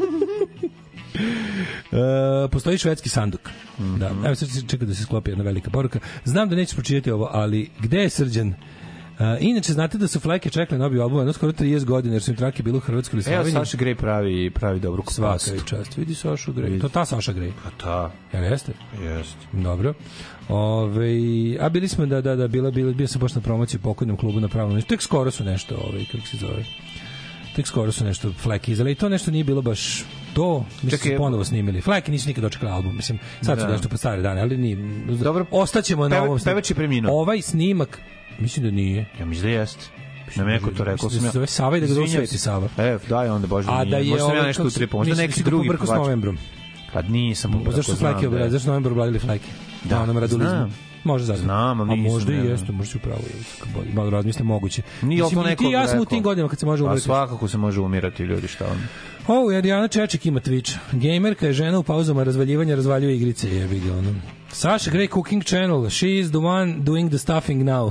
E, postoji švedski sanduk. Mm-hmm. Da. Evo sad čekaj da se sklopi jedna velika poruka. Znam da nećeš pročitati ovo, ali gde je Srđan? Uh, inače, znate da su Fleke čekali na obju album jedno skoro trideset godina, jer su im trake bilo u Hrvatskoj ili Sloveniji. Evo, Saša Grej pravi, pravi dobru kupastu. Svaka čast. Vidi Sašu Grej. To ta Saša Grej. A ta. Jel jeste? Jeste. Dobro. Ove, a bili smo da, da, da, bila, bila, bio sam baš na promociji pokojnom klubu na pravom. Tek skoro su nešto, ovaj, kako se zove, tek skoro su nešto Fleke izdali i to nešto nije bilo baš to, mislim su ponovo snimili. Fleke nisu nikad dočekali album, mislim, sad su da. nešto po stare dane, ali nije. Dobro, ostaćemo na ovom. Pevač je preminuo. Ovaj snimak, mislim da nije. Ja mislim da jeste. Na neko to rekao sam ja. Zove Sava i da ga zove Sveti Sava. E, daj onda, bože da nije. Možda sam ja nešto utripo, možda neki drugi pevač. S novembrom. Pa nisam. Pa zašto Fleke obradili, zašto novembru obradili Fleke? Da, nam radulizmu. Može zajedno. Znam, ali nisam. A možda i jeste, možda si upravo. Malo razmislim, moguće. Nije ovo neko. Ti ja sam u tim godinama kad se može umirati. A svakako se može umirati, ljudi, šta on. O, Adriana Čeček ima Twitch. Gamerka je žena u pauzama razvaljivanja, razvaljuje igrice. Jebi ga ono. Sasha Grey Cooking Channel. She is the one doing the stuffing now.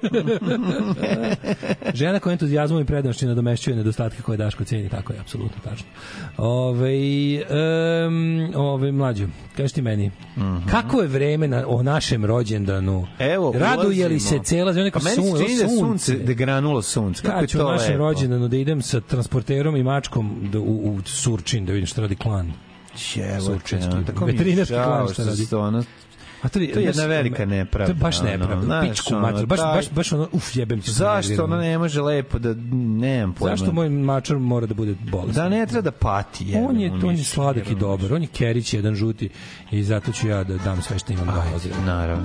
Žena koja entuzijazmom i predanošću nadomešćuje nedostatke koje Daško ceni. Tako je, apsolutno tačno. Ove, um, ove mlađu, kaži ti meni, mm-hmm. kako je vreme na, o našem rođendanu? Evo, raduje li se cela zemlja? Pa meni se čini da sunce, da granulo sunce. Kako ja ću o našem rođendanu da idem sa transporterom i mačkom da, u, u Surčin, da vidim što radi klan. Surčinski. Veterinarski klan što radi. A to je, to je jedna velika nepravda. To je baš nepravda. Pičku mačar. Baš, baš, baš ono, uf, jebem ti. Zašto ono ne može lepo da, nemam pojma. Zašto moj mačar mora da bude bolestan? Da ne treba da pati. Jebem, on je, on je sladak i dobar. On je kerić, jedan žuti i zato ću ja da dam sve što imam da ozirem. Naravno.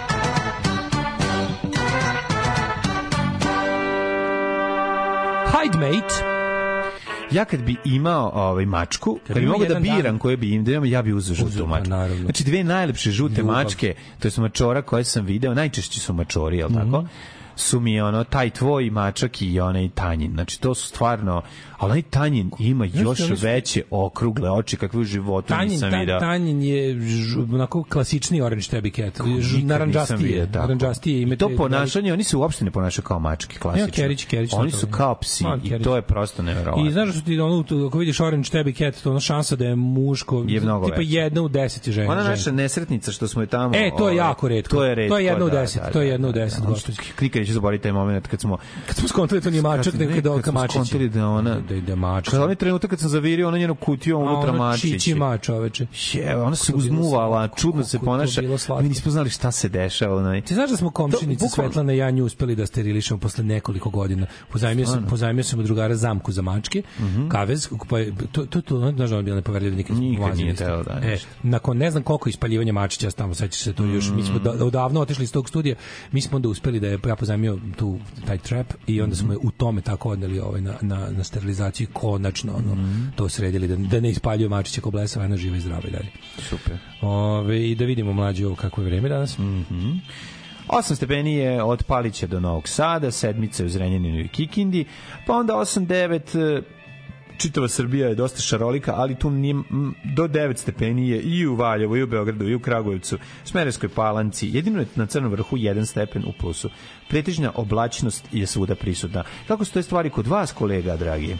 Hide, mate. Ja kad bi imao ovaj mačku, kad, kad bi mogu da biram koje bi im da imam, ja bi uzeo žutu mačku. Naravno. Znači dve najlepše žute Ljubav. mačke, to je mačora koje sam video, najčešće su mačori, jel mm-hmm. tako? su mi ono taj tvoj mačak i onaj Tanjin. Znači to su stvarno, ali onaj Tanjin ima još Znaš, veće okrugle oči kakve u životu Tanjin, nisam ta, vidio. Tanjin je ž, onako klasični orange tabby cat. Naranđastije. Naranđastije ime. To ponašanje, oni se uopšte ne ponašaju kao mačke, klasično. Kerić, Kerić, oni su kao psi i to je prosto neverovatno. I znaš što ti ono, ako vidiš orange tabby cat, to ono šansa da je muško, je mnogo tipa veća. jedna u deset je žena. Ona naša nesretnica što smo je tamo... E, to je jako retko. To je retko, to je jedna u da, deset, da, to je da, jedna u da, deset, da. gospođe. Nikad neću zaboraviti taj moment kad smo... Kad smo skontali to nije mačak, nego je Dolka Mačić. Kad smo skontali da ona... Da ide mačak. Kad onaj trenutak kad sam zavirio, ona njenu kutiju, unutra Mačić. Čići mač, čoveče. Je, ona se uzmuvala, čudno se ponaša. Mi nismo znali šta se dešava. Onaj. Ti znaš da smo komšinice To, Svetlana i ja nju uspeli da sterilišemo posle nekoliko godina. Pozajmio sam, pozajmio sam od drugara zamku za mačke, mm -hmm. kavez, pa je, to, to, to, znaš da on bio nepoverljiv, nikad, nikad nije teo da e, nakon ne znam koliko ispaljivanja mačića, tamo sećaš se to još, mm. mi smo da, odavno otišli iz tog studija, mi smo onda uspeli da je ja pozajmio tu, taj trap i onda smo je u tome tako odneli ovaj, na, na, na sterilizaciju i konačno ono, mm. to sredili, da, da ne ispaljuje mačića ko blesava, jedna živa i zdrava i dalje. Super. Ove, i da vidimo mlađe ovo kako je vreme danas. Mhm. Mm osam stepeni je od Palića do Novog Sada, sedmica je u Zrenjaninu i Kikindi, pa onda osam devet čitava Srbija je dosta šarolika, ali tu nije, do devet stepeni je i u Valjevu, i u Beogradu, i u Kragujevcu, Smederevskoj Palanci, jedino je na Crnom vrhu jedan stepen u plusu. Pretežna oblačnost je svuda prisutna. Kako su to stvari kod vas, kolega, dragi?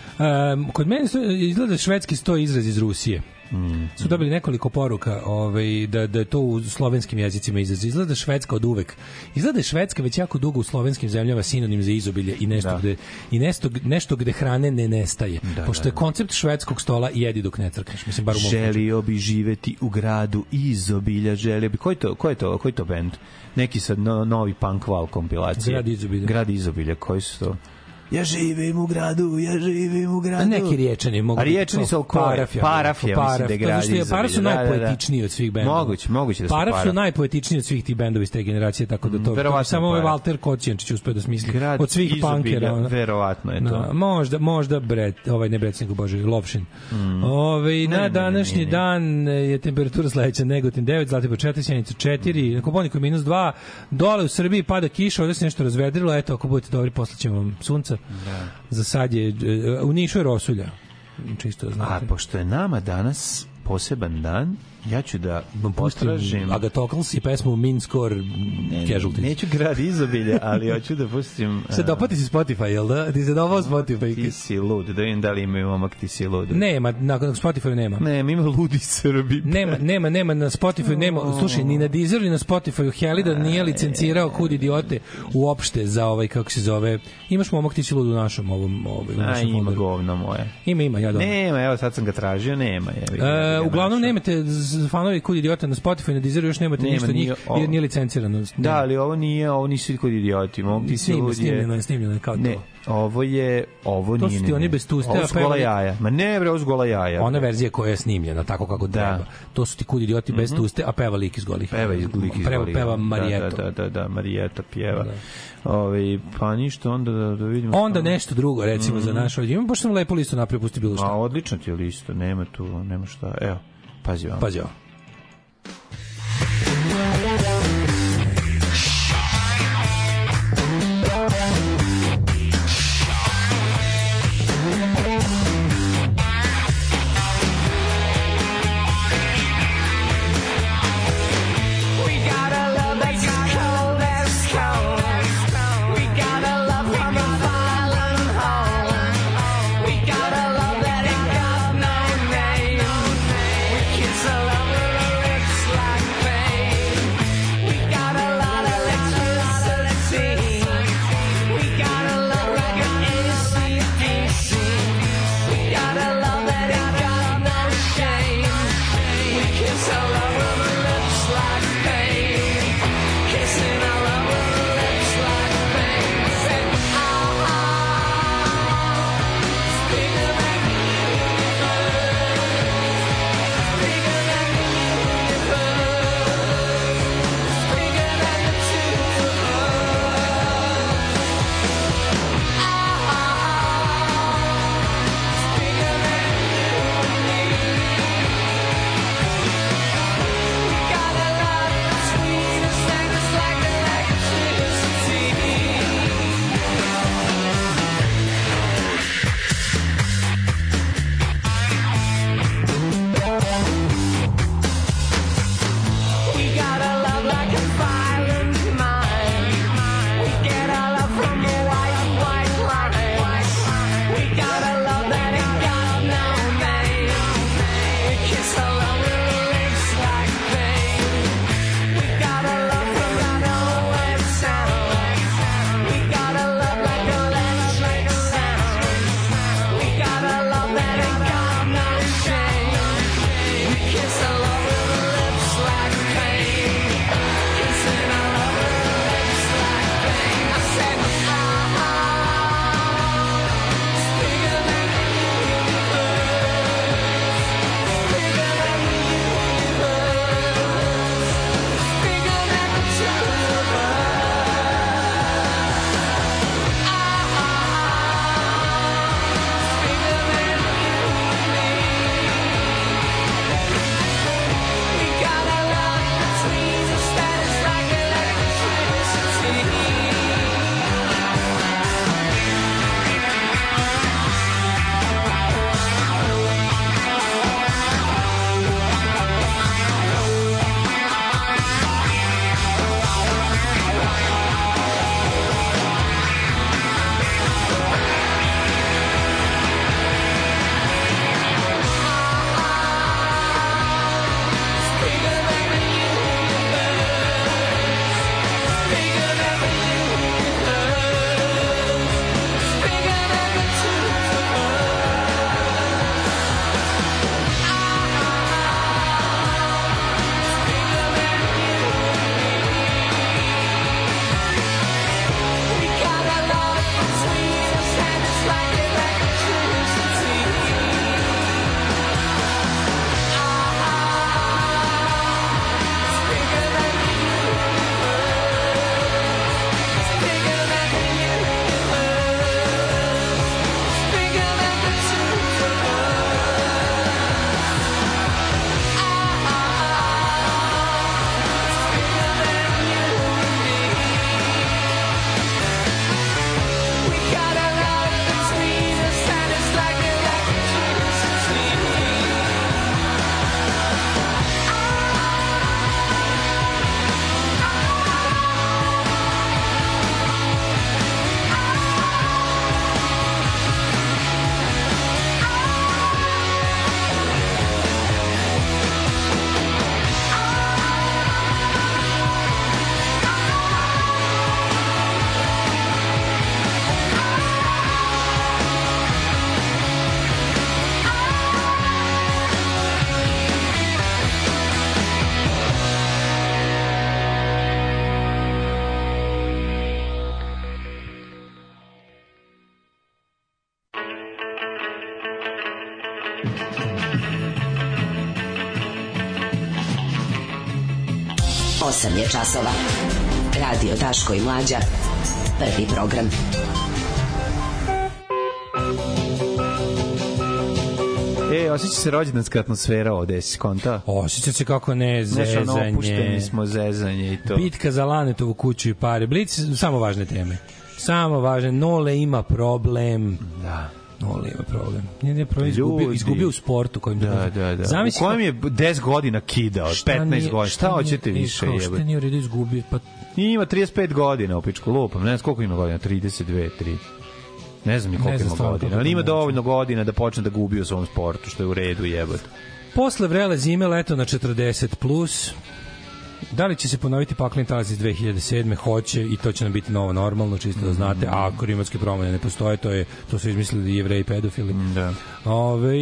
Um, kod mene stoji, izgleda švedski stoji izraz iz Rusije. Mm. Su dobili nekoliko poruka ovaj, da, da je to u slovenskim jezicima izraz. Izgleda Švedska od uvek. Izgleda Švedska već jako dugo u slovenskim zemljama sinonim za izobilje i nešto, da. gde, i nešto, nešto gde hrane ne nestaje. Da, pošto da, je koncept švedskog stola jedi dok ne crkneš. Mislim, bar u želio bi živeti u gradu izobilja. Želio bi. Ko je to, ko je to, ko je to band? Neki sad no, novi punk val kompilacije. Grad izobilja. Grad izobilja. Koji su to? Ja živim u gradu, ja živim u gradu. A neki riječani mogu biti. A riječani su oko Paraf, Paraf je, mislim da grad izobilja. Paraf su najpoetičniji od svih bendova. Moguće, moguće da su Paraf. Paraf su najpoetičniji od svih tih bendova iz te generacije, tako da to, to samo ovaj Walter Kocijančić uspeo da smisli. Grad od svih punkera. Verovatno je to. Na, možda, možda Bret, ovaj ne Bret, nego Bože, Lovšin. Mm. Ove, na ne, današnji ne, ne, ne. dan je temperatura sledeća, Negotin devet, Zlatibor četiri, Sjenica četiri, na Kopaoniku minus dva, dole u Srbiji pada kiša, ovde se nešto razvedrilo, eto, ako budete dobri, poslaćemo vam sunca. Da. Za sad je, u Nišu je rosulja. Čisto da znate. A pošto je nama danas poseban dan, ja ću da potražim Agatocles i pesmu Mean Score Casualties. Neću grad izobilja, ali hoću da pustim... Se dopati si Spotify, jel da? Ti se dopao Spotify? Ti si lud, da vidim da li imaju omak ti si lud. Nema, na Spotify nema. Nema, ima ludi Srbi. Nema, nema, nema na Spotify, nema, slušaj, ni na Deezeru, ni na Spotifyu Helida nije licencirao kud idiote uopšte za ovaj, kako se zove, imaš momak ti si lud u našom ovom... Ovaj, A, ima govno moje. Ima, ima, ja dobro. Nema, evo sad sam ga tražio, nema. Je, uglavnom nemate fanovi kod idiota na Spotify, na Deezeru još nemate nema, ništa nije, njih, jer nije licencirano. Nema. Da, ali ovo nije, ovo nisu kod idioti. Mogu ti se ljudi... Snimljeno je, snimljeno je kao ne, to. Ovo je, ovo to nije... To su ti oni bez tuste. Ovo su gola jaja. Ma ne, bre, ovo su gola jaja. Ona verzija koja je snimljena, tako kako da. treba. To su ti kud idioti mm -hmm. bez tuste, a peva lik iz golih. Peva iz lik iz golih. Peva Marijeto. Da, da, da, da, Marijeto pjeva. Da. Ove, pa ništa, onda da, da vidimo... Onda što... nešto drugo, recimo, mm -hmm. za naš ovdje. Imam, pošto sam lepo listu napravio, pusti bilo šta. A, odlično ti je listo, nema tu, nema šta. Evo, pazi vam. Pazi vam. Love osam je časova. Radio Daško i Mlađa. Prvi program. E, osjeća se rođendanska atmosfera ovde, si konta? Osjeća se kako ne, zezanje. Znaš, ono, opušteni smo, zezanje i to. Bitka za Lanetovu kuću i pare. Blic, samo važne teme. Samo važne. Nole ima problem. Da. Nole ima problem. Nije je problem, izgubio, izgubio u sportu kojim da, da, da. Zamisli, u kojem je deset godina kidao, petnaest godina. Šta hoćete više? Šta nije u redu izgubio? Pa... Ima trideset pet godina u pičku lupam. Ne znam koliko ima godina, trideset dve, tri. Ne znam ni koliko ima godina, ali ima dovoljno godina da počne da gubi u svom sportu, što je u redu, jebote. Posle vrele zime, leto na četrdeset plus. Da li će se ponoviti pakleni talas iz dve hiljade sedme? Hoće, i to će nam biti novo normalno, čisto da znate. A ako klimatske promene ne postoje, to je to su izmislili Jevreji pedofili. Da. Ove,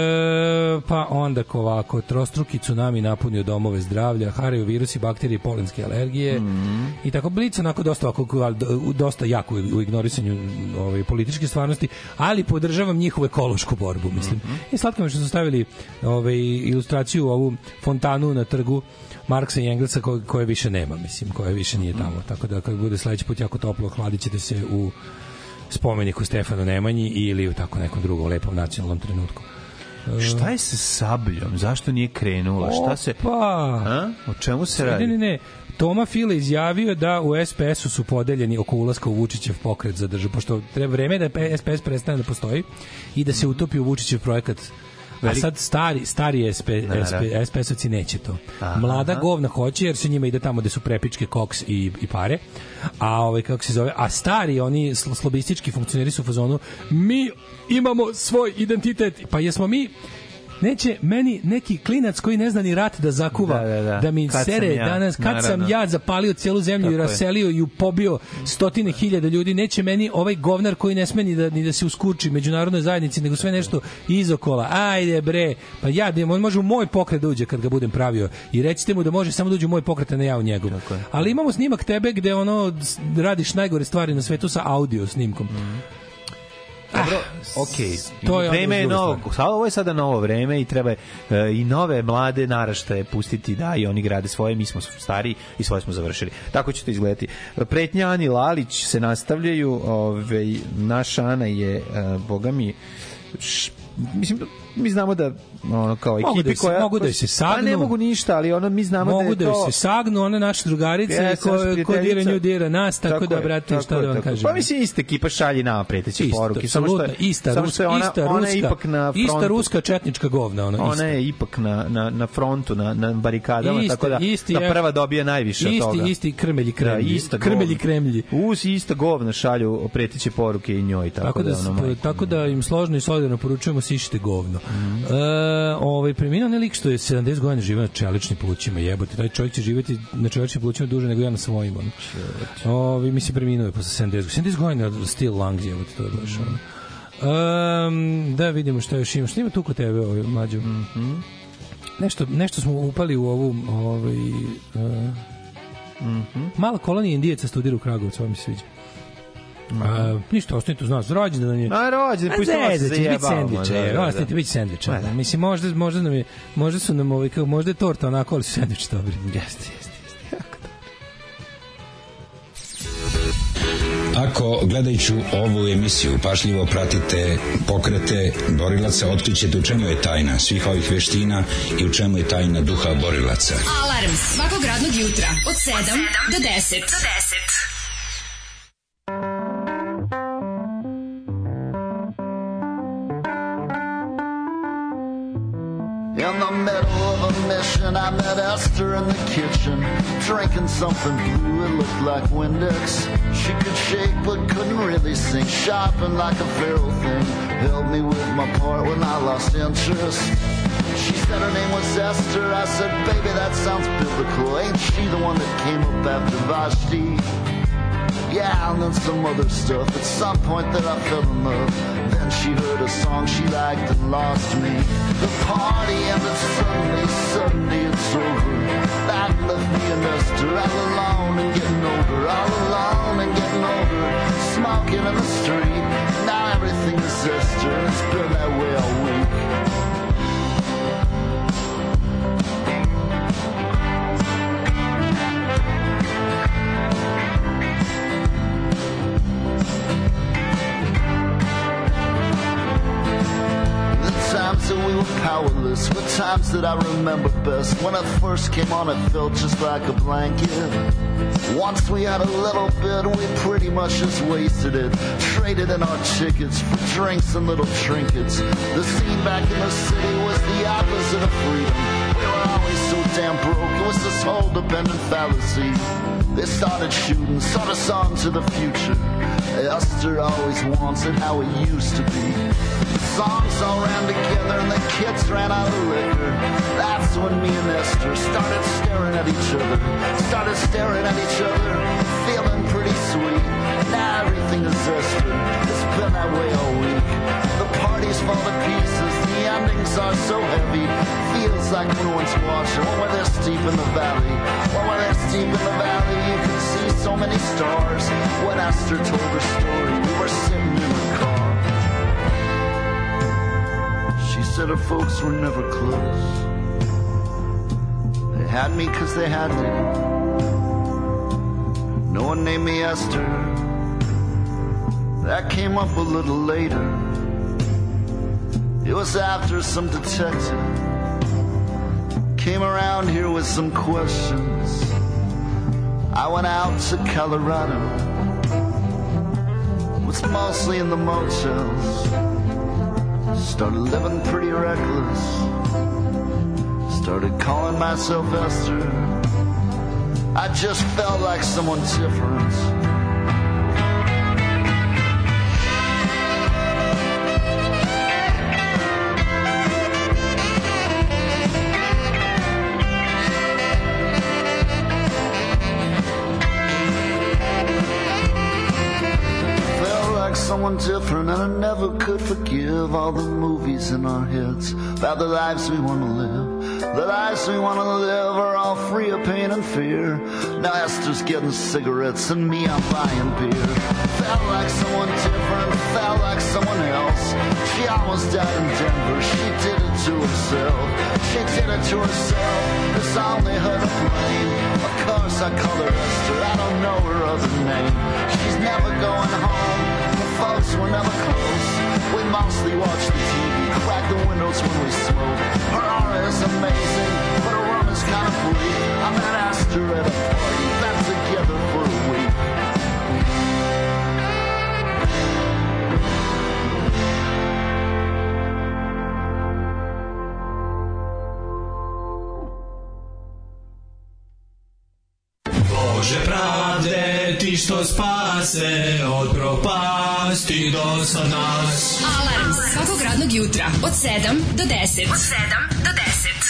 e, pa onda ovako, trostruki tsunami napunio domove zdravlja, haraju virusi, bakterije, polenske alergije. Mm. I tako Blic onako dosta ovako, dosta jako u ignorisanju ove političke stvarnosti, ali podržavam njihovu ekološku borbu, mislim. Mm -hmm. I slatko mi što su stavili ove ilustraciju ovu fontanu na trgu Marksa i Engelsa koje, koje više nema, mislim, koje više nije tamo. Tako da kad bude sledeći put jako toplo, hladit ćete se u spomeniku Stefanu Nemanji ili u tako nekom drugom lepom nacionalnom trenutku. Šta je sa Sabljom? Zašto nije krenula? Šta se... Opa! A? O čemu se radi? Ne, ne, ne. Toma Fila izjavio da u S P S-u su podeljeni oko ulaska u Vučićev pokret za državu, pošto treba vreme da S P S prestane da postoji i da se utopi u Vučićev projekat. A sad stari, stari S P S-ovci neće to. Aha, Mlada aha. govna hoće, jer se njima ide tamo gde su prepičke, koks i, i pare. A ovaj, kako se zove, a stari, oni slobistički funkcioneri su u fazonu, mi imamo svoj identitet. Pa jesmo mi... Neće meni neki klinac koji ne zna ni rat da zakuva, da, da, da. da mi kad sere ja, danas, kad naravno. sam ja zapalio celu zemlju tako i raselio i pobio stotine hiljada ljudi, neće meni ovaj govnar koji ne sme ni da, ni da se uskurči međunarodnoj zajednici, nego sve nešto izokola. Ajde bre, pa ja, da on može u moj pokret da uđe kad ga budem pravio i recite mu da može samo da uđe u moj pokret, a ne ja u njegov. Ali imamo snimak tebe gde ono radiš najgore stvari na svetu sa audio snimkom. Mm. Dobro, okej. Okay. Vreme je novo. Ovo je sada novo vreme i treba uh, i nove mlade naraštaje pustiti da i oni grade svoje, mi smo stari i svoje smo završili. Tako će to izgledati. Pretnja Ani Lalić se nastavljaju, ovaj naša Ana je uh, bogami š, mislim mi znamo da ono kao ekipi da koja mogu da se sagnu, pa ne mogu ništa, ali ono mi znamo mogu da je to mogu da se sagnu, one naše drugarice ja, koje ko dira nju dira nas, tako, tako da brate tako šta da vam kažem. Pa mislim ista ekipa šalje nama preteće poruke, samo što je ista samo ruska, ona, ista ona ruska, je ipak na frontu, ista ruska četnička govna, ona, ona je ipak na na na frontu, na na barikadama, isti, tako da isti, da prva dobije najviše od toga. Isti isti krmelji kremlji, isto krmelji kremlji. Uz ista govna šalju preteće poruke i njoj, tako da tako da im složno i solidarno poručujemo sišite govno. E, ovaj preminuo ne lik što je sedamdeset godina živeo na čeličnim plućima, jebote, taj čovjek će živjeti na čeličnim plućima duže nego ja na svojim. Ovaj mislim preminuo je posle sedamdeset, sedamdeset godina still lungs, jebote, to je baš ono. Um, da vidimo šta još ima. Šta ima tu kod tebe, ovaj mlađo? Mm -hmm. Nešto, nešto smo upali u ovu ovaj, uh, mm -hmm. mala kolonija Indijaca studira u Kragovcu, ovo mi se sviđa. Mm -hmm. uh, ništa, ostanite uz nas. Rođendan je... A, rođendan, pustimo se zajebamo. Ostanite, bit će sendviče. Da, da. Mislim, možda, možda, nam je, možda su nam ovaj, možda je torta onako, ali su sendviče dobri. Jeste, jeste, jeste. Jako dobro. Ako gledajući ovu emisiju pažljivo pratite pokrete borilaca, otkrićete u čemu je tajna svih ovih veština i u čemu je tajna duha borilaca. Alarm svakog radnog jutra od sedam do deset. Do deset. In the middle of a mission, I met Esther in the kitchen, drinking something blue, it looked like Windex. She could shake but couldn't really sing, shopping like a feral thing, helped me with my part when I lost interest. She said her name was Esther, I said, baby, that sounds biblical, ain't she the one that came up after Vashti? Yeah, and then some other stuff. At some point that I fell in love. Then she heard a song she liked and lost me. The party ended suddenly, suddenly it's over. That left me and Esther all alone and getting older. All alone and getting older. Smoking in the street. Now everything is Esther and it's been that way all week. till we were powerless were times that I remember best. When it first came on, it felt just like a blanket. Once we had a little bit, we pretty much just wasted it. Traded in our tickets for drinks and little trinkets. The scene back in the city was the opposite of freedom. We were always so damn broke, it was this whole dependent fallacy. They started shooting, sort us on to the future. Esther always wants it how it used to be. The songs all ran together and the kids ran out of liquor. That's when me and Esther started staring at each other. Started staring at each other, feeling pretty sweet. Now everything is Esther, it's been that way all week. The parties fall to pieces, the endings are so heavy. Feels like no one's watching when we're this deep in the valley. When we're this deep in the valley, you can see so many stars. When Esther told her story, we were sitting in the car. She said her folks were never close. They had me cause they had to. No one named me Esther. That came up a little later. It was after some detective came around here with some questions. I went out to Colorado. Was mostly in the motels. Started living pretty reckless. Started calling myself Esther. I just felt like someone different. Someone different, and I never could forgive all the movies in our heads about the lives we want to live. The lives we want to live are all free of pain and fear. Now Esther's getting cigarettes and me, I'm buying beer. Felt like someone different, felt like someone else. She almost died in Denver, she did it to herself. She did it to herself, it's only her to blame. Of course I call her Esther, I don't know her other name. She's never going home, folks were never close. We mostly watch the T V, crack the windows when we smoke. Her aura is amazing, but her room is kind of bleak. I met Esther at a party, been together for a week. Bože pravde, ti što spase od propasti do sad nas. Alarm svakog radnog jutra od sedam do deset. Od sedam do deset.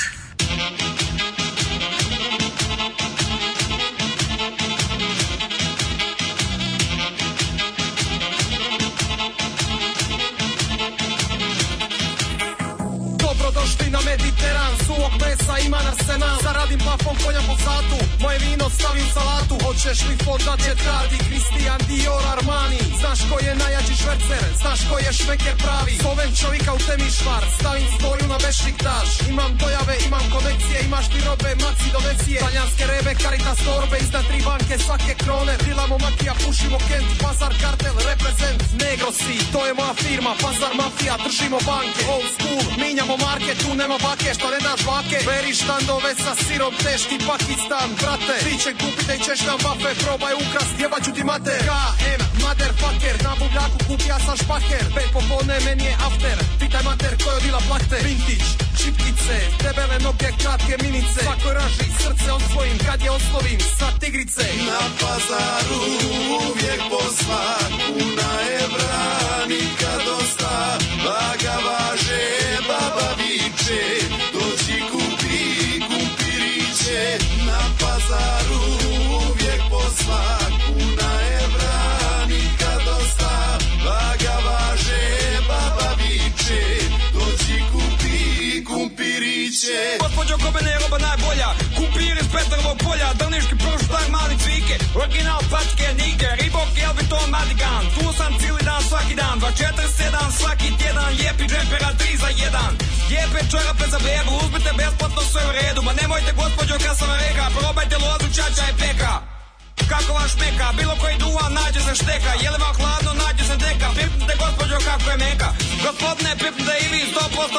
Dobrodošli na Mediteran, suvog mesa ima na senal. Zaradim plafon konja po satu, moje vino stavim salatu. Hoćeš li fonda Cetrardi, Christian Dior Armani? Znaš ko je najjači švercer, znaš ko je šmeker pravi? Zovem čovjeka u Temišvar, stavim stoju na Bešiktaš. Imam dojave, imam konekcije, imaš ti robe, maci donesi je. Talijanske rebe, Caritas torbe, iznad tri banke svake krone. Prilamo makija, pušimo Kent, Pazar kartel, reprezent. Negro si, to je moja firma, Pazar mafija, držimo banke. Old school, minjamo market, tu nema bake, šta ne daš bake. Beri štandove sa sirom, teški Pakistan, brate. Ti će kupite i ćeš nam vafe, probaj ukrast, jebaću ti mater. K M, motherfucker, na bubljaku kupija sam špaker. Pet popolne, meni je after, pitaj mater ko je odila plakte. Vintage, čipkice, debele noge, kratke minice. Svako raži, srce osvojim, kad je oslovim, sa tigrice. Na pazaru uvijek posla, kuna evra, nikad dosta. Vaga važe, baba viče, dođi kupi kumpiriće. Na pazaru uvijek posla, kuna evra, nikad dosta. Vaga važe, baba viče, dođi kupi kumpiriće. Gospođo Kobene je roba najbolja, kumpir iz Petrovog polja, drniški pršutar, mali cvike, original pačke, nige, Reebok, Elviton, Madigan. Tu sam cijeli dan, svaki dan, dva četiri sedam, svaki tjedan, lijepi džempera, tri za jedan. Lijepe čorape za bebu, uzmite besplatno, sve u redu, ma nemojte gospođo kad sam reka, probajte lozu, čača je peka. Kako vam šmeka, bilo koji duvan nađe se šteka, je li vam hladno nađe se deka, pipnite gospođo kako je meka. Gospodine, pipnite i vi, sto posto vuna, to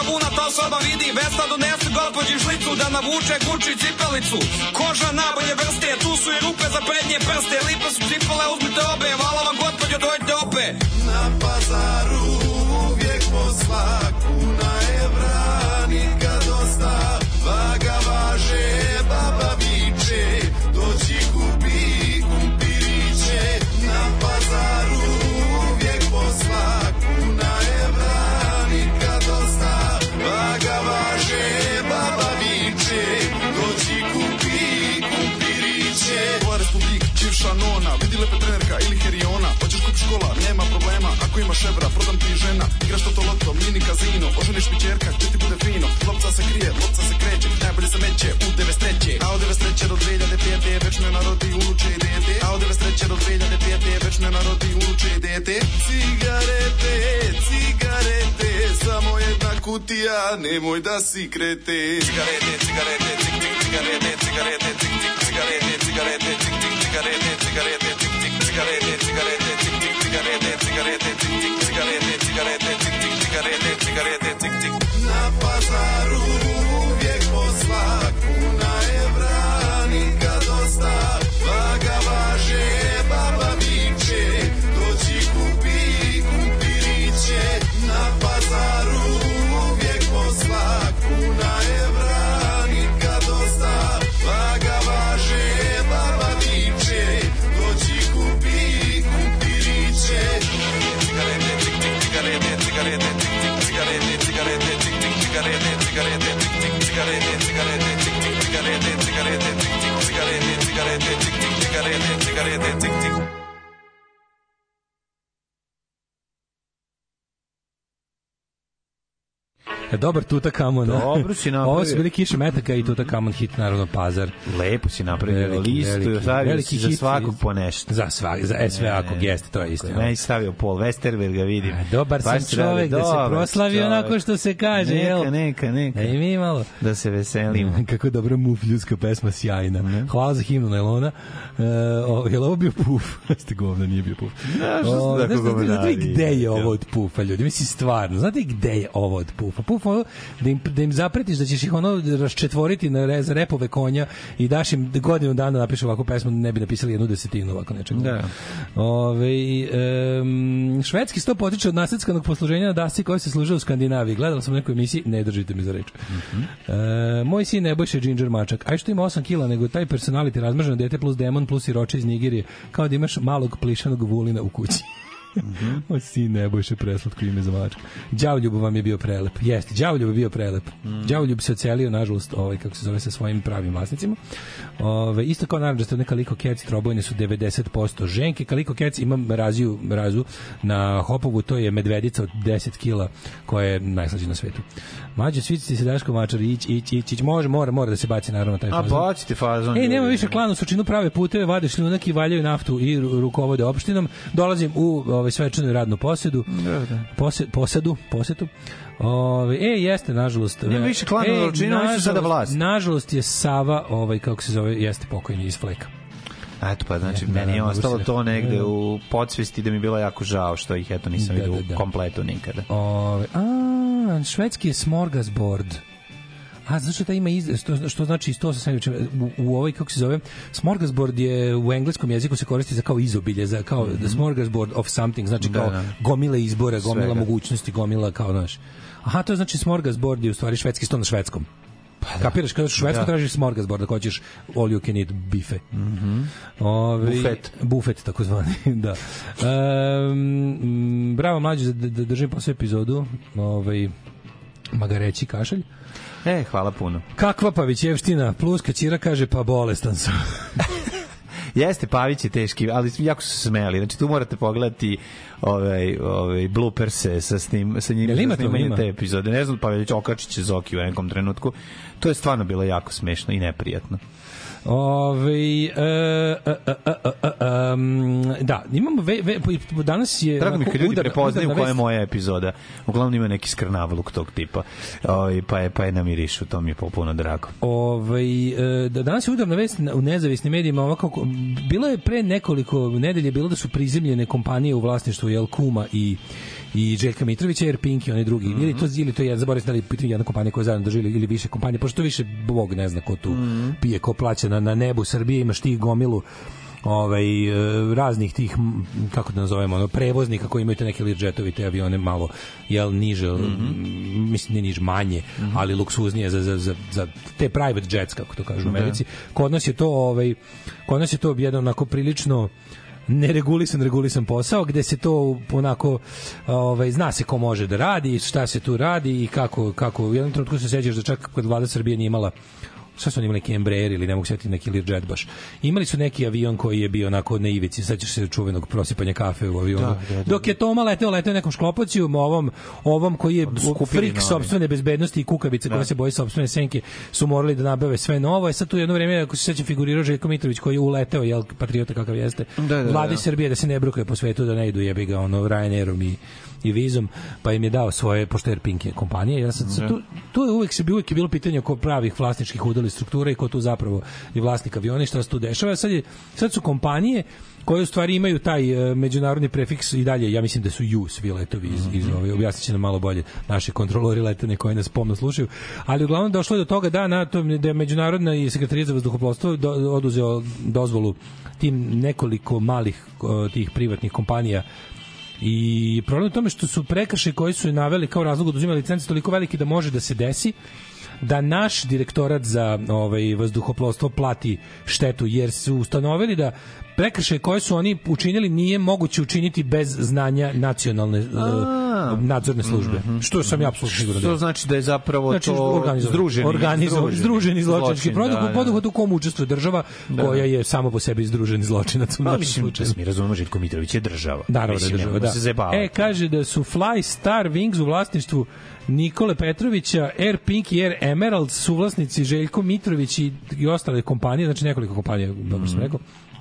se odmah vidi, Vesna donese gospođi žlicu da navuče Gucci cipelicu. Koža nabolje vrste, tu su i rupe za prednje prste, lipe su cipele, uzmite obe, hvala vam gospođo, dojte opet. Na pazaru uvijek po svaku na evra, nikad dosta, vaga važe, baba viče, doći kupi kumpiriće. Na pazaru uvijek po svaku na evra, nikad dosta, vaga važe, baba viče, doći kupi kumpiriće. Ova republik, čivša nona, vidi lepe trenerka ili heriona, hoćeš kup škola, nema problema, ako imaš evra, prodam ti žena, igraš to to loto, mini kazino, oženiš mi čerka, gdje ti bude fino, lopca se krije, lopca se kreće, najbolje se meće u devedeset treće. A od devedeset treće do dve hiljade pete, već me narodi unuče i dete, a od devedeset treće do dve hiljade pete, već me narodi unuče i dete. Cigarete, cigarete, samo jedna kutija, nemoj da si krete. Cigarete, cigarete, cik, cik, cigarete, cigarete, cik, cik, cigarete, cigarete, cik, cik, cigarete, cigarete, cik, cik, cigarete, cigarete, cik, cik, cigarete, cigarete, cik, cik, cigarete, cigarete, cik, cik, cigarete, cigarete, cik, cik. Na pazaru uvijek po svaku na evra, nikad dosta, vaga važe, baba viče, doći kupi kumpiriće. Na pazaru uvijek po svaku na evra, nikad dosta, vaga važe, baba viče, doći kupi kumpiriće. Cigarete, cik, cik, cigarete, cigarete, cik, cik, cigarete, cigarete, cik, cik, cigarete, cigarete, cik, cik, cigarete, cigarete, cik, cik, cigarete, cigarete, cik, cik, cigarete, cigarete, cik, cik, cigarete, cigarete, cik, cik. Dobar Tutakamon. Dobro si napravio. Ovo su bili Kiša Metaka i Tutakamon hit, naravno Pazar. Lepo si napravio Veliki, listu, veliki, stavio veliki si za hit svakog iz- po nešto. Za svak, za e, sve ako jeste, to je istina. Meni stavio Paul Westerberg, ga vidim. A, dobar sam Baš si radio, čovek da se dobar proslavi čovek. onako što se kaže, neka, jel? Neka, neka, E, mi malo. Da se veselimo. Kako dobra mufljudska pesma, sjajna. Hvala za himnu Nailona. E, o, je li ovo bio Puf? Ste govno, nije bio Puf. Znaš, što O, ste tako znate, znate vi govnari? gde je ovo od Pufa, ljudi? Mislim, stvarno, znate vi gde je ovo od Pufa? Puf, ono, da im, da im zapretiš da ćeš ih ono raščetvoriti na re, za repove konja i daš im godinu dana napišu ovakvu pesmu, ne bi napisali jednu desetinu ovako nečega. Da. Ove, um, švedski sto potiče od nasledskanog posluženja na dasci koji se služe u Skandinaviji. Gledala sam u nekoj emisiji, ne držite mi za reč. Mhm. E, moj sin Nebojša Ginger Mačak. Aj što ima osam kila, nego taj personality razmrženo dete plus demon plus siroče iz Nigerije, kao da imaš malog plišanog vulina u kući. Mhm. O sin Nebojše, preslatko ime za mačka. Đavoljub vam je bio prelep. Jeste, Đavoljub je bio prelep. Mhm. Đavoljub se ocelio, nažalost, ovaj, kako se zove, sa svojim pravim vlasnicima. Ove, isto kao naranđaste one Kaliko Kec, trobojne su devedeset posto ženke. Kaliko Kec ima raziju, razu na Hopovu, to je medvedica od deset kila koja je najslađa na svetu. Mađe, svici se Daško Mačar, ić, ić, ić, ić, može, mora, mora da se baci naravno taj A fazon. bacite fazon. Ej, nema ljudi. više klanu, sučinu prave puteve, vade šljunak i valjaju naftu i ru- rukovode opštinom. Dolazim u ovaj svečanu radnu posedu. Da, da. Pose, posadu, posetu. Ove, e, jeste, nažalost. Nema više klana e, Lučina, oni su sada nažalost- vlast. Nažalost je Sava, ovaj, kako se zove, jeste pokojni iz Fleka. Eto pa, znači, Da, meni je da, ostalo mogu se- to negde u podsvesti da mi je bilo jako žao što ih, eto, nisam Da, vidio da, da. u kompletu nikada. Ove, a, švedski je smorgasbord. A, zašto ta ima iz, što, što znači sto sa sandvičem u, u ovoj, kako se zove, smorgasbord je u engleskom jeziku se koristi za kao izobilje, za kao mm-hmm. the smorgasbord of something, znači Da, kao da. gomile izbora, gomila Svega. mogućnosti, gomila kao, znaš. Aha, to znači smorgasbord je u stvari švedski sto na švedskom. Kapiraš, kada u švedskom Da. tražiš smorgasbord, ako hoćeš all you can eat bife. Mhm. Ove, Bufet. Bufet, takozvani, da. Um, bravo, mlađe, da, da držim po sve epizodu. Ovaj, magareći kašalj. E, hvala puno. Kakva pavićevština, pluska ćira kaže, pa bolestan sam. Jeste, Pavić je teški, ali jako su se smeli. Znači, tu morate pogledati ovaj, ovaj blooperse sa, snim, sa njim, Jel ima to? snimanjem Ima? te epizode. Ne znam, Pavić okačić će Zoki u nekom trenutku. To je stvarno bilo jako smešno i neprijatno. Ove, e, e, e, e, e, um, da, imamo ve, ve, danas je Drago mi onako kad ljudi udar- prepoznaju udarna koja je vest. moja epizoda. Uglavnom ima neki skrnavluk tog tipa. Ovaj, pa je, pa je namirišu, to mi je popuno drago. Ovaj e, da danas je udarna vest na- u nezavisnim medijima, ovako bilo je pre nekoliko nedelje bilo da su prizemljene kompanije u vlasništvu jel Kuma i i Željka Mitrovića, Air Pink i oni drugi. Mm-hmm. Ili to ili to je zaboravio da li pitanje jedna kompanija koja zajedno doživjeli ili više kompanije, pošto više bog ne zna ko tu mm-hmm. pije, ko plaća na, na nebu Srbije, imaš tih gomilu ovaj raznih tih, kako da nazovemo, ono, prevoznika koji imaju te neke Learjetovi, te avione malo jel niže, mm-hmm. mislim ne niže, manje, mm-hmm. ali luksuznije za, za, za, za te private jets, kako to kažu u Americi. Kod nas je to ovaj kod nas je to jedan onako prilično neregulisan, regulisan posao, gde se to onako, ovaj, zna se ko može da radi, šta se tu radi i kako, kako u jednom trenutku se sećaš da čak kod vlada Srbije nije imala, šta su oni imali, neki Embraer ili ne mogu setiti neki Learjet baš. Imali su neki avion koji je bio onako na ivici, sećaš se čuvenog prosipanja kafe u avionu. Da, da, da. Dok je Toma leteo, leteo nekom šklopaciju, ovom, ovom koji je frik sopstvene bezbednosti i kukavice koja se boji sopstvene senke, su morali da nabave sve novo. E sad tu jedno vreme, ako se sećam, figurirao Željko Mitrović koji je uleteo, jel, patriota kakav jeste, da, da, vladi da. Srbije da se ne brukaju po svetu, da ne idu jebi ga ono Ryanairom i i Vizom, pa im je dao svoje, pošto Air Pink je kompanija. Ja sad, sad, tu, tu je uvek, se, uvek je bilo pitanje oko pravih vlasničkih udela i struktura i ko tu zapravo je vlasnik aviona i šta se tu dešava. Sad, je, sad su kompanije koje u stvari imaju taj uh, međunarodni prefiks i dalje, ja mislim da su ju svi letovi iz, iz ove, objasnit će nam malo bolje naši kontrolori letene koji nas pomno slušaju, ali uglavnom došlo je do toga da, na to, da je međunarodna i sekretarijat za vazduhoplovstvo do, oduzeo dozvolu tim nekoliko malih uh, tih privatnih kompanija. I problem je u tome što su prekršaji koji su naveli kao razlog oduzimanja licence toliko veliki da može da se desi da naš direktorat za ovaj vazduhoplovstvo plati štetu, jer su ustanovili da prekršaje koje su oni učinili nije moguće učiniti bez znanja nacionalne uh, nadzorne službe. Mm-hmm. Što sam ja apsolutno siguran. Što znači da je zapravo znači, to združeni, združeni, združeni zločinački produkt u poduhvatu u kom učestvuje država da. Koja je samo po sebi združeni zločinac u našem slučaju. Mi razumemo, Željko Mitrović je država. Naravno da je država, da. E, kaže da su Fly Star Wings u vlasništvu Nikole Petrovića, Air Pink i Air Emerald suvlasnici Željko Mitrović i, i ostale kompanije, znači nekoliko kompanija, dobro mm-hmm. sam rekao,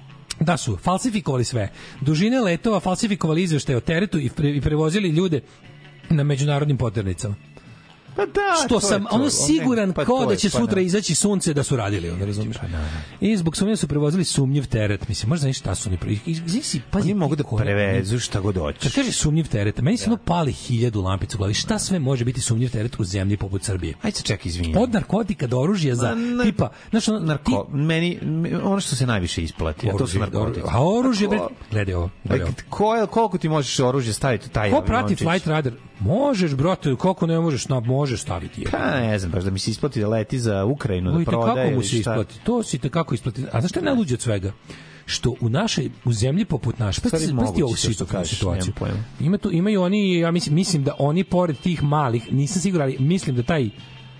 da su falsifikovali sve. Dužine letova, falsifikovali izveštaje o teretu i, pre, i prevozili ljude na međunarodnim poternicama. Pa da, što sam ono siguran pa kao da će sutra pa izaći sunce da su radili, onda razumiješ. Pa I zbog sumnje su prevozili sumnjiv teret, mislim, možda znaš šta su oni prevozili. Oni mogu da prevezu šta god hoće. Kad kaže sumnjiv teret, meni se ono pali hiljadu lampica u glavi. Šta sve može biti sumnjiv teret u zemlji poput Srbije? Ajde se čekaj, izvini. Od narkotika do oružja za na, tipa, znači ono, narko, ti, meni ono što se najviše isplati, a to su narkotici. A oružje, bre, gledaj ovo. Ko, koliko ti možeš oružje staviti taj? Ko prati Flight Radar? Možeš, brate, koliko ne možeš, na, možeš staviti. Je. Pa ne znam, baš da mi se isplati da leti za Ukrajinu, da prodaje. Kako mu se isplati? To si te kako isplati. A znaš šta je najluđe od svega? Što u našoj, u zemlji poput naše, pa ti ovu situaciju. Ima tu, imaju oni, ja mislim, mislim da oni pored tih malih, nisam siguran, ali mislim da taj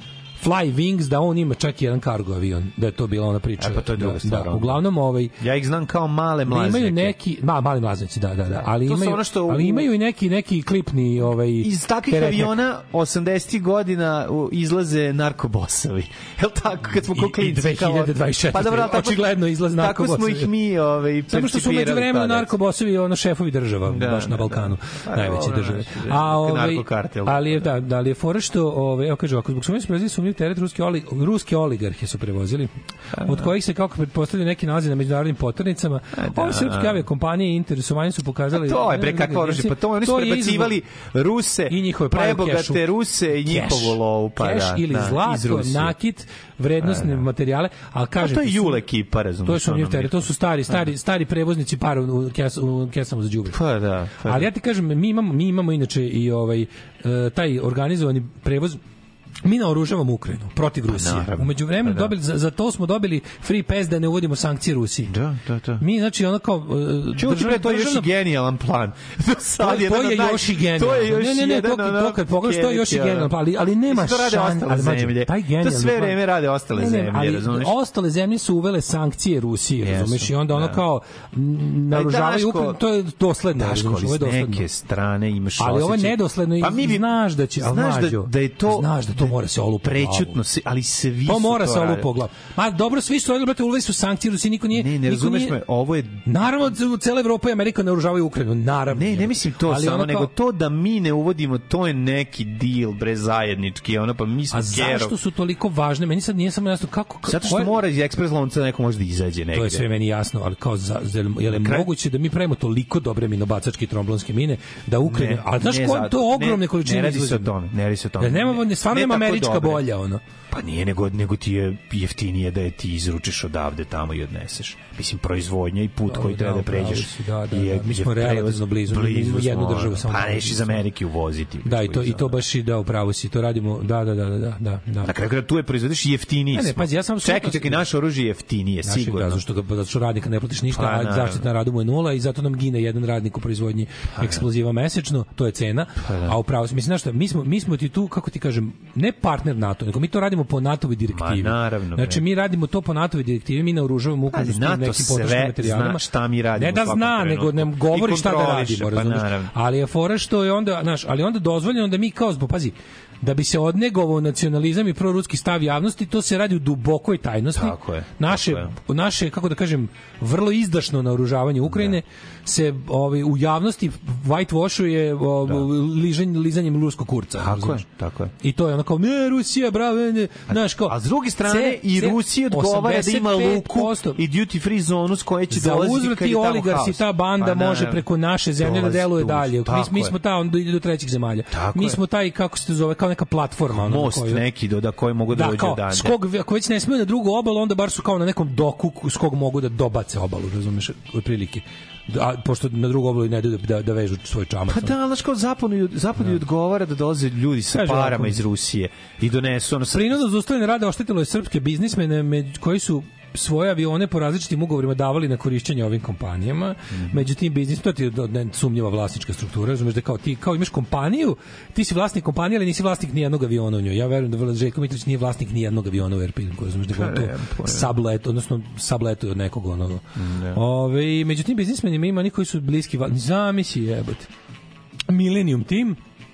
Fly Wings, da on ima čak jedan cargo avion, da je to bila ona priča. E, pa to je druga da, stvar. Da, uglavnom ovaj ja ih znam kao male mlaznike. Imaju neki, ma mali mlaznici, da, da, da, ali to imaju što ali imaju i neki neki klipni ovaj iz takvih teretnek. Aviona osamdesetih godina izlaze narkobosovi. Jel tako kad smo koklinci dve hiljade dvadeset četvrte. Pa dobro, tako očigledno izlaze narkobosovi. Tako smo ih mi ovaj samo što su među vremenu narkobosovi ono šefovi država da, baš na Balkanu, da, da. Najveće države. A ovaj ali je da, da li je fora što ovaj evo kaže ako zbog sumnje sprezi sumnjiv teret ruski oli, ruski oligarhi su prevozili, od kojih se kako pretpostavljaju neki nalaze na međunarodnim poternicama. Ove srpske aviokompanije i interesovanje su pokazali. A to je bre kakvo oružje, pa to oni su prebacivali Ruse i njihove prebogate Ruse i njihovu lovu, pa da. Ili zlato, nakit, vrednosne materijale, al kaže to je Jul ekipa, razumeš. To su njihove, to su stari, stari, stari prevoznici para u kesama za đubre. Pa da. Ali ja ti kažem, mi imamo mi imamo inače i ovaj taj organizovani prevoz. Mi naoružavamo Ukrajinu protiv Rusije. U međuvremenu da. dobili za, za to smo dobili free pass da ne uvodimo sankcije Rusiji. Da, da, da. Mi znači ono kao Čuo ti bre, to je još i genijalan plan. Sad je to je još i genijalan. To je još ne, ne, ne, to, to kad pogledaš to je još i genijalan, ali ali nema šanse, ali zemlje. Taj genijalan. To sve vreme rade ostale zemlje, razumeš? Ostale zemlje su uvele sankcije Rusiji, razumeš? I onda ono kao naoružavaju Ukrajinu, to je dosledno, ovo je dosledno. Neke strane imaš ali ovo je nedosledno i znaš da će, znaš da je to to mora se olupo prećutno, se, ali svi to su mora to se radili. olupo glavu. Ma dobro, svi su, brate, uveli su sankcije, Rusiji niko nije... Ne, ne niko razumeš nije, me, ovo je... Naravno, cela Evropa i Amerika naoružavaju Ukrajinu, naravno. Ne, ne mislim to ali samo, ono nego kao, to da mi ne uvodimo, to je neki deal, bre, zajednički, ono, pa mi smo a gerov. zašto su toliko važne? Meni sad nije samo jasno kako... kako Zato što koje- mora iz ekspres lonca neko može da izađe negde. To je sve meni jasno, ali kao za, za, je li Na kraju- moguće da mi pravimo toliko dobre minobacačke i tromblonske mine da Ukrajina, Ne, ali znaš ne koje zato. to ogromne Ne, količine ne radi se o izvozimo? tome, ne radi se o tome. Da nemamo, ne, stvarno Ne nema tako američka dobre. bolja, ono. Pa nije, nego, nego ti je jeftinije da je ti izručiš odavde tamo i odneseš. Mislim, proizvodnja i put Dobro, koji treba da, da pređeš. upravo si, da, da, je- da. Mi je smo prevoz relativno blizu, mi imamo jednu smo, državu samo Pa tamo. neš iz Amerike uvoziti. Da, i to, i to baš i da, upravo si, to radimo, da, da, da, da, da, da. Na kraju kada tu je proizvedeš jeftinije. Ne, ne, smo. pazi, ja sam Čekaj, čekaj, naše oružje je jeftinije, Našeg, sigurno. Da, zato što, ga, zato što radnika ne platiš ništa, Pa, a naravno. zaštita na radu mu je nula i zato nam gine jedan radnik u proizvodnji eksploziva mesečno, to je cena. A upravo si, mislim, znaš šta, mi smo, mi smo ti tu, kako ti kažem, ne partner NATO, nego mi to radimo po NATO-voj direktivi. Ma, naravno, bre. Znači, mi radimo to po NATO-voj direktivi, mi naoružavamo Ukrajinu s tim NATO nekim potrošnim sve materijalima. zna šta mi radimo Ne da u svakom zna, nego trenutku. nam govori I šta da kontroliše, radimo, pa razumeš? naravno. Ali je fora što je onda, znaš, ali onda dozvoljeno da mi kao zbog, pazi, da bi se odnegovao nacionalizam i proruski stav javnosti, to se radi u dubokoj tajnosti. Tako je, Naše, tako naše, kako da kažem, vrlo izdašno naoružavanje Ukrajine se ovaj, u javnosti whitewashuje ovaj, ližanj, lizanjem ruskog kurca. Tako je, razumeš? tako je. I to je ono kao, ne, Rusija, bravo, ne, znaš kao... A s druge strane, ce- i ce- Rusija odgovara da ima luku osamdeset pet posto i duty free zonu s koje će za dolaziti uzvrat kad je ti tamo oligarsi, haos. ta banda Pa, može naravno. preko naše zemlje da Dolazi deluje tu, dalje. Mi, tako mi je. smo ta, onda ide do trećih zemalja. Tako mi je. smo taj, kako se to zove, kao neka platforma. ono, na Most koju- neki do da koji mogu da, da, dođu kao, odande. s kog, ako već ne smiju na drugu obalu, onda bar su kao na nekom doku s kog mogu da dobace obalu, razumeš, otprilike. A, pošto na drugu obalu ne daju da, da, da vežu svoj čamac. Pa da, znaš kao zapadu, zapadu odgovara da dolaze ljudi sa Kaže parama ovako. iz Rusije i donesu ono... Prinudno zaustavljanje rada oštetilo je srpske biznismene među koji su svoje avione po različitim ugovorima davali na korišćenje ovim kompanijama. Mhm. Međutim, biznis, to ti je ne, sumnjiva vlasnička struktura, razumeš da kao ti kao imaš kompaniju, ti si vlasnik kompanije, ali nisi vlasnik ni jednog aviona u njoj. Ja verujem da Željko Mitrović nije vlasnik ni jednog aviona u Airpinu, razumeš da je to sublet, odnosno subletu od nekog onog. Ove, međutim, biznismenima ima oni koji su bliski, vla- zamisli jebote. Millennium Team,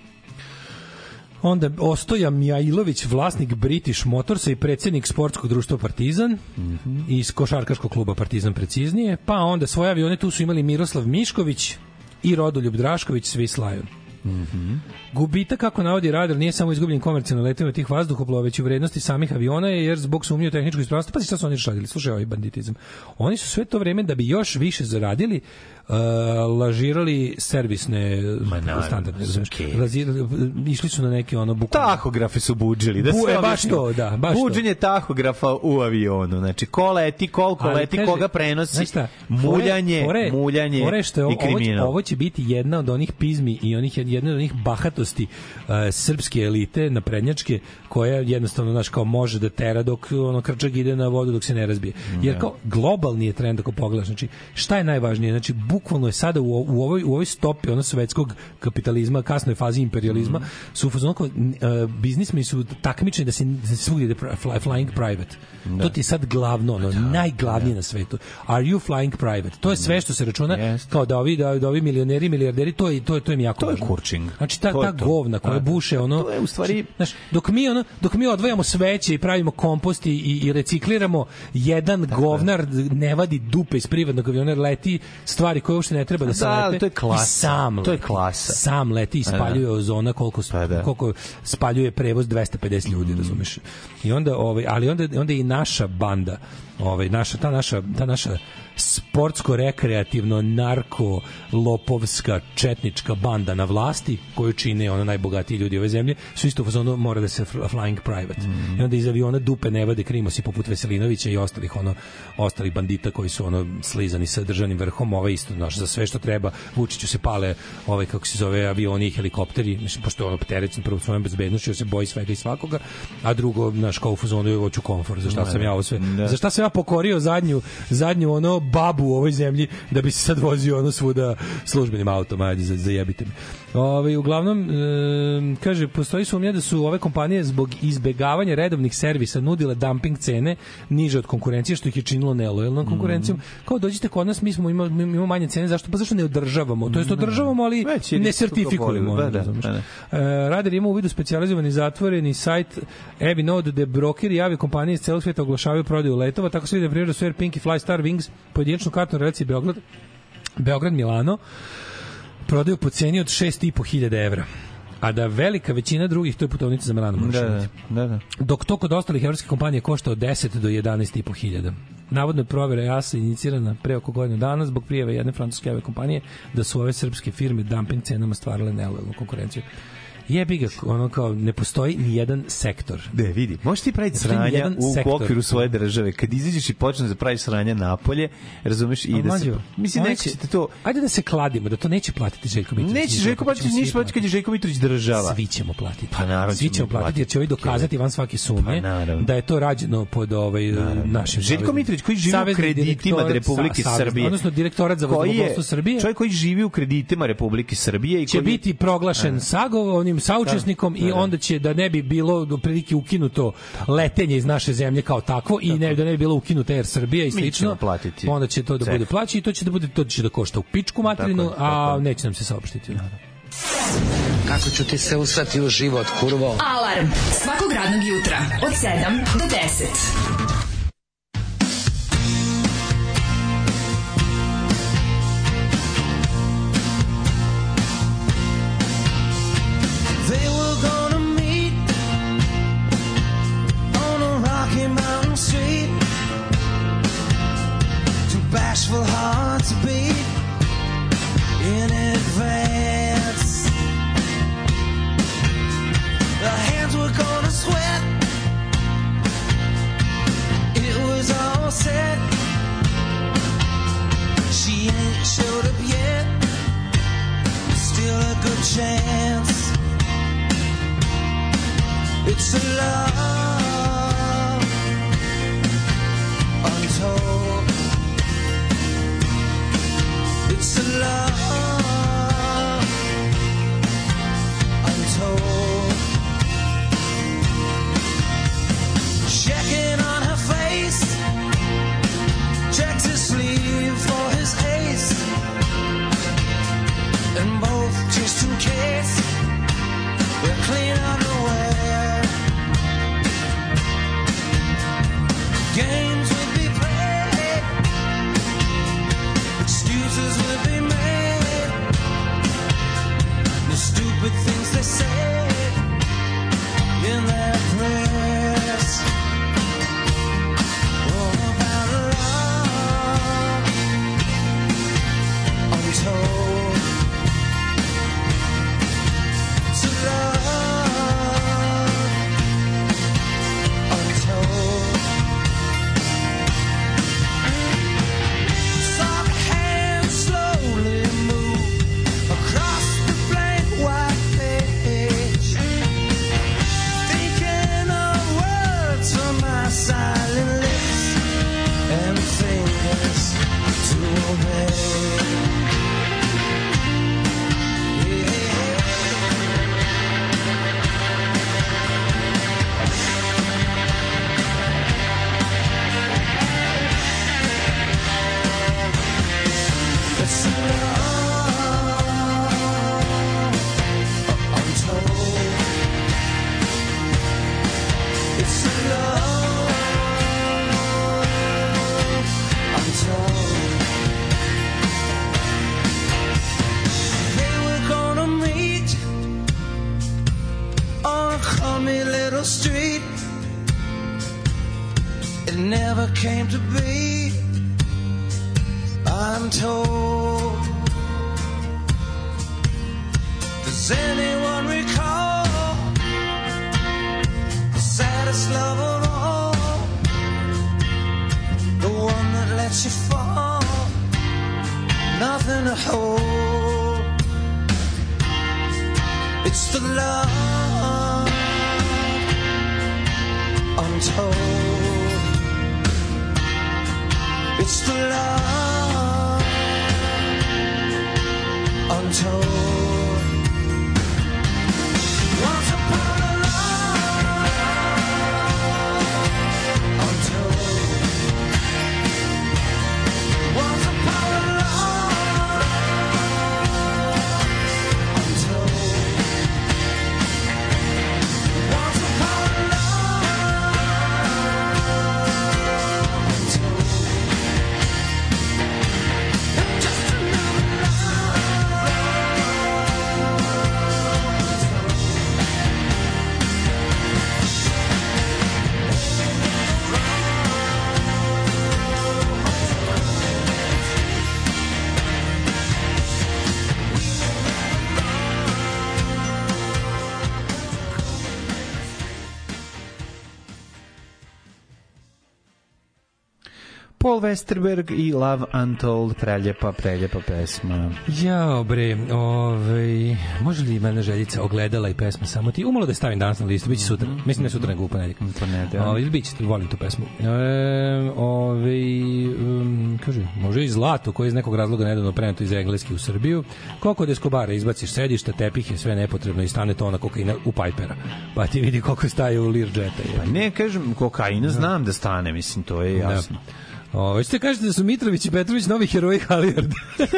onda Ostoja Mijailović, vlasnik British Motorsa i predsjednik sportskog društva Partizan Mhm. i iz košarkaškog kluba Partizan preciznije, pa onda svoje avione tu su imali Miroslav Mišković i Rodoljub Drašković, Swiss Lion. Mhm. Gubitak, kako navodi radar, nije samo izgubljen komercijalno letovima tih vazduhoplova, već i u vrednosti samih aviona, jer zbog sumnje u tehničku ispravnost, pa šta su oni radili? Slušaj, ovaj banditizam. Oni su sve to vreme da bi još više zaradili, uh, lažirali servisne standarde. okay. Lazirali- Išli su na neke ono bukvalno. Tahografe su budžili. Da Bu- se e, baš objasnimo. to, da, baš to. Buđenje tahografa u avionu. Znači, ko leti, koliko Ali leti, kaže, koga prenosi, znaš šta, muljanje, fore- muljanje fore što je i ovo, ovo, će, kriminal. ovo će biti jedna od onih pizmi i onih jedna od onih bahatosti uh, srpske elite naprednjačke koja jednostavno znaš kao može da tera dok ono krčak ide na vodu dok se ne razbije. Jer kao globalni je trend ako pogledaš, znači šta je najvažnije, znači bukvalno je sada u, u ovoj u ovoj stopi ono svetskog kapitalizma, kasnoj fazi imperializma, su u fazonu kao, uh, biznismeni su takmičeni da se, da se svugdje ide fly, flying private. Da. To ti je sad glavno, ono, najglavnije na svetu. Are you flying private? To je sve što se računa Jest. kao da ovi, da, da ovi milioneri, milijarderi, to je, to je, to je mi jako To je važno. kurčing. Znači ta, To je ta to. govna koja Da. buše, ono, To je u stvari- znaš, dok mi, ono, dok mi odvajamo smeće i pravimo kompost i, i recikliramo, jedan govnar ne vadi dupe iz privatnog aviona, jer leti stvari koje uopšte ne treba da se Da, ali lete. to je klasa. I sam To je leti. klasa. Sam leti i spaljuje ozona koliko, Pa da. koliko spaljuje prevoz dvesta pedeset ljudi, Mm. razumeš. I onda, ovaj, ali onda, onda i naša banda, ovaj, naša, ta naša, ta naša sportsko-rekreativno narko lopovska četnička banda na vlasti koju čine ono najbogatiji ljudi ove zemlje su isto u fazonu mora da se fl- flying private Mm. i onda iz aviona dupe ne vade krimosi poput Veselinovića i ostalih ono ostalih bandita koji su ono slizani sa državnim vrhom, ovaj isto znaš, za sve što treba Vučiću se pale ovaj kako se zove avioni i helikopteri, mislim pošto je ono opterećen prvo svojom bezbednošću, se boji svega i svakoga, a drugo naš kao u fazonu hoću komfor, za šta sam ja ovo sve Da. za šta sam ja pokorio zadnju, zadnju ono babu u ovoj zemlji da bi se sad vozio ono svuda službenim autom, ajde, za, zajebite mi. Ove, uglavnom, e, kaže, postoji sumnja da su ove kompanije zbog izbegavanja redovnih servisa nudile dumping cene niže od konkurencije, što ih je činilo nelojalnom konkurencijom. Mm. Kao dođite kod nas, mi smo imamo, mi imamo manje cene, zašto? Pa zašto ne održavamo? To jest održavamo, ali ne sertifikujemo. Da, da, da, da. E, Radar ima u vidu specijalizovani zatvoreni sajt Abbey Node, gde brokeri i aviokompanije iz celog sveta oglašavaju prodaju letova, tako se vidi da primjer da su Air Pink i Flystar Wings pojedinačnu kartnu relaciju Beograd, Beograd Milano prodaju po ceni od šest i po hiljada evra. A da velika većina drugih, to je putovnica za Milano. Da, da, da. Dok to kod ostalih evropskih kompanija košta od deset do jedanaest i po hiljada. Navodno je provera E A S A inicirana pre oko godinu dana zbog prijave jedne francuske aviokompanije da su ove srpske firme dumping cenama stvarale nelojalnu konkurenciju. Jebi ga, ono kao, ne postoji ni jedan sektor. Ne, vidi, možeš ti praviti sranja u sektor. Okviru svoje države. Kad izađeš i počneš da praviš sranja napolje, razumeš, i da se... Mislim, neće te to... Ajde da se kladimo, da to neće platiti Željko Mitrović. Neće Željko platiti, niš platiti kad je Željko Mitrović država. Svi ćemo platiti. Pa naravno Svi ćemo platiti, jer će ovi dokazati van svake sumnje pa, da je to rađeno pod ovaj našim... Željko Mitrović koji živi u kreditima Republike Srbije. Odnosno direktorat za vazduhoplovstvo Srbije. Čovjek koji živi u kreditima Republike Srbije i će biti proglašen sagovornim saučesnikom i onda će, da ne bi bilo do prilike ukinuto letenje iz naše zemlje kao takvo i ne, da ne bi bilo ukinuto Air Srbija i slično, onda će to da bude plaći i to će da bude, to će da košta u pičku materinu, tako, a tako. Neće nam se saopštiti. Kako ću ti se usrati u život, kurvo? Alarm svakog radnog jutra od sedam do deset. Street, two bashful hearts beat in advance. The hands were gonna sweat. It was all set. She ain't showed up yet. Still a good chance. It's a love untold. It's a love untold. Checking on her face, checked his sleeve for his ace, and both just in case we're clean underwear. Games would be played, excuses would be made, the stupid things they said in their prayers. All about love untold. To love untold. Silent lips and fingers to obey. It's love untold. It's love. They were gonna meet on a crummy little street. It never came to be, I'm told. Does anyone recall the saddest love of all? The one that lets you fall, nothing to hold. It's the love untold. It's the love untold. Once upon a love untold. Once upon a love untold. Once upon a love untold. Just another love Paul Westerberg i Love Untold, preljepa, preljepa pesma. Jao bre, ovaj, može li mene željica ogledala i pesma samo ti? Umalo da je stavim danas na listu, bit će sutra. Mislim ne sutra nego u ponedjeljak. Ovaj, bit će, volim tu pesmu. E, ovaj, um, kaže, može i zlato koje iz nekog razloga nedavno preneto iz engleski u Srbiju. Koliko od Escobara izbaciš sedišta, tepih je sve nepotrebno i stane tona kokaina u Pipera. Pa ti vidi koliko staje u Learjeta. Pa ne, kažem, kokaina znam da stane, mislim, to je jasno. O, ćete kažete da su Mitrović i Petrović novi heroji Halijard.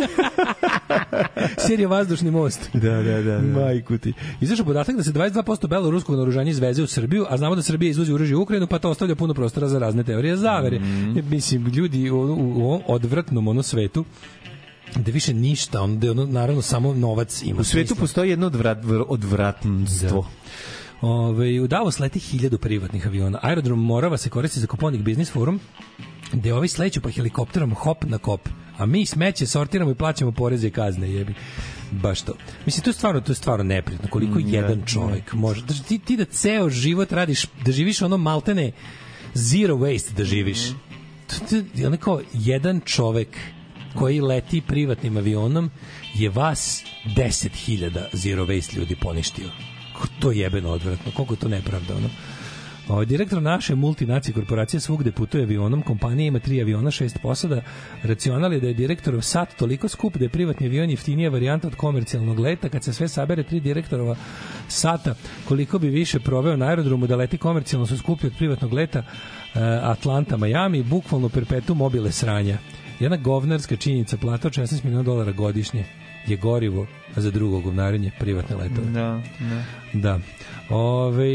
Serija Vazdušni most. Da, da, da. da. Majku ti. Izašao podatak da se dvadeset dva posto beloruskog naoružanja izveze u Srbiju, a znamo da Srbija izvozi oružje u Ukrajinu, pa to ostavlja puno prostora za razne teorije zavere. Mm. Mislim, ljudi u, u, u odvratnom ono svetu da više ništa, onda ono, naravno samo novac ima. U svetu smisla. Postoji jedno odvrat, odvratnstvo. Da. Ove, u Davos leti hiljadu privatnih aviona. Aerodrom Morava se koristi za Koponik Biznis Forum, gde ovi sleću pa helikopterom hop na kop, a mi smeće sortiramo i plaćamo poreze i kazne, jebi. Baš to. Mislim, to je stvarno, to je stvarno neprijatno. Koliko mm, jedan čovjek ne. može... Ti, ti da ceo život radiš, da živiš ono maltene zero waste da živiš. Mm. To, to, ono kao jedan čovjek koji leti privatnim avionom je vas deset hiljada zero waste ljudi poništio. To je jebeno odvratno. Koliko je to nepravda, ono? O, direktor naše multinacije korporacije svugde putuje avionom, kompanija ima tri aviona, šest posada. Racional je da je direktorov sat toliko skup da je privatni avion jeftinija varijanta od komercijalnog leta. Kad se sve sabere tri direktorova sata, koliko bi više proveo na aerodromu da leti komercijalno su skuplji od privatnog leta Atlanta, Miami, bukvalno perpetuum mobile sranja. Jedna govnarska činjenica, plata od šesnaest miliona dolara godišnje je gorivo za drugo govnarenje privatne letove. Da, da. Da. Ove,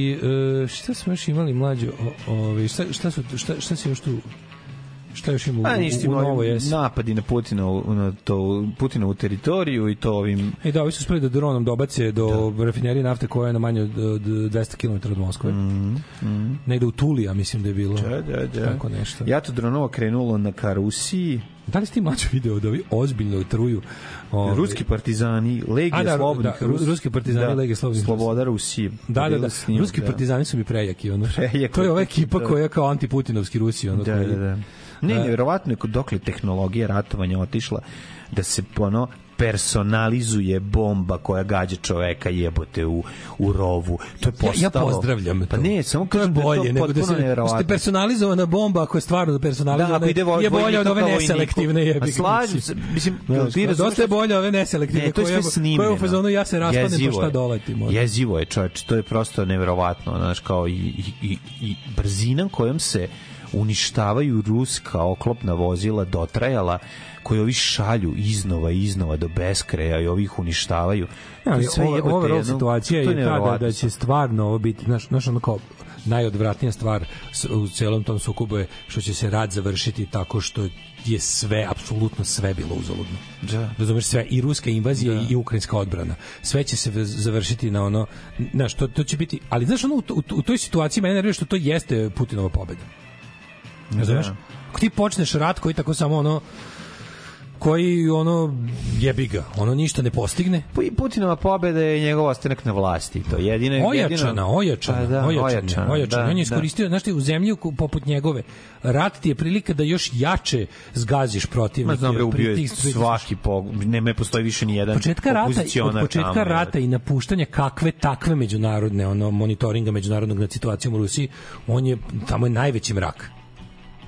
šta smo još imali mlađo? Ove, šta, šta, su, šta, šta se još tu... Šta još ima u, u, u, u novo jes? Napadi na Putina u, na to, Putina u teritoriju i to ovim... E da, ovi su spredi da dronom dobace do da. rafinerije nafte koja je na manje od, od dvesta kilometara od Moskve. Mm, mm. Negde u Tulija, mislim da je bilo. Da, da, da. Tako nešto. Ja to dronova krenulo na ka Rusiji. Da li ste mlađo video da ovi ozbiljno truju? Ove... Ruski partizani, Legija da, slobodnih da, Rus... Ruski partizani, da, Legija slobodnih Sloboda Rusije. Da, da, da. Snimam, Ruski da. partizani su mi prejaki. Ono. Prejaki. To je ova ekipa da. koja je kao antiputinovski Rusi. Ono, da, koji... da, da. Ne, nevjerovatno je dokle tehnologija ratovanja otišla da se ono personalizuje bomba koja gađa čoveka jebote u, u rovu. To je postalo... Ja, ja pozdravljam to. Pa ne, samo kažem da je bolje, nego da se da personalizovana bomba ako je stvarno personalizovana da, vo, je bolja od ove neselektivne jebi. Slažem se, mislim, no, ti dosta je bolja ove neselektivne ne, to je sve koje u fazonu ja se raspadnem pa šta doletim. Jezivo je, čoveče, to je prosto nevjerovatno, znaš, kao i, i, i, i brzina kojom se uništavaju ruska oklopna vozila dotrajala koji ovi šalju iznova iznova do beskraja i ovih uništavaju. Ja, ova ova situacija je tada da će stvarno ovo biti naš naš ono kao najodvratnija stvar u celom tom sukobu je što će se rat završiti tako što je sve, apsolutno sve bilo uzaludno. Da. Razumeš, sve, i ruska invazija da. i ukrajinska odbrana. Sve će se završiti na ono, znaš, to, to će biti, ali znaš ono, u, u, u toj situaciji mene nervira što to jeste Putinova pobeda. Razumeš? Da. Ako ti počneš rat koji tako samo ono koji ono jebi ga, ono ništa ne postigne. Putinova pobeda je njegov ostanak na vlasti, to jedino ojačana, jedino... ojačana, da, ojačana, ojačana, ojačana. Da, on je iskoristio, da. Znaš ti, u zemlji poput njegove, rat ti je prilika da još jače zgaziš protivnike. Znam, ubio je svaki pog... nema postoji više ni jedan početka rata, od početka tamo, rata i napuštanja kakve takve međunarodne ono monitoringa međunarodnog nad situacijom u Rusiji, on je tamo je najveći mrak.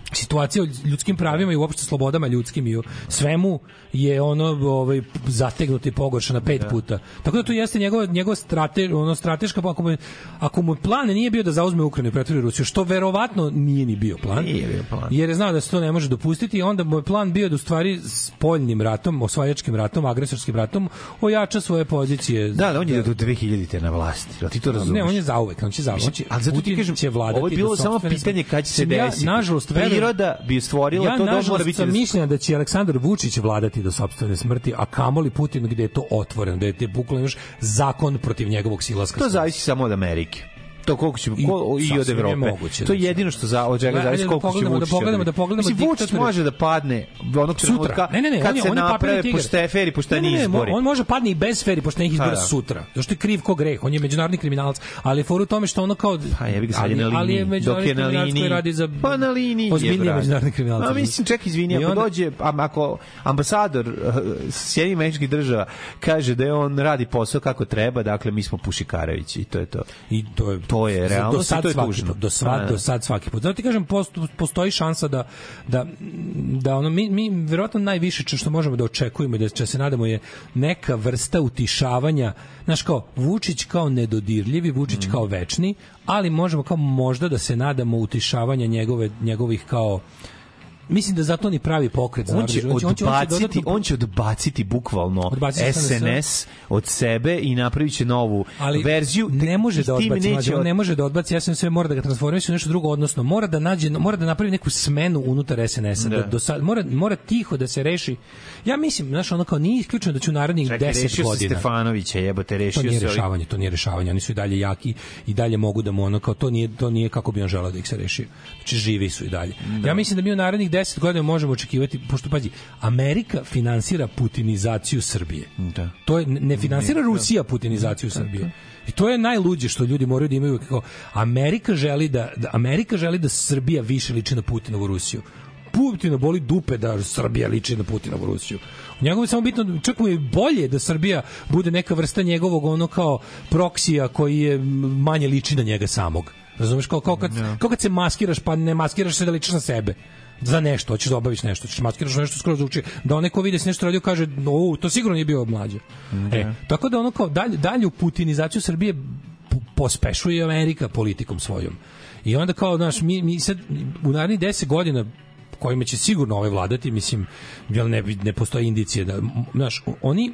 situacija o ljudskim pravima i uopšte slobodama ljudskim i o svemu je ono ovaj zategnuto i pogoršano pet da. puta. Tako da to jeste njegova njegova strate, ono strateška ako mu, ako mu plan nije bio da zauzme Ukrajinu i pretvori Rusiju, što verovatno nije ni bio plan. Nije bio plan. Jer je znao da se to ne može dopustiti i onda mu je plan bio da u stvari spoljnim ratom, osvajačkim ratom, agresorskim ratom ojača svoje pozicije. Da, da on je do dve hiljadite na vlasti. Da ti to razumeš? Ne, on je zauvek, on će zauvek. Ali zato ti kažem, će vladati. Ovo je bilo samo pitanje kad će se desiti. Ja, nažalost, priroda bi stvorila ja, to da mora biti. Ja sam mišljenja da će Aleksandar Vučić vladati do sopstvene smrti, a kamoli Putin gde je to otvoreno, da je te bukvalno još zakon protiv njegovog silaska. To zavisi samo od Amerike. To koliko će ko, i, i od Evrope. Moguće, to je jedino što za od čega zavisi koliko će Vučić. Da pogledamo, da pogledamo. Mislim, Vučić može da padne onog trenutka ne, ne, ne, kad on je, se on je naprave pošteni fer i pošteni ne, ne, izbori. On može padne i bez fer i poštenih izbora da. sutra. Zašto je kriv ko greh? On je međunarodni kriminalac, ali foru u tome što ono kao pa jebi ga sad je na liniji. Ali je međunarodni kriminalac koji radi za pa na liniji. Ozbiljniji međunarodni kriminalac. A mislim ček izvini, ako dođe ako ambasador Sjedinjenih Američkih Država kaže da je on radi posao kako treba, dakle mi smo Pušikarevići i to je to. I to je to je realno. To je tužno. Do sad, do sad svaki put. Zato ti kažem, postoji šansa da, da, da ono, mi, mi verovatno najviše što možemo da očekujemo i da će se nadamo je neka vrsta utišavanja, znaš kao, Vučić kao nedodirljivi, Vučić mm. kao večni, ali možemo kao možda da se nadamo utišavanja njegove, njegovih kao mislim da zato ni pravi pokret. On će, on, će, on, će dodatno... on će odbaciti bukvalno odbaciti S N S od sebe i napravit će novu ali verziju. Ne može da odbaci, neće... on ne može da odbaci S N S, mora da ga transformiše u nešto drugo, odnosno mora da nađe, mora da napravi neku smenu unutar S N S-a. Da. Do sad, mora, mora tiho da se reši. Ja mislim, znaš, ono kao nije isključeno da će u narednih deset godina. Stefanovića, jebote, rešio to nije se rešavanje, to nije rešavanje. Oni su i dalje jaki i dalje mogu da mu ono kao to nije to nije kako bi on želeo da ih se reši. Znači živi su i dalje. Da. Ja mislim da mi u narednih deset godina možemo očekivati, pošto pazi, Amerika finansira putinizaciju Srbije. Da. To je ne finansira Rusija putinizaciju Srbije. I to je najluđe što ljudi moraju da imaju kako Amerika želi da, da Amerika želi da Srbija više liči na Putinovu Rusiju. Putina boli dupe da Srbija liči na Putinovu Rusiju. U njegovu je samo bitno, čak mu je bolje da Srbija bude neka vrsta njegovog ono kao proksija koji je manje liči na njega samog. Razumeš, kao, kao, kad, kao kad se maskiraš, pa ne maskiraš se da ličiš na sebe. Za nešto, hoćeš da obaviš nešto, hoćeš maskiraš nešto skoro zvuči, da onaj ko vidi se nešto radio kaže, o, to sigurno nije bio mlađe. Mm, e, tako da ono kao dalje, dalju putinizaciju Srbije pospešuje Amerika politikom svojom. I onda kao, znaš, mi, mi sad u narednih deset godina kojima će sigurno ovaj vladati, mislim, jel ne, ne postoji indicije da, znaš, oni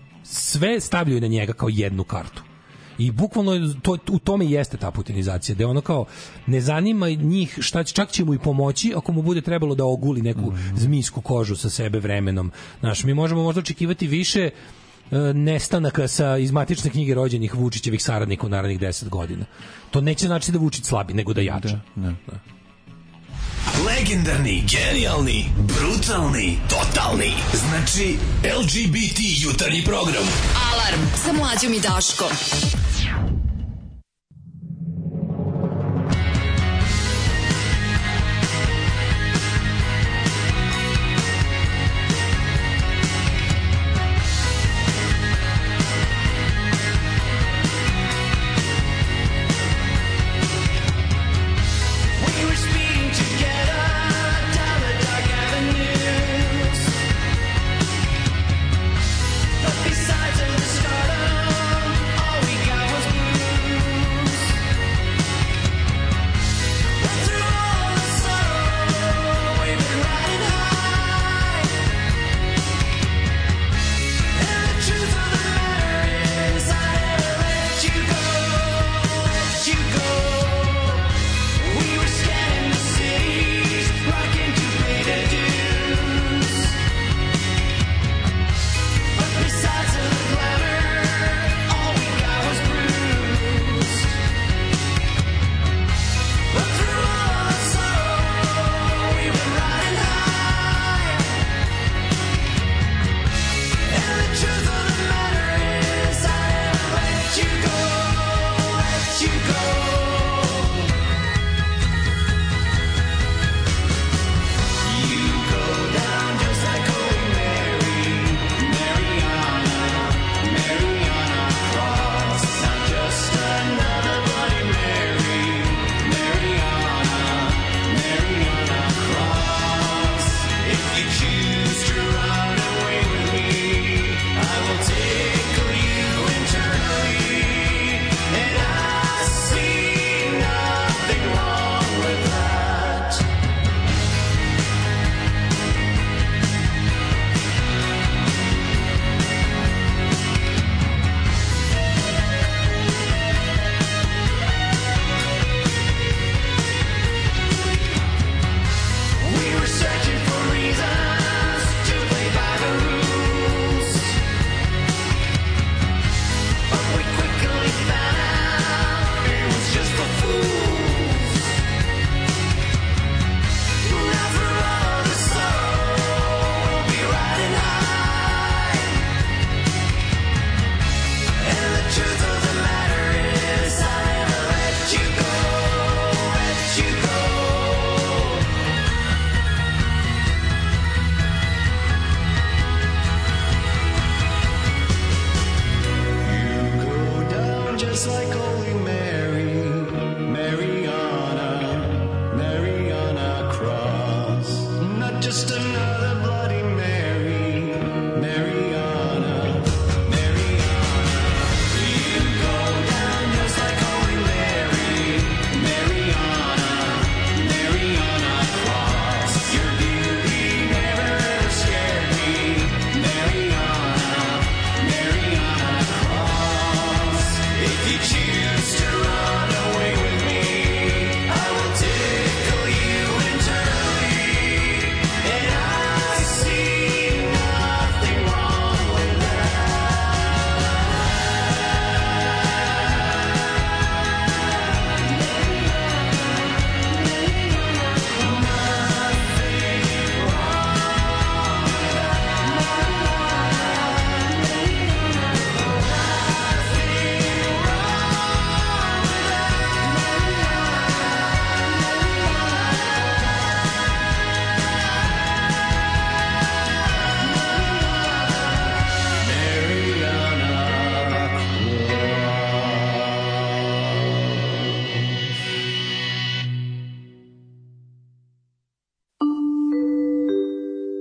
sve stavljaju na njega kao jednu kartu. I bukvalno to, u tome jeste ta putinizacija, da je ono kao ne zanima njih šta će, čak će mu i pomoći ako mu bude trebalo da oguli neku mm. zmijsku kožu sa sebe vremenom. Znaš, mi možemo možda očekivati više e, nestanaka sa iz matične knjige rođenih Vučićevih saradnika u narednih deset godina. To neće znači da Vučić slabi, nego da jača. Da, da. Da. Legendarni, genijalni, brutalni, totalni. Znači L G B T jutarnji program. Alarm sa Mlađom i Daškom. Besides in the stardom, all we got was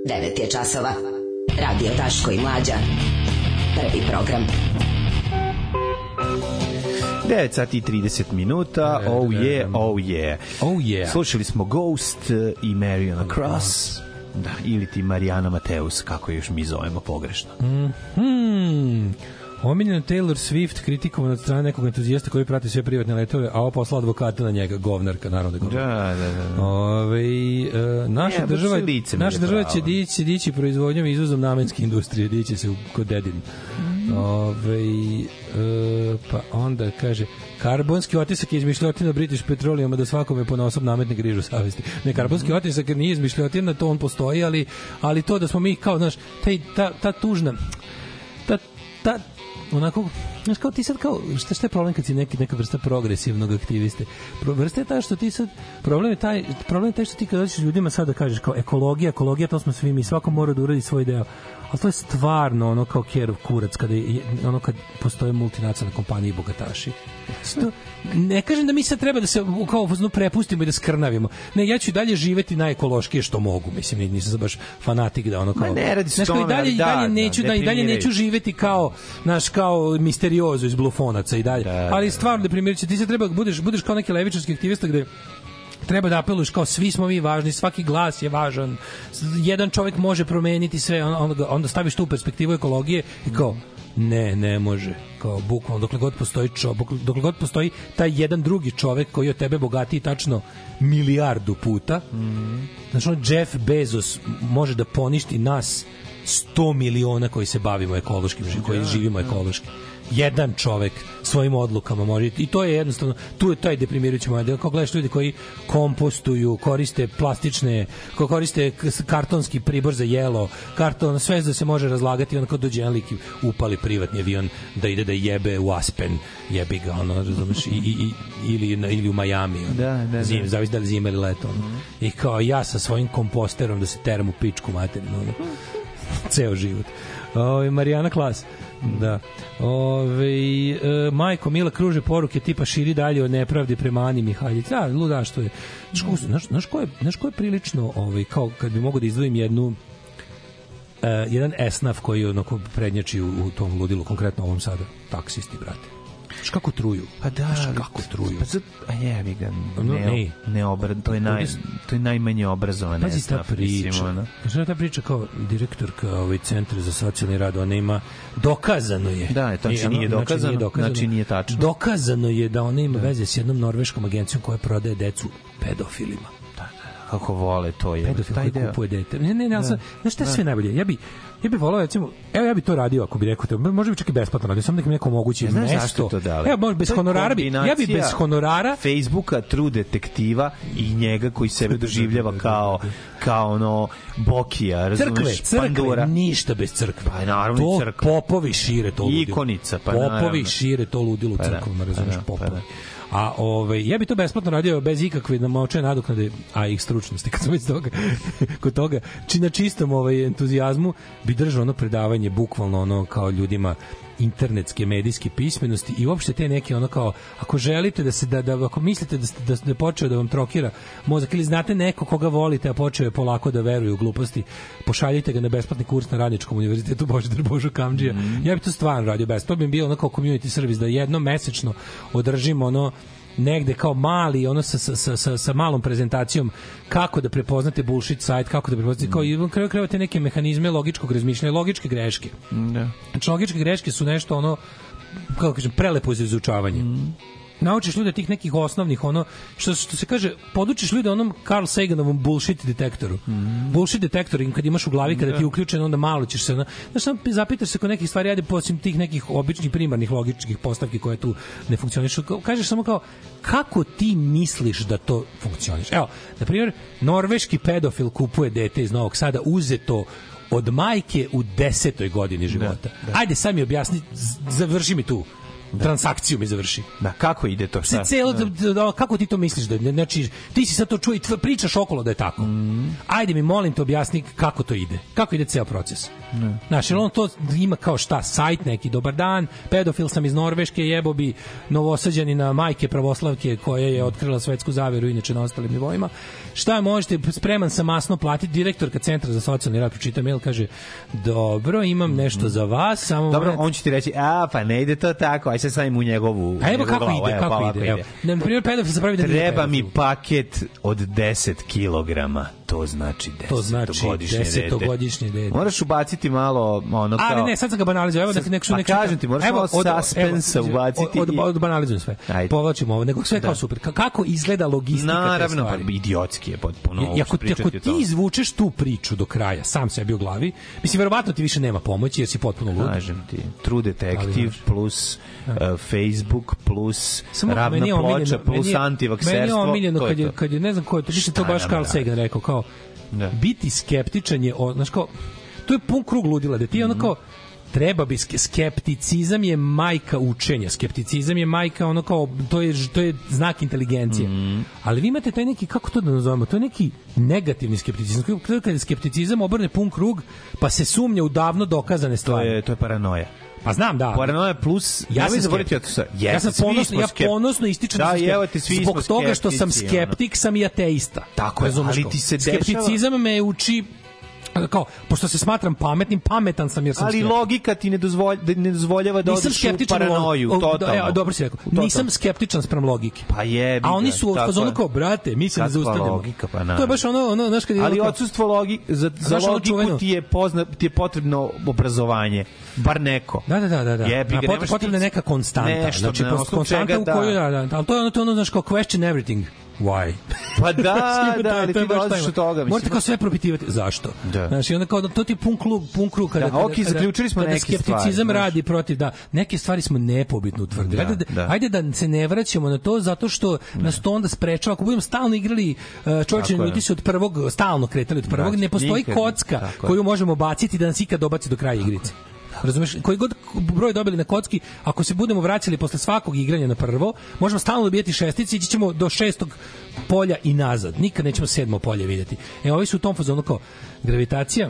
devet je časova. Radio Daško i Mlađa. Prvi program. devet sati i trideset minuta. Oh yeah, oh yeah. Oh yeah. Slušali smo Ghost i Mariana Cross. Da, ili ti Marijana Mateus, kako još mi zovemo pogrešno. Mhm. Omiljeno Taylor Swift kritikovan od strane nekog entuzijasta koji prati sve privatne letove, a ovo posla advokata na njega, govnarka, naravno da govnar. Da, da, da. Ove, e, naša ne, država, naša država pravo. će dići, dići proizvodnjom i izvozom namenske industrije, dići se u, kod dedin. Mm. Ove, e, pa onda kaže, karbonski otisak je izmišljotina British Petroleum, da svakome ponaosob nametne grižu savesti. Ne, karbonski otisak nije izmišljotina, to on postoji, ali, ali to da smo mi kao, znaš, taj, ta, ta tužna, ta, ta onako, znaš, kao ti sad kao, šta, šta je problem kad si neki, neka vrsta progresivnog aktiviste? Pro, vrsta je taj što ti sad, problem je taj, problem je taj što ti kad dođeš ljudima sad da kažeš kao ekologija, ekologija, to smo svi mi, svako mora da uradi svoj deo. Ali to je stvarno ono kao kerov kurac, kada je, ono kad postoje multinacionalne kompanije i bogataši. Sto, ne kažem da mi sad treba da se kao no, prepustimo i da skrnavimo. Ne, ja ću i dalje živeti najekološkije što mogu. Mislim, nisam baš fanatik da ono kao... Ma ne radi se tome, i dalje, da, dalje da, neću, da, i dalje neću živeti kao, naš, kao misteriozo iz Blufonaca i dalje. Da, ali stvarno deprimirajuće. Ti se treba, budeš, budeš kao neki levičarski aktivista gde treba da apeluješ kao svi smo mi važni, svaki glas je važan, jedan čovjek može promeniti sve, onda, onda staviš tu perspektivu ekologije i kao ne, ne može, kao bukvalno dokle god postoji čovjek, dokle god postoji taj jedan drugi čovjek koji od tebe bogatiji tačno milijardu puta, mm. znači on Jeff Bezos može da poništi nas sto miliona koji se bavimo ekološkim, koji živimo ekološki. Jedan čovek svojim odlukama može, i to je jednostavno, tu je taj deprimirajući moment. Kako gledaš ljudi koji kompostuju, koriste plastične, ko koriste kartonski pribor za jelo, karton, sve da se može razlagati, on kao dođe jedan lik i upali privatni avion da ide da jebe u Aspen, jebi ga, ono, razumeš, i, i, i, ili, ili u Miami, ono, da, da, da. Zim, zavisi da li zima ili leto, ono. Mm. I kao ja sa svojim komposterom da se teram u pičku materinu, ono, ceo život. O, Marijana Klas. Da. Ove, e, majko Mila kruže poruke tipa širi dalje od nepravde prema Ani Mihaljić. Da, ludaštvo je. Znaš, znaš, ko je, znaš ko je prilično, ovaj, kao kad bi mogo da izdvojim jednu uh, jedan esnaf koji onako prednjači u, u tom ludilu, konkretno ovom sada, taksisti, brate. Znaš kako truju? Pa da, znaš kako truju? Pa zat, a jebi ga, ne, ne, ne obra, to, je naj, to je najmanje obrazovane. Pazi ta priča. Znaš ta priča kao direktorka ovaj centra za socijalni rad, ona ima, dokazano je. Da, to znači nije dokazano, znači nije, dokazano, znači nije tačno. Dokazano je da ona ima da. veze s jednom norveškom agencijom koja prodaje decu pedofilima. Da, da, kako vole to je. Pedofil koji deo. Kupuje dete. Ne, ne, ne, ali znaš šta je sve najbolje? Ja bi Ja bih volao, recimo, evo ja bih to radio ako bih rekao to, može bi čak i besplatno radio, samo da mi neko omogući ja, mesto. Evo, može bez honorara bi, ja bih bez honorara Facebooka, True Detektiva i njega koji sebe doživljava kao kao ono Bokija, razumeš, crkve, crkve, Pandora. Ništa bez crkve. Pa naravno to crkva. Popovi šire to ludilo. Ikonica, pa popovi naravno. Popovi šire to ludilo pa crkvama, razumeš, pa popovi. Pa A ovaj ja bih to besplatno radio bez ikakve namočene nadoknade, a ih stručnosti kad sam već toga kod toga či na čistom ovaj entuzijazmu bi držao ono predavanje bukvalno ono kao ljudima internetske medijske pismenosti i uopšte te neke ono kao ako želite da se da, da ako mislite da ste da, da počeo da vam trokira mozak ili znate neko koga volite a počeo je polako da veruje u gluposti, pošaljite ga na besplatni kurs na Radničkom univerzitetu Božidar Božo Kamdžija. Mm. Ja bih to stvarno radio bez. To bi bio ono kao community service da jednom mesečno održimo ono negde kao mali, ono sa, sa, sa, sa malom prezentacijom kako da prepoznate bullshit sajt, kako da prepoznate, mm. kao i kraju krajeva te neke mehanizme logičkog razmišljanja, logičke greške. Mm, da. Znači, logičke greške su nešto ono, kako kažem, prelepo za izučavanje. Mm. Naučiš ljude tih nekih osnovnih, ono, što, što se kaže, podučiš ljude onom Carl Saganovom bullshit detektoru. Mm. Bullshit detektor, kad imaš u glavi, kada ti je uključen, onda malo ćeš se, ono, znaš, sam zapitaš se kod nekih stvari, ajde, posim tih nekih običnih, primarnih, logičkih postavki koje tu ne funkcionišu. Kažeš samo kao, kako ti misliš da to funkcioniš? Evo, na primjer, norveški pedofil kupuje dete iz Novog Sada, uzeto od majke u desetoj godini života. Da, da. Ajde, sam mi objasni, završi mi tu. transakciju mi završi. Da, kako ide to? Šta? Celo, da. Da, kako ti to misliš da je? Znači, ti si sad to čuo i tv, pričaš okolo da je tako. Mm. Ajde mi, molim te, objasni kako to ide. Kako ide ceo proces. Ne. Znači, on to ima kao šta, sajt neki, dobar dan, pedofil sam iz Norveške, jebo bi novosađanina majke pravoslavke koja je otkrila svetsku zaveru, inače na ostalim nivoima. Šta možete, spreman sam masno platiti, direktorka Centra za socijalni rad pročita mail, kaže, dobro, imam nešto za vas, samo... Dobro, on će ti reći, a, pa ne ide to tako, aj se stavim u njegovu... A evo kako ide, kako pa ide. Evo, na primjer, pedofil se pravi da nije treba mi paket od deset kilograma. To znači desetogodišnje dete. Moraš ubaciti malo ono kao... Ali ne, sad sam ga banalizio. Evo, nek, pa kažem ti, moraš malo suspensa ubaciti. Od, od, od banalizujem sve. Ajde. Povlačimo ovo, nego sve da. Kao super. Kako izgleda logistika naravno, te stvari? Naravno, pa idiotski je potpuno ovo što pričati o tome. Ako ti izvučeš tu priču do kraja, sam sebi u glavi, mislim, verovatno ti više nema pomoći jer si potpuno lud. Kažem ti, True Detective plus uh, Facebook plus samo ravna ploča plus antivakserstvo. Meni je omiljeno kad je, kad je, ne znam ko je to, mislim, to baš Carl Sagan rekao, kao da. Biti skeptičan je, znaš kao, to je pun krug ludila, da ti je ono kao, treba bi, skepticizam je majka učenja, skepticizam je majka, ono kao, to je, to je znak inteligencije. Mm. Ali vi imate taj neki, kako to da nazovemo, to je neki negativni skepticizam. Kada skepticizam obrne pun krug, pa se sumnja u davno dokazane stvari. To je, to je paranoja. Pa znam, da. Paranoja plus... Ja sam skeptik. Ja sam ponosno, ja ponosno ističem da, evo te, svi zbog toga što sam skeptik, sam i ateista. Tako je, ali ti se dešava... Skepticizam me uči kao, pošto se smatram pametnim, pametan sam jer sam ali skeptik. Logika ti ne, dozvolj, ne dozvoljava da odeš u paranoju, log... totalno. Ja, dobro si rekao, totalno. Nisam skeptičan sprem logike. Pa jebi. A oni su ono kao, brate, mi se ne zaustavljamo. Logika, pa na. To je baš ono, ono, znaš kad je... Ali odsustvo logike, za, za logiku ono ti je, pozna, ti je potrebno obrazovanje. Bar neko. Da, da, da, da. Jebi ga, nemaš potrebna ti... neka konstanta. Nešto, znači, ne, konstanta u kojoj, da, da, ali to je ono, to ono, znaš, kao question everything. Why? Pa da, da, ali ti dolaziš od toga. Morate kao sve propitivati. Zašto? Da. Znači, onda kao, to ti pun krug, pun krug kada, da, ok, kada, zaključili smo kada neke stvari. Skepticizam radi protiv, da, neke stvari smo nepobitno utvrdili. Da, ajde, da. ajde da se ne vraćamo na to, zato što da. Nas to onda sprečava. Ako budemo stalno igrali uh, čovječe minuti se od prvog, stalno kretali od prvog, ne postoji nikad, kocka koju možemo baciti da nas ikad dobaci do kraja igrice. Razumeš, koji god broj dobili na kocki, ako se budemo vraćali posle svakog igranja na prvo, možemo stalno dobijati šestice i ići ćemo do šestog polja i nazad. Nikad nećemo sedmo polje vidjeti. E, ovi su u tom fazonu kao gravitacija,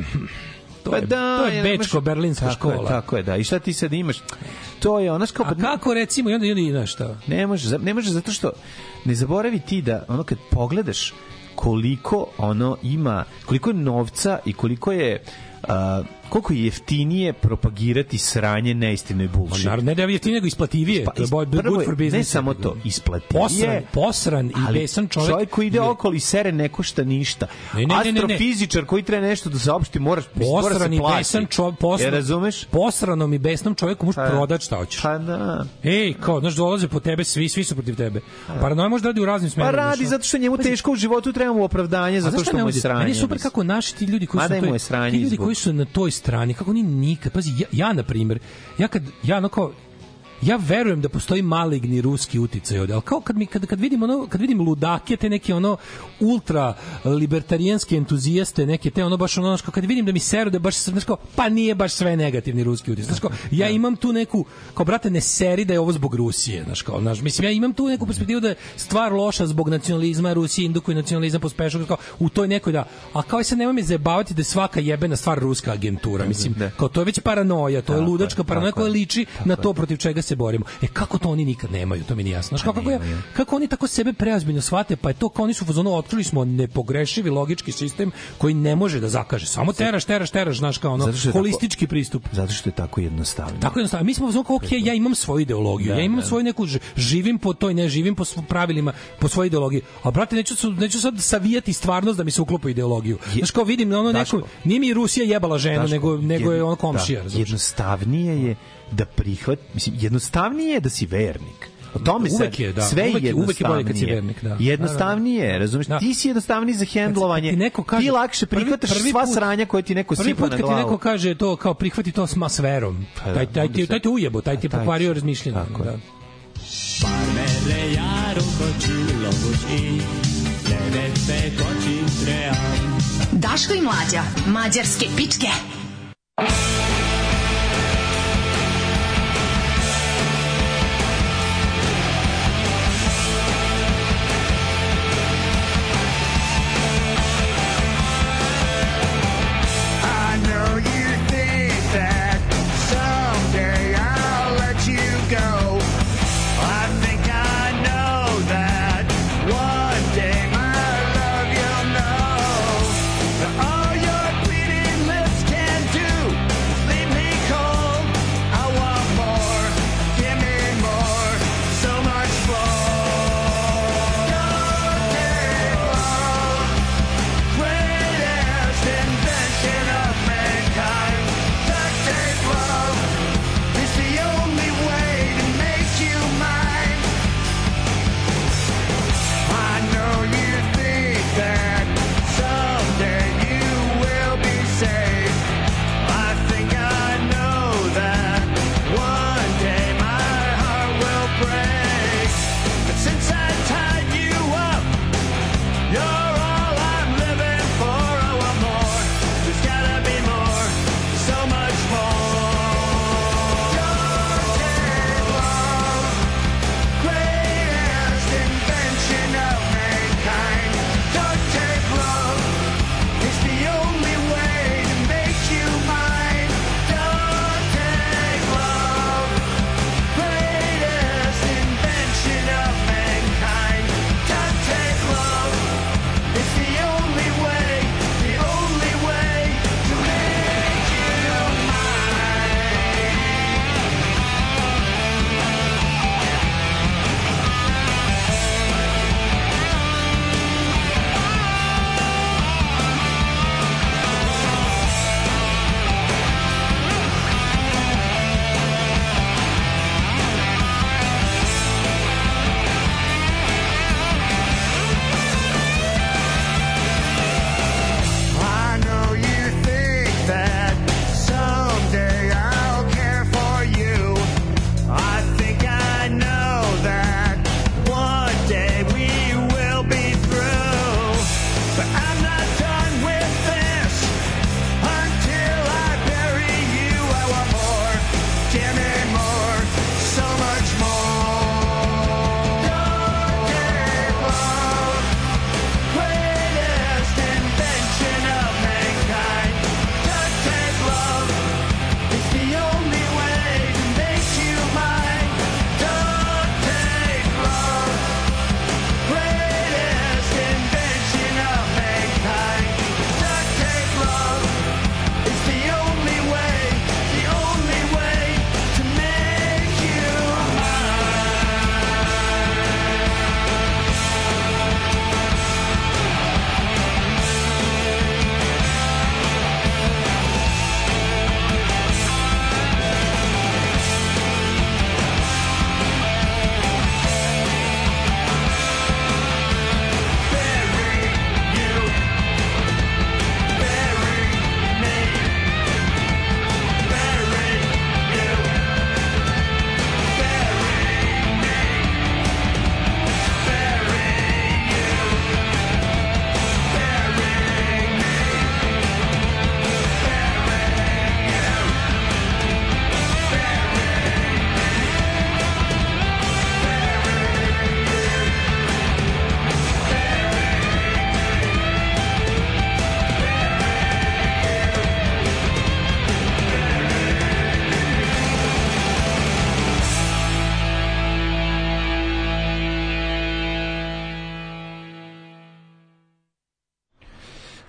to je, da, to je bečko-berlinska tako škola. Je, tako je, da. I šta ti sad imaš? To je ono kao... A kako recimo, i onda i onda šta? Ne može, ne može zato što ne zaboravi ti da ono kad pogledaš koliko ono ima, koliko je novca i koliko je Uh, koliko je jeftinije propagirati sranje neistine bullshit. Naravno, ne da je jeftinije, nego isplativije. Pa, to je good for business. Ne samo to, isplativije. Posran, posran i besan čovjek. Čovjek koji ide okolo i sere ne košta ništa. Ne, ne, ne, astrofizičar koji treba nešto da saopšti, moraš posran i besan čovjek. Posran, razumeš? Posranom i besnom čovjeku možeš prodati šta hoćeš. Pa da. Ej, kao, znaš, dolaze po tebe, svi, svi su protiv tebe. Paranoja može da radi u raznim smerovima. Pa radi zato što njemu teško u životu, trebamo opravdanje zato što mu je sranje. Meni je super kako naši ti ljudi koji su ti ljudi koji su na toj strani, kako oni nikad, pazi, ja, ja na primjer, ja kad, ja ono kao, ja verujem da postoji maligni ruski uticaj ovde, ali kao kad mi kad kad vidim ono kad vidim ludake te neke ono ultra libertarijanske entuzijaste, neke te ono baš ono kad vidim da mi seru da baš znači kao pa nije baš sve negativni ruski uticaj. Znači kao ja imam tu neku kao brate ne seri da je ovo zbog Rusije, znači kao znaš, mislim ja imam tu neku perspektivu da je stvar loša zbog nacionalizma, Rusija indukuje nacionalizam pospešuje kao u toj nekoj da a kao se nemoj me zajebavati da je svaka jebena stvar ruska agentura, mislim kao to je već paranoja, to je ludačka paranoja koja liči na to protiv čega se borimo. E kako to oni nikad nemaju, to mi nije jasno. Znaš, kako, kako, ja, kako oni tako sebe preozbiljno shvate, pa je to kao oni su u fazonu otkrili smo nepogrešivi logički sistem koji ne može da zakaže. Samo teraš, teraš, teraš, znaš kao ono holistički tako, pristup. Zato što je tako jednostavno. Tako jednostavno. Mi smo u fazonu kao ok, ja imam svoju ideologiju, da, ja imam da. svoju neku, živim po toj, ne živim po pravilima, po svojoj ideologiji. A brate, neću, neću sad savijati stvarnost da mi se uklopi ideologiju. Znaš kao vidim, ono neko, nije mi Rusija jebala ženu, Daško, nego, nego je ono komšija. Da, jednostavnije je da prihvat, mislim, jednostavnije je da si vernik. O tome uvek se je, da. sve uvek, je uvek je bolje kad si vernik, da. Jednostavnije, da, da, da. razumeš? Da. Ti si jednostavniji za hendlovanje. Ti, kaže, ti lakše prihvataš prvi, prvi sva put, sranja koje ti neko sipa na glavu. Prvi put kad ti neko kaže to kao prihvati to s verom. Pa, taj, taj, taj, taj te ujebo, taj ti je pokvario razmišljanje. Da. Daško i Mlađa, mađarske pičke.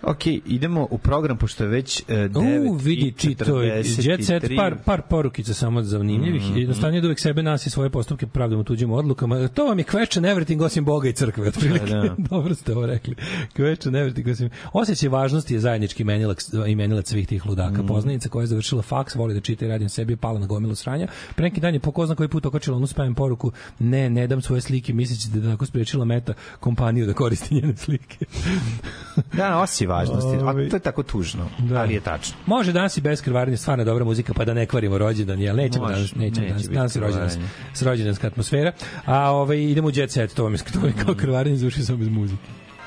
Ok, idemo u program, pošto je već uh, devet U, vidi, čito, Jet Set, par, par porukica samo zanimljivih. Mm -hmm. Jednostavno je uvijek sebe, nas i svoje postupke pravdamo tuđim odlukama. To vam je question everything osim Boga i crkve, otprilike. Da, da. Dobro ste ovo rekli. Question everything osim... Osjećaj važnosti je zajednički imenilac, imenilac svih tih ludaka. Mm. Poznanica koja je završila faks, voli da čita i radi na sebi, pala na gomilu sranja. Pre neki dan je po ko zna koji put okačila onu spam poruku, ne, ne dam svoje slike, misleći da je tako spriječila Meta kompaniju da koristi njene slike. Da, osjećaj važnosti. A to je tako tužno, da. Ali je tačno. Može danas i bez krvarenja, stvarno dobra muzika, pa da ne kvarimo rođendan, jel? Nećemo Može, danas, nećemo neće danas, danas je rođendan, s rođendanska atmosfera. A ovaj, idemo u Jet Set, to vam je, to je kao krvarenje, završi samo bez muzike.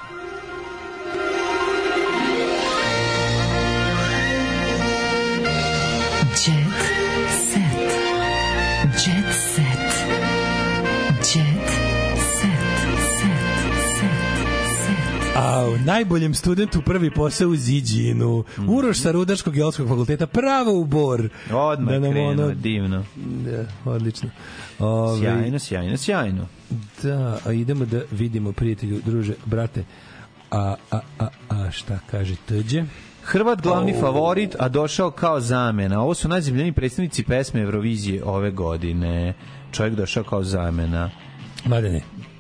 A u najboljem studentu prvi posao u Ziđinu. Mm. Uroš sa Rudarskog geološkog fakulteta, pravo u Bor. Odmah da krenuo, ono... divno. Da, odlično. Ove... Sjajno, sjajno, sjajno. Da, a idemo da vidimo, prijatelju, druže, brate, a, a, a, a šta kaže Tđe? Hrvat glavni oh. favorit, a došao kao zamena. Ovo su najzemljeni predstavnici pesme Eurovizije ove godine. Čovjek došao kao zamena. Mladene.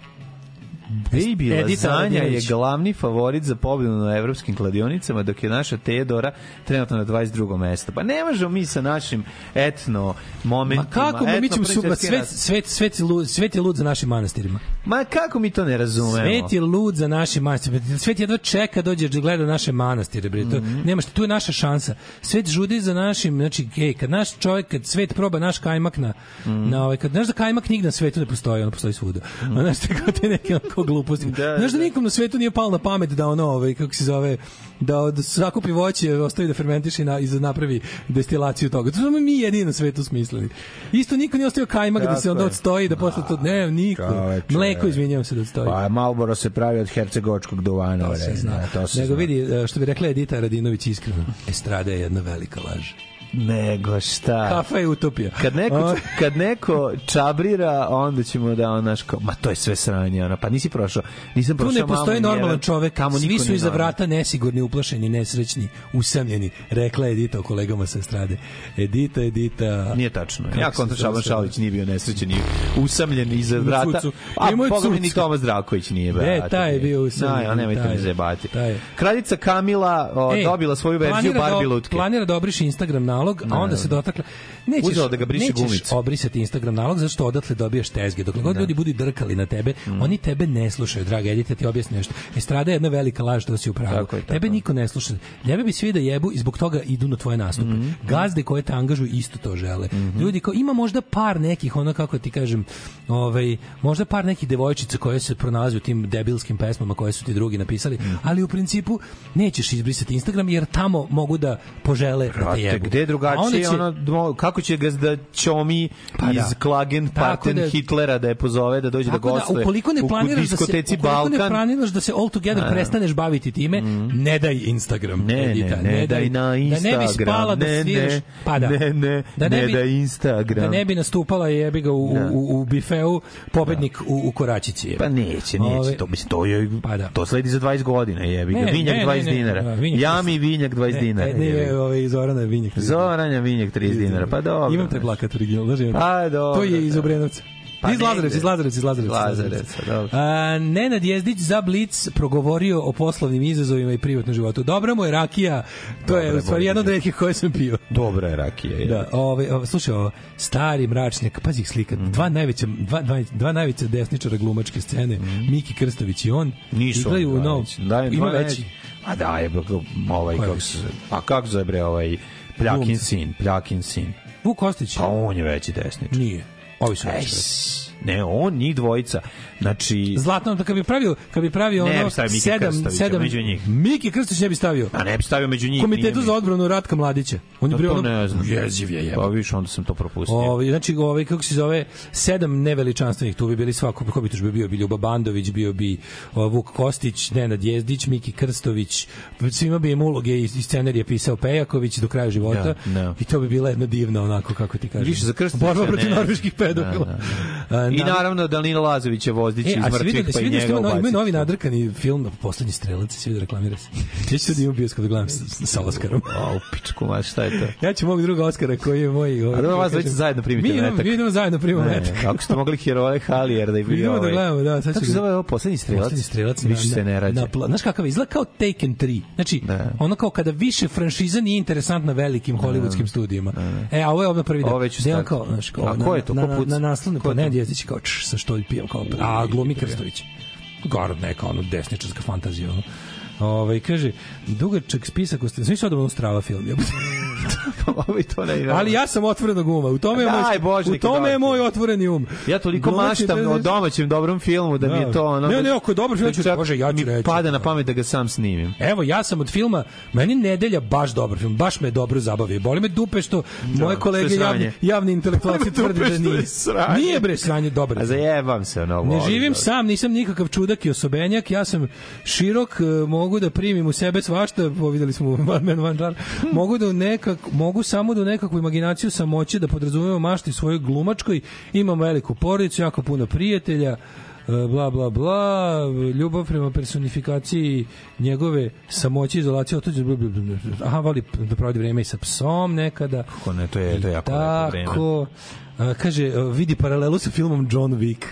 Baby Lazanja je glavni favorit za pobjedu na evropskim kladionicama, dok je naša Teodora trenutno na dvadeset drugom mestu. Pa ne možemo mi sa našim etno momentima. Ma kako mi ćemo svet, svet, svet, svet, lud, svet je lud za našim manastirima. Ma kako mi to ne razumemo? Svet je lud za našim manastirima. Svet jedva čeka dođeš da gleda naše manastire. Bre. To, mm-hmm. nemaš, tu je naša šansa. Svet žudi za našim, znači, ej, kad naš čovjek, kad svet proba naš kajmak na, mm-hmm. na ovaj, kad znaš da kajmak nigde na svetu ne postoji, ono postoji svuda. Mm-hmm. Znaš, tako te neke ko gluposti. Da, znaš da nikom na svetu nije palo na pamet da ono, ovaj, kako se zove, da, da sakupi voće, ostavi da fermentiše i, na, i napravi destilaciju toga. To smo mi jedini na svetu smislili. Isto niko nije ostavio kajmak da se onda odstoji, da posle to, ne, niko. Mleko, izvinjavam se da odstoji. Pa Marlboro se pravi od hercegovačkog duvana. To se zna. To se Nego zna. Vidi, što bi rekla Edita Radinović iskreno, estrada je jedna velika laž. Nego šta? Kafa je utopija. Kad neko, kad neko čabrira, onda ćemo da on naš kao, ma to je sve sranje, ona, pa nisi prošao, nisam prošao. Tu ne postoji normalan čovek, svi su iza vrata nesigurni, uplašeni, nesrećni, usamljeni, rekla Edita o kolegama sa estrade. Edita, Edita... Nije tačno. Ja kontra Šaban Šalić nije bio nesrećen, nije usamljen iza vrata, a Boga mi ni Tomas Zdravković nije. Ne, taj je bio usamljen. No, nemojte mi zajebati. Kraljica Kamila o, dobila svoju verziju Barbie lutke. Planira da obriše Instagram nalog, a onda se dotakle. Nećeš, Uzeo da ga briše nećeš gumicu. obrisati Instagram nalog, zato što odatle dobijaš tezge. Dok god ljudi budu drkali na tebe, mm. oni tebe ne slušaju, draga Edita, ti objasni nešto. Estrada je jedna velika laž, to si upravo. Tako je, tako. Tebe niko ne sluša. Ljebe bi svi da jebu i zbog toga idu na tvoje nastupe. Mm. Gazde koje te angažuju isto to žele. Mm. Ljudi kao, ima možda par nekih, ono kako ti kažem, ovaj, možda par nekih devojčica koje se pronalaze u tim debilskim pesmama koje su ti drugi napisali, mm. ali u principu nećeš izbrisati Instagram jer tamo mogu da požele Prate, da te jebu. Gde drugačije, će... ono, kako će ga da ćomi pa iz da. Klagen Paten da, Hitlera da je pozove da dođe da gostuje da, ukoliko ne planiraš u diskoteci da se, Balkan. Ukoliko ne planiraš da se all together a, prestaneš baviti time, mm. ne daj Instagram. Ne, Edita, ne, ne, ne daj na Instagram. Da ne bi spala da sviraš. Pa da. Ne, ne, da ne, ne bi, daj Instagram. Da ne bi nastupala jebi ga u, da. u, u bifeu pobednik da. u, u Koračici. Je. Pa neće, neće. Ove, to, mislim, to, je, pa da. to sledi za dvadeset godina. Jebi ga. Vinjak dvadeset dinara. Jami Vinjak dvadeset dinara. Ne, ne, ovaj Zorana Vinjak. Zorana Vinjak trideset dinara. Pa dobro. Imam taj plakat original, znači. Pa dobro. To je iz Obrenovca. Pa iz Lazarevca, iz Lazarevca, iz Lazarevca. Lazarevca, dobro. A, Nenad Jezdić za Blic progovorio o poslovnim izazovima i privatnom životu. Dobra mu je rakija, to Dobre, je u stvari jedna od retkih koje sam pio. Dobra je rakija. Je. Da, ove, ove, slušaj, ovo, stari mračnjak, pazi ih slika, mm. dva najveća, dva, dva, dva najveća desničara glumačke scene, mm. Miki Krstović i on, nisu igraju u nov, ima veći. A da, je ovaj, kako se, a kako zove bre ovaj Pljakin sin, Pljakin sin. Vuk Kostić. Pa on je veći desničar. Nije. Ovi su veći. Ne, on, njih dvojica. Znači... Zlatno, kad bi pravio, kad bi pravio ne ono... bi stavio Miki Krstovića sedam, među njih. Miki Krstović ne bi stavio. A ne bi stavio među njih. Komitetu za odbranu Ratka Mladića. On je bio ono... ne znam. Jeziv je jeba. Pa viš, onda sam to propustio. Ovi, znači, ovaj, kako se zove, sedam neveličanstvenih, tu bi bili svako, ko bi tu bio, bi Ljuba Bandović, bio bi o, Vuk Kostić, Nenad Jezdić, Miki Krstović, svima bi im uloge i scenarije pisao Pejaković do kraja života. Ja, no. I to bi bila jedna divna, onako, kako ti kažeš. Više za Krstovića. Borba protiv norveških pedofila. I naravno Danilo Lazović je Vozdić E, iz a si mrtvih, vidio da pa si i vidio njega što ima novi, ima ubaciti. novi nadrkani film Poslednji strelac, svi da reklamira se. Ja ću sad imam bioskop da gledam sa, sa Oskarom. A, u pičku, ma šta je to? Ja ću mog druga Oskara koji je moj... A da vas već zajedno primite mi metak. Mi idemo zajedno primimo metak. Ako ste mogli heroje Halijer da i bili Idemo da ovaj... gledamo, da. Sad Kako se zove ovo Poslednji strelac? Poslednji strelac. Više se ne rađe. Znaš kakav izgleda kao Taken tri. Znači, Da. ono kao kada više franšiza nije interesantna velikim hollywoodskim studijima. E, a ovo je ovdje prvi Ovo deo. već Gde on start. kao, znaš, kao, A ko je to? Na, Ko na, puca? na naslovne, Ko pa je ne, to? Jezdić kao čš, sa štoljpijem, kao, a glumi Krstović. Garod neka, ono, desničarska fantazija, ono. Ovaj kaže dugačak spisak ostaje. Znači sad ono strava film. Ja Ovo i to ne. Ali ja sam otvorenog uma. U tome je moj Daj, Bože, u tome je moj otvoreni um. Ja toliko Domaći maštam te- o domaćem dobrom filmu da mi je to ono... Ne, ne, ako je dobar film, da ću- čak Bože, ja ću mi reći. pada na pamet da ga sam snimim. Evo, ja sam od filma, meni Nedelja baš dobar film, baš me dobro zabavio. Boli me dupe što moje kolege što je javni, sranje. javni intelektualci Boli me dupe tvrde da što je nije. sranje. Nije bre sranje, dobar. A film. zajebam se ono. Ne volim, živim da. sam, nisam nikakav čudak i osobenjak, ja sam širok, e, mogu da primim u sebe svašta, videli smo u Man Van Jar, mogu da u nekak, mogu samo da u nekakvu imaginaciju samoće da podrazumemo mašti svojoj glumačkoj, imam veliku porodicu, jako puno prijatelja, e, bla bla bla, ljubav prema personifikaciji njegove samoće, izolacije, otuđe, bla, bla, bla, bla. Aha, voli da provodi vreme i sa psom nekada. Kako ne, to je, to je jako lepo vreme. Tako, a, kaže, a, vidi paralelu sa filmom John Wick.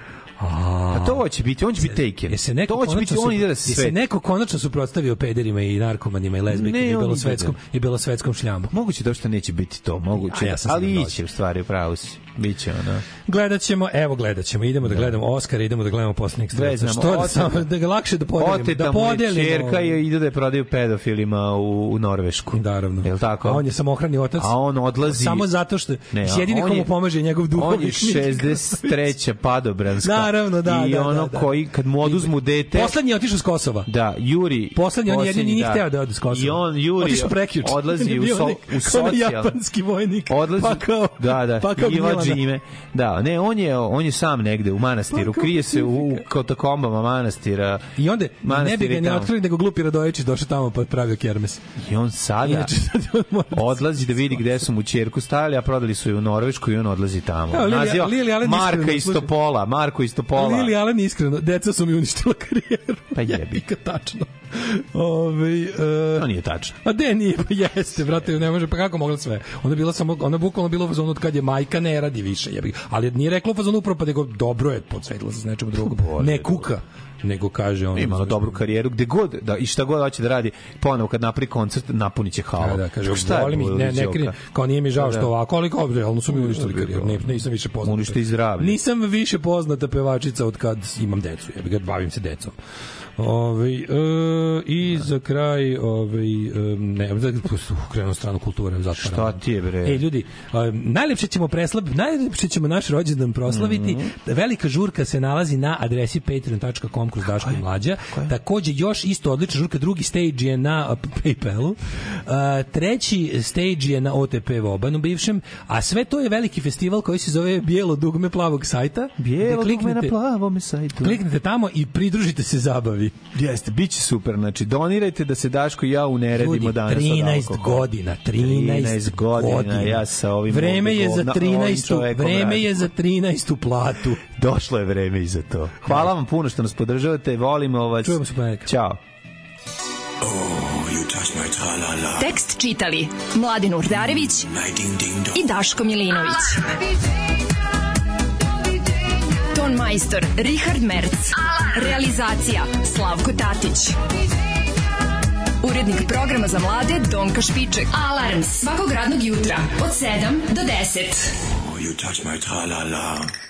A to će biti, on će biti Taken. Je se neko to će biti, konačno on ide da supro- se je se svet. neko konačno suprotstavio pederima i narkomanima i lezbijkama Ne, i on belosvetskom ide. i belosvetskom šljamu. Moguće da što neće biti to, moguće. A ja sam ali sigurno iće u stvari, u pravu si. Biće ono. Gledat ćemo, evo gledat ćemo, idemo da gledamo Oscara, idemo da gledamo Poslednjeg strelca. Veznamo, Što da, oteta- samo, da ga lakše da podelimo, Oteta da mu je podelimo. čerka i ide da je prodaju pedofilima u, u Norvešku. Naravno. Jel tako? A on je samohrani otac. A on odlazi... Samo zato što Ne, jedini on komu je- pomaže je njegov duhovnik. On je šezdeset treća padobranska. Naravno, da, I da, ono da, da. koji, kad mu oduzmu dete... Poslednji je otišao s Kosova. Da, Juri... Poslednji, on jedini nije da. hteo da ode s Kosova. I on, Juri, Otišao prekjuče. odlazi u, Bio so, onaj- u kao socijal... japanski vojnik. Odlazi, Pa kao, da, da, pa kao Iva Gnjilana. Džime. Da, ne, on je, on je sam negde u manastiru, Pa krije se u, u katakombama manastira. I onda ne bi Manastir ga je ni tamo. otkrili nego glupi Radojičić došao tamo pa pravio kermes. I on sada Inače, sad on mora da se- odlazi da vidi gde su mu ćerku stavili, a prodali su je u Norvešku i on odlazi tamo. Evo, Lili- Naziva Lili Allen Marka iskreno, iz slušaj. Topola, Marko iz Topola. Lili Allen iskreno, deca su mi uništila karijeru. Pa jebi. Ka tačno. Ove, To nije tačno. a de nije, pa jeste, brate, ne može, pa kako mogla sve? Ona je bila samo, ona je bukvalno bila u fazonu od kad je majka ne radi više, jebi. ga. Ali nije rekla u fazonu upravo, pa nego dobro je, podsvetila se s nečemu drugom. Ne kuka, nego kaže on. Ima dobru karijeru, gde god, da, i šta god hoće da radi, ponovo kad napravi koncert, napunit će halu. Da, da, kaže, Šta je volim ih, bilo ne, ne Đoka? krije, kao nije mi žao što Da. ovako, ali kao, realno su mi uništili karijeru, ne, nisam više poznata. Uništi i zdravlje. Nisam više poznata pevačica od kad imam decu, jebi ga, bavim se decom. Ove, e, i za kraj ove, e, ne, da krenu stranu kulture zatvaramo. Šta ti je, bre? Ej, ljudi, e, najlepše ćemo preslav, najlepše ćemo naš rođendan proslaviti. Mhm. Velika žurka se nalazi na adresi patreon dot com kroz Daško i Mlađa. Takođe još isto odlična žurka, drugi stage je na uh, PayPalu. Uh, treći stage je na O T P Vobanu bivšem, a sve to je veliki festival koji se zove Bijelo dugme plavog sajta. Bijelo Gde dugme na plavom sajtu. Kliknite tamo i pridružite se zabavi. Jeste, biće super. Znači, donirajte da se Daško i ja uneredimo Ljudi, danas od trinaest alkohola. godina, trinaest godina, ja sa ovim vreme je ovim za govna- trinaestu, ovim čovekom vreme radim. je za trinaestu platu. Došlo je vreme i za to. Hvala vam puno što nas podržavate, volimo vas. Čujemo se ponedjeljka. Ćao. Tekst čitali Mladin Urdarević i Daško Milinović. Ton majstor Richard Merc. Realizacija Slavko Tatić. Urednik programa za mlade Donka Špiček. Alarms svakog radnog jutra od sedam do deset. You touch my tra-la-la.